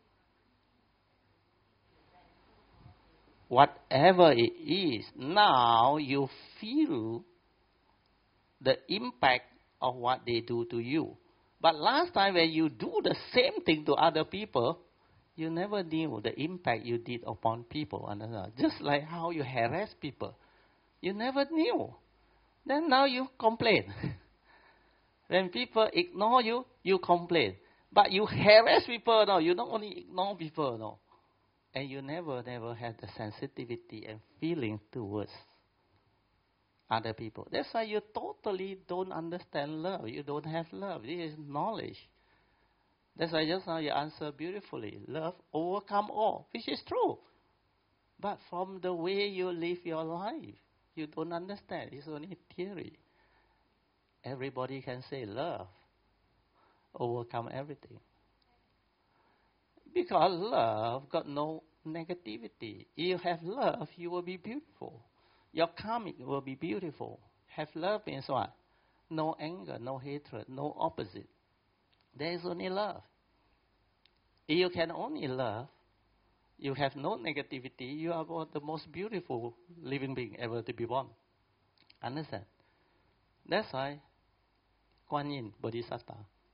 Whatever it is, now you feel the impact of what they do to you. But last time when you do the same thing to other people, you never knew the impact you did upon people. Just like how you harass people. You never knew. Then now you complain. When people ignore you, you complain. But you harass people, no. You don't only ignore people, no. And you never, never had the sensitivity and feeling towards other people. That's why you totally don't understand love. You don't have love. This is knowledge. That's why just now you answer beautifully. Love overcome all, which is true. But from the way you live your life, you don't understand. It's only theory. Everybody can say love overcome everything. Because love got no negativity. If you have love, you will be beautiful. Your karmic will be beautiful. Have love means what? No anger, no hatred, no opposite. There is only love. If you can only love, you have no negativity, you are the most beautiful living being ever to be born. Understand? That's why Guan Yin Bodhisattva,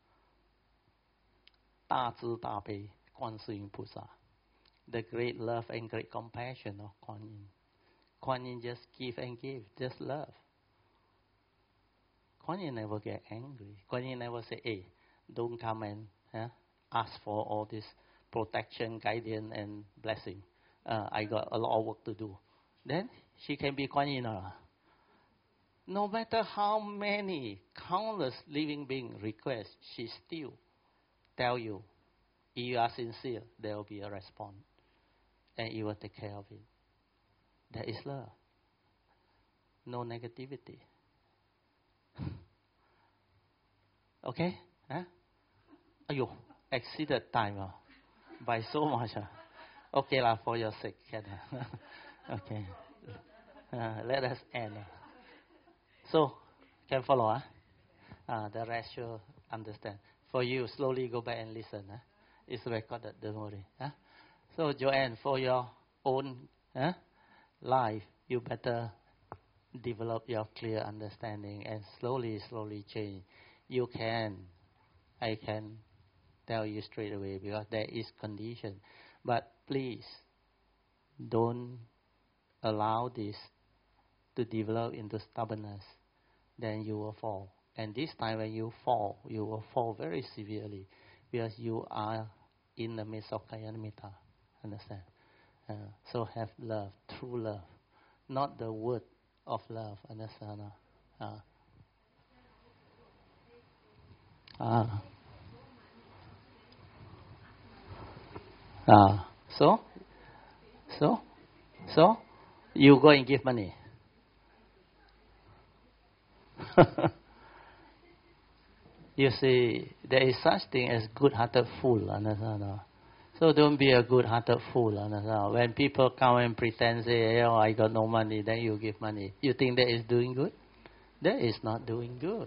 大慈大悲观世音菩萨, the great love and great compassion of Guan Yin. Guan Yin just give and give, just love. Guan Yin never get angry. Guan Yin never say, hey, don't come and eh, ask for all this protection, guidance, and blessing. Uh, I got a lot of work to do. Then she can be Guan Yin. No matter how many countless living beings request, she still tell you, if you are sincere, there will be a response. And you will take care of it. That is love. No negativity. Okay? Huh? Ayo, exceeded time uh, by so much. Uh. Okay, lah, for your sake. Can, uh, okay. Uh, let us end. Uh. So, can follow? Uh? Uh, the rest you understand. For you, slowly go back and listen. Huh? It's recorded, don't worry. Huh? So, Joanne, for your own huh, life, you better develop your clear understanding and slowly, slowly change. You can, I can tell you straight away because there is condition. But please, don't allow this to develop into stubbornness. Then you will fall. And this time when you fall, you will fall very severely because you are in the midst of Kayanamitta. Understand? Uh, so have love, true love, not the word of love. Understand? Uh, uh, uh, so, so, so, you go and give money. You see, there is such thing as good-hearted fool, understand? So don't be a good-hearted fool, understand? When people come and pretend, say, oh, I got no money, then you give money. You think that is doing good? That is not doing good.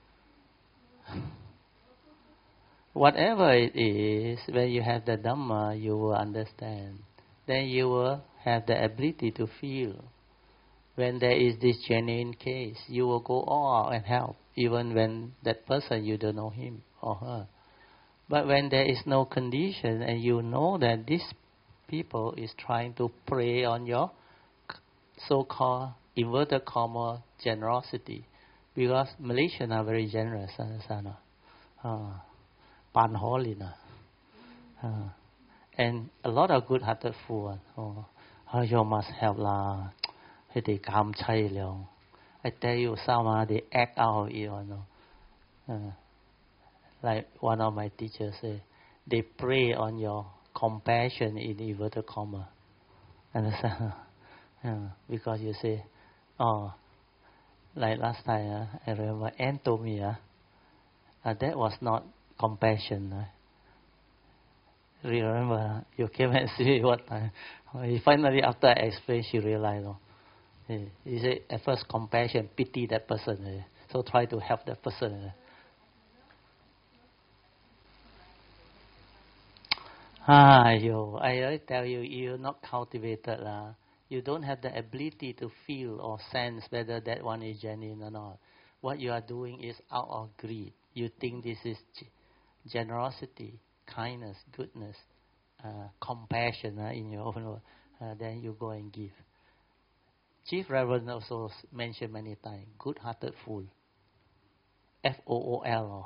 Whatever it is, when you have the Dhamma, you will understand. Then you will have the ability to feel. When there is this genuine case, you will go all out and help, even when that person, you don't know him or her. But when there is no condition and you know that this people is trying to prey on your so-called inverted comma generosity, because Malaysians are very generous, understand? Uh, Panholina. Uh, and a lot of good-hearted fools. Oh, oh, you must help lah. They come I tell you, some uh, they act out of it. You know. uh, like one of my teachers say, they prey on your compassion in inverted comma. Understand? uh, because you say, oh, like last time, uh, I remember Anne told me, uh, uh, that was not compassion. Uh. Remember, uh, you came and see me what time. Uh, finally, after I explained, she realized. Oh, he said, at first, compassion, pity that person. So try to help that person. Ah, yo, I already tell you, you're not cultivated. Uh, you don't have the ability to feel or sense whether that one is genuine or not. What you are doing is out of greed. You think this is generosity, kindness, goodness, uh, compassion uh, in your own world. Uh, then you go and give. Chief Reverend also mentioned many times, good-hearted fool. F O O L.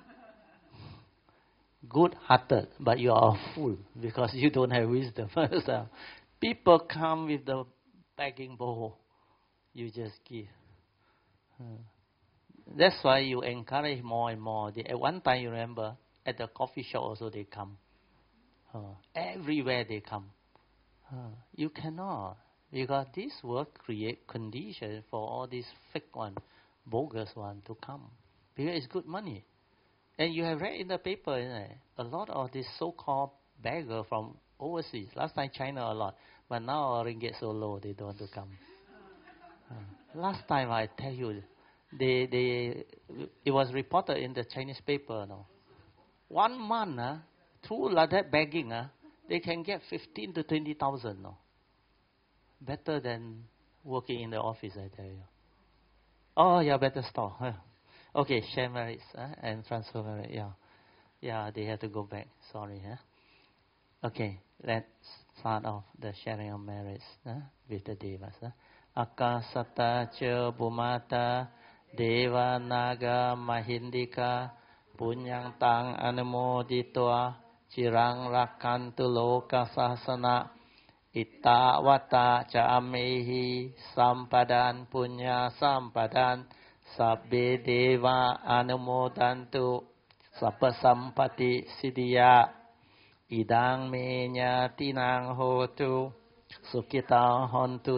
Good-hearted, but you are a fool because you don't have wisdom. People come with the begging bowl. You just give. Uh, that's why you encourage more and more. They, at one time, you remember, at the coffee shop also they come. Uh, everywhere they come. Uh, you cannot. Because this will create conditions for all these fake one, bogus one to come. Because it's good money. And you have read in the paper, isn't it? A lot of this so-called beggar from overseas. Last time China a lot. But now our ringgit so low, they don't want to come. Uh, last time I tell you, they, they, it was reported in the Chinese paper. No? One month, uh, through like that begging, uh, they can get fifteen to twenty thousand. No? Better than working in the office, I tell you. Oh, yeah, better stop. Huh? Okay, share merits huh? and transfer merit. Yeah, yeah, they have to go back. Sorry. Huh? Okay, let's start off the sharing of merits huh? with the devas. Huh? Akasata cha bhumata deva naga mahindika punyang tang anumoditwa cirang rakantu loka sasana Itta vata ca amehi sampadan punya sampadan sabbe deva anumodantu sabba sampati siddhya idang me nyatinang hotu sukita hontu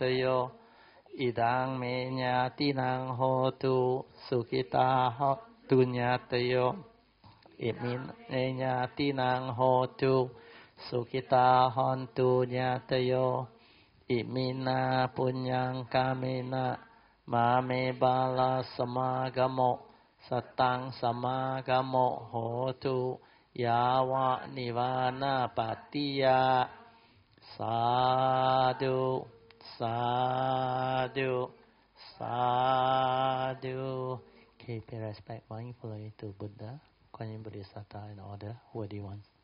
nyatayo idang me nyatinang hotu sukita ตุญญาตโยอิมินเนญาตินังโหตุสุขิตาหอนตุญาตโยอิมินาปุญญังกาเมนะมาเมบาลาสมากโมสัตตังสมากโมโหตุยาวะนิวานาปัตติยาสาธุสาธุสาธุ Okay, pay respect mindfully to Buddha, Kuan Yin Bodhisattva and order worthy ones.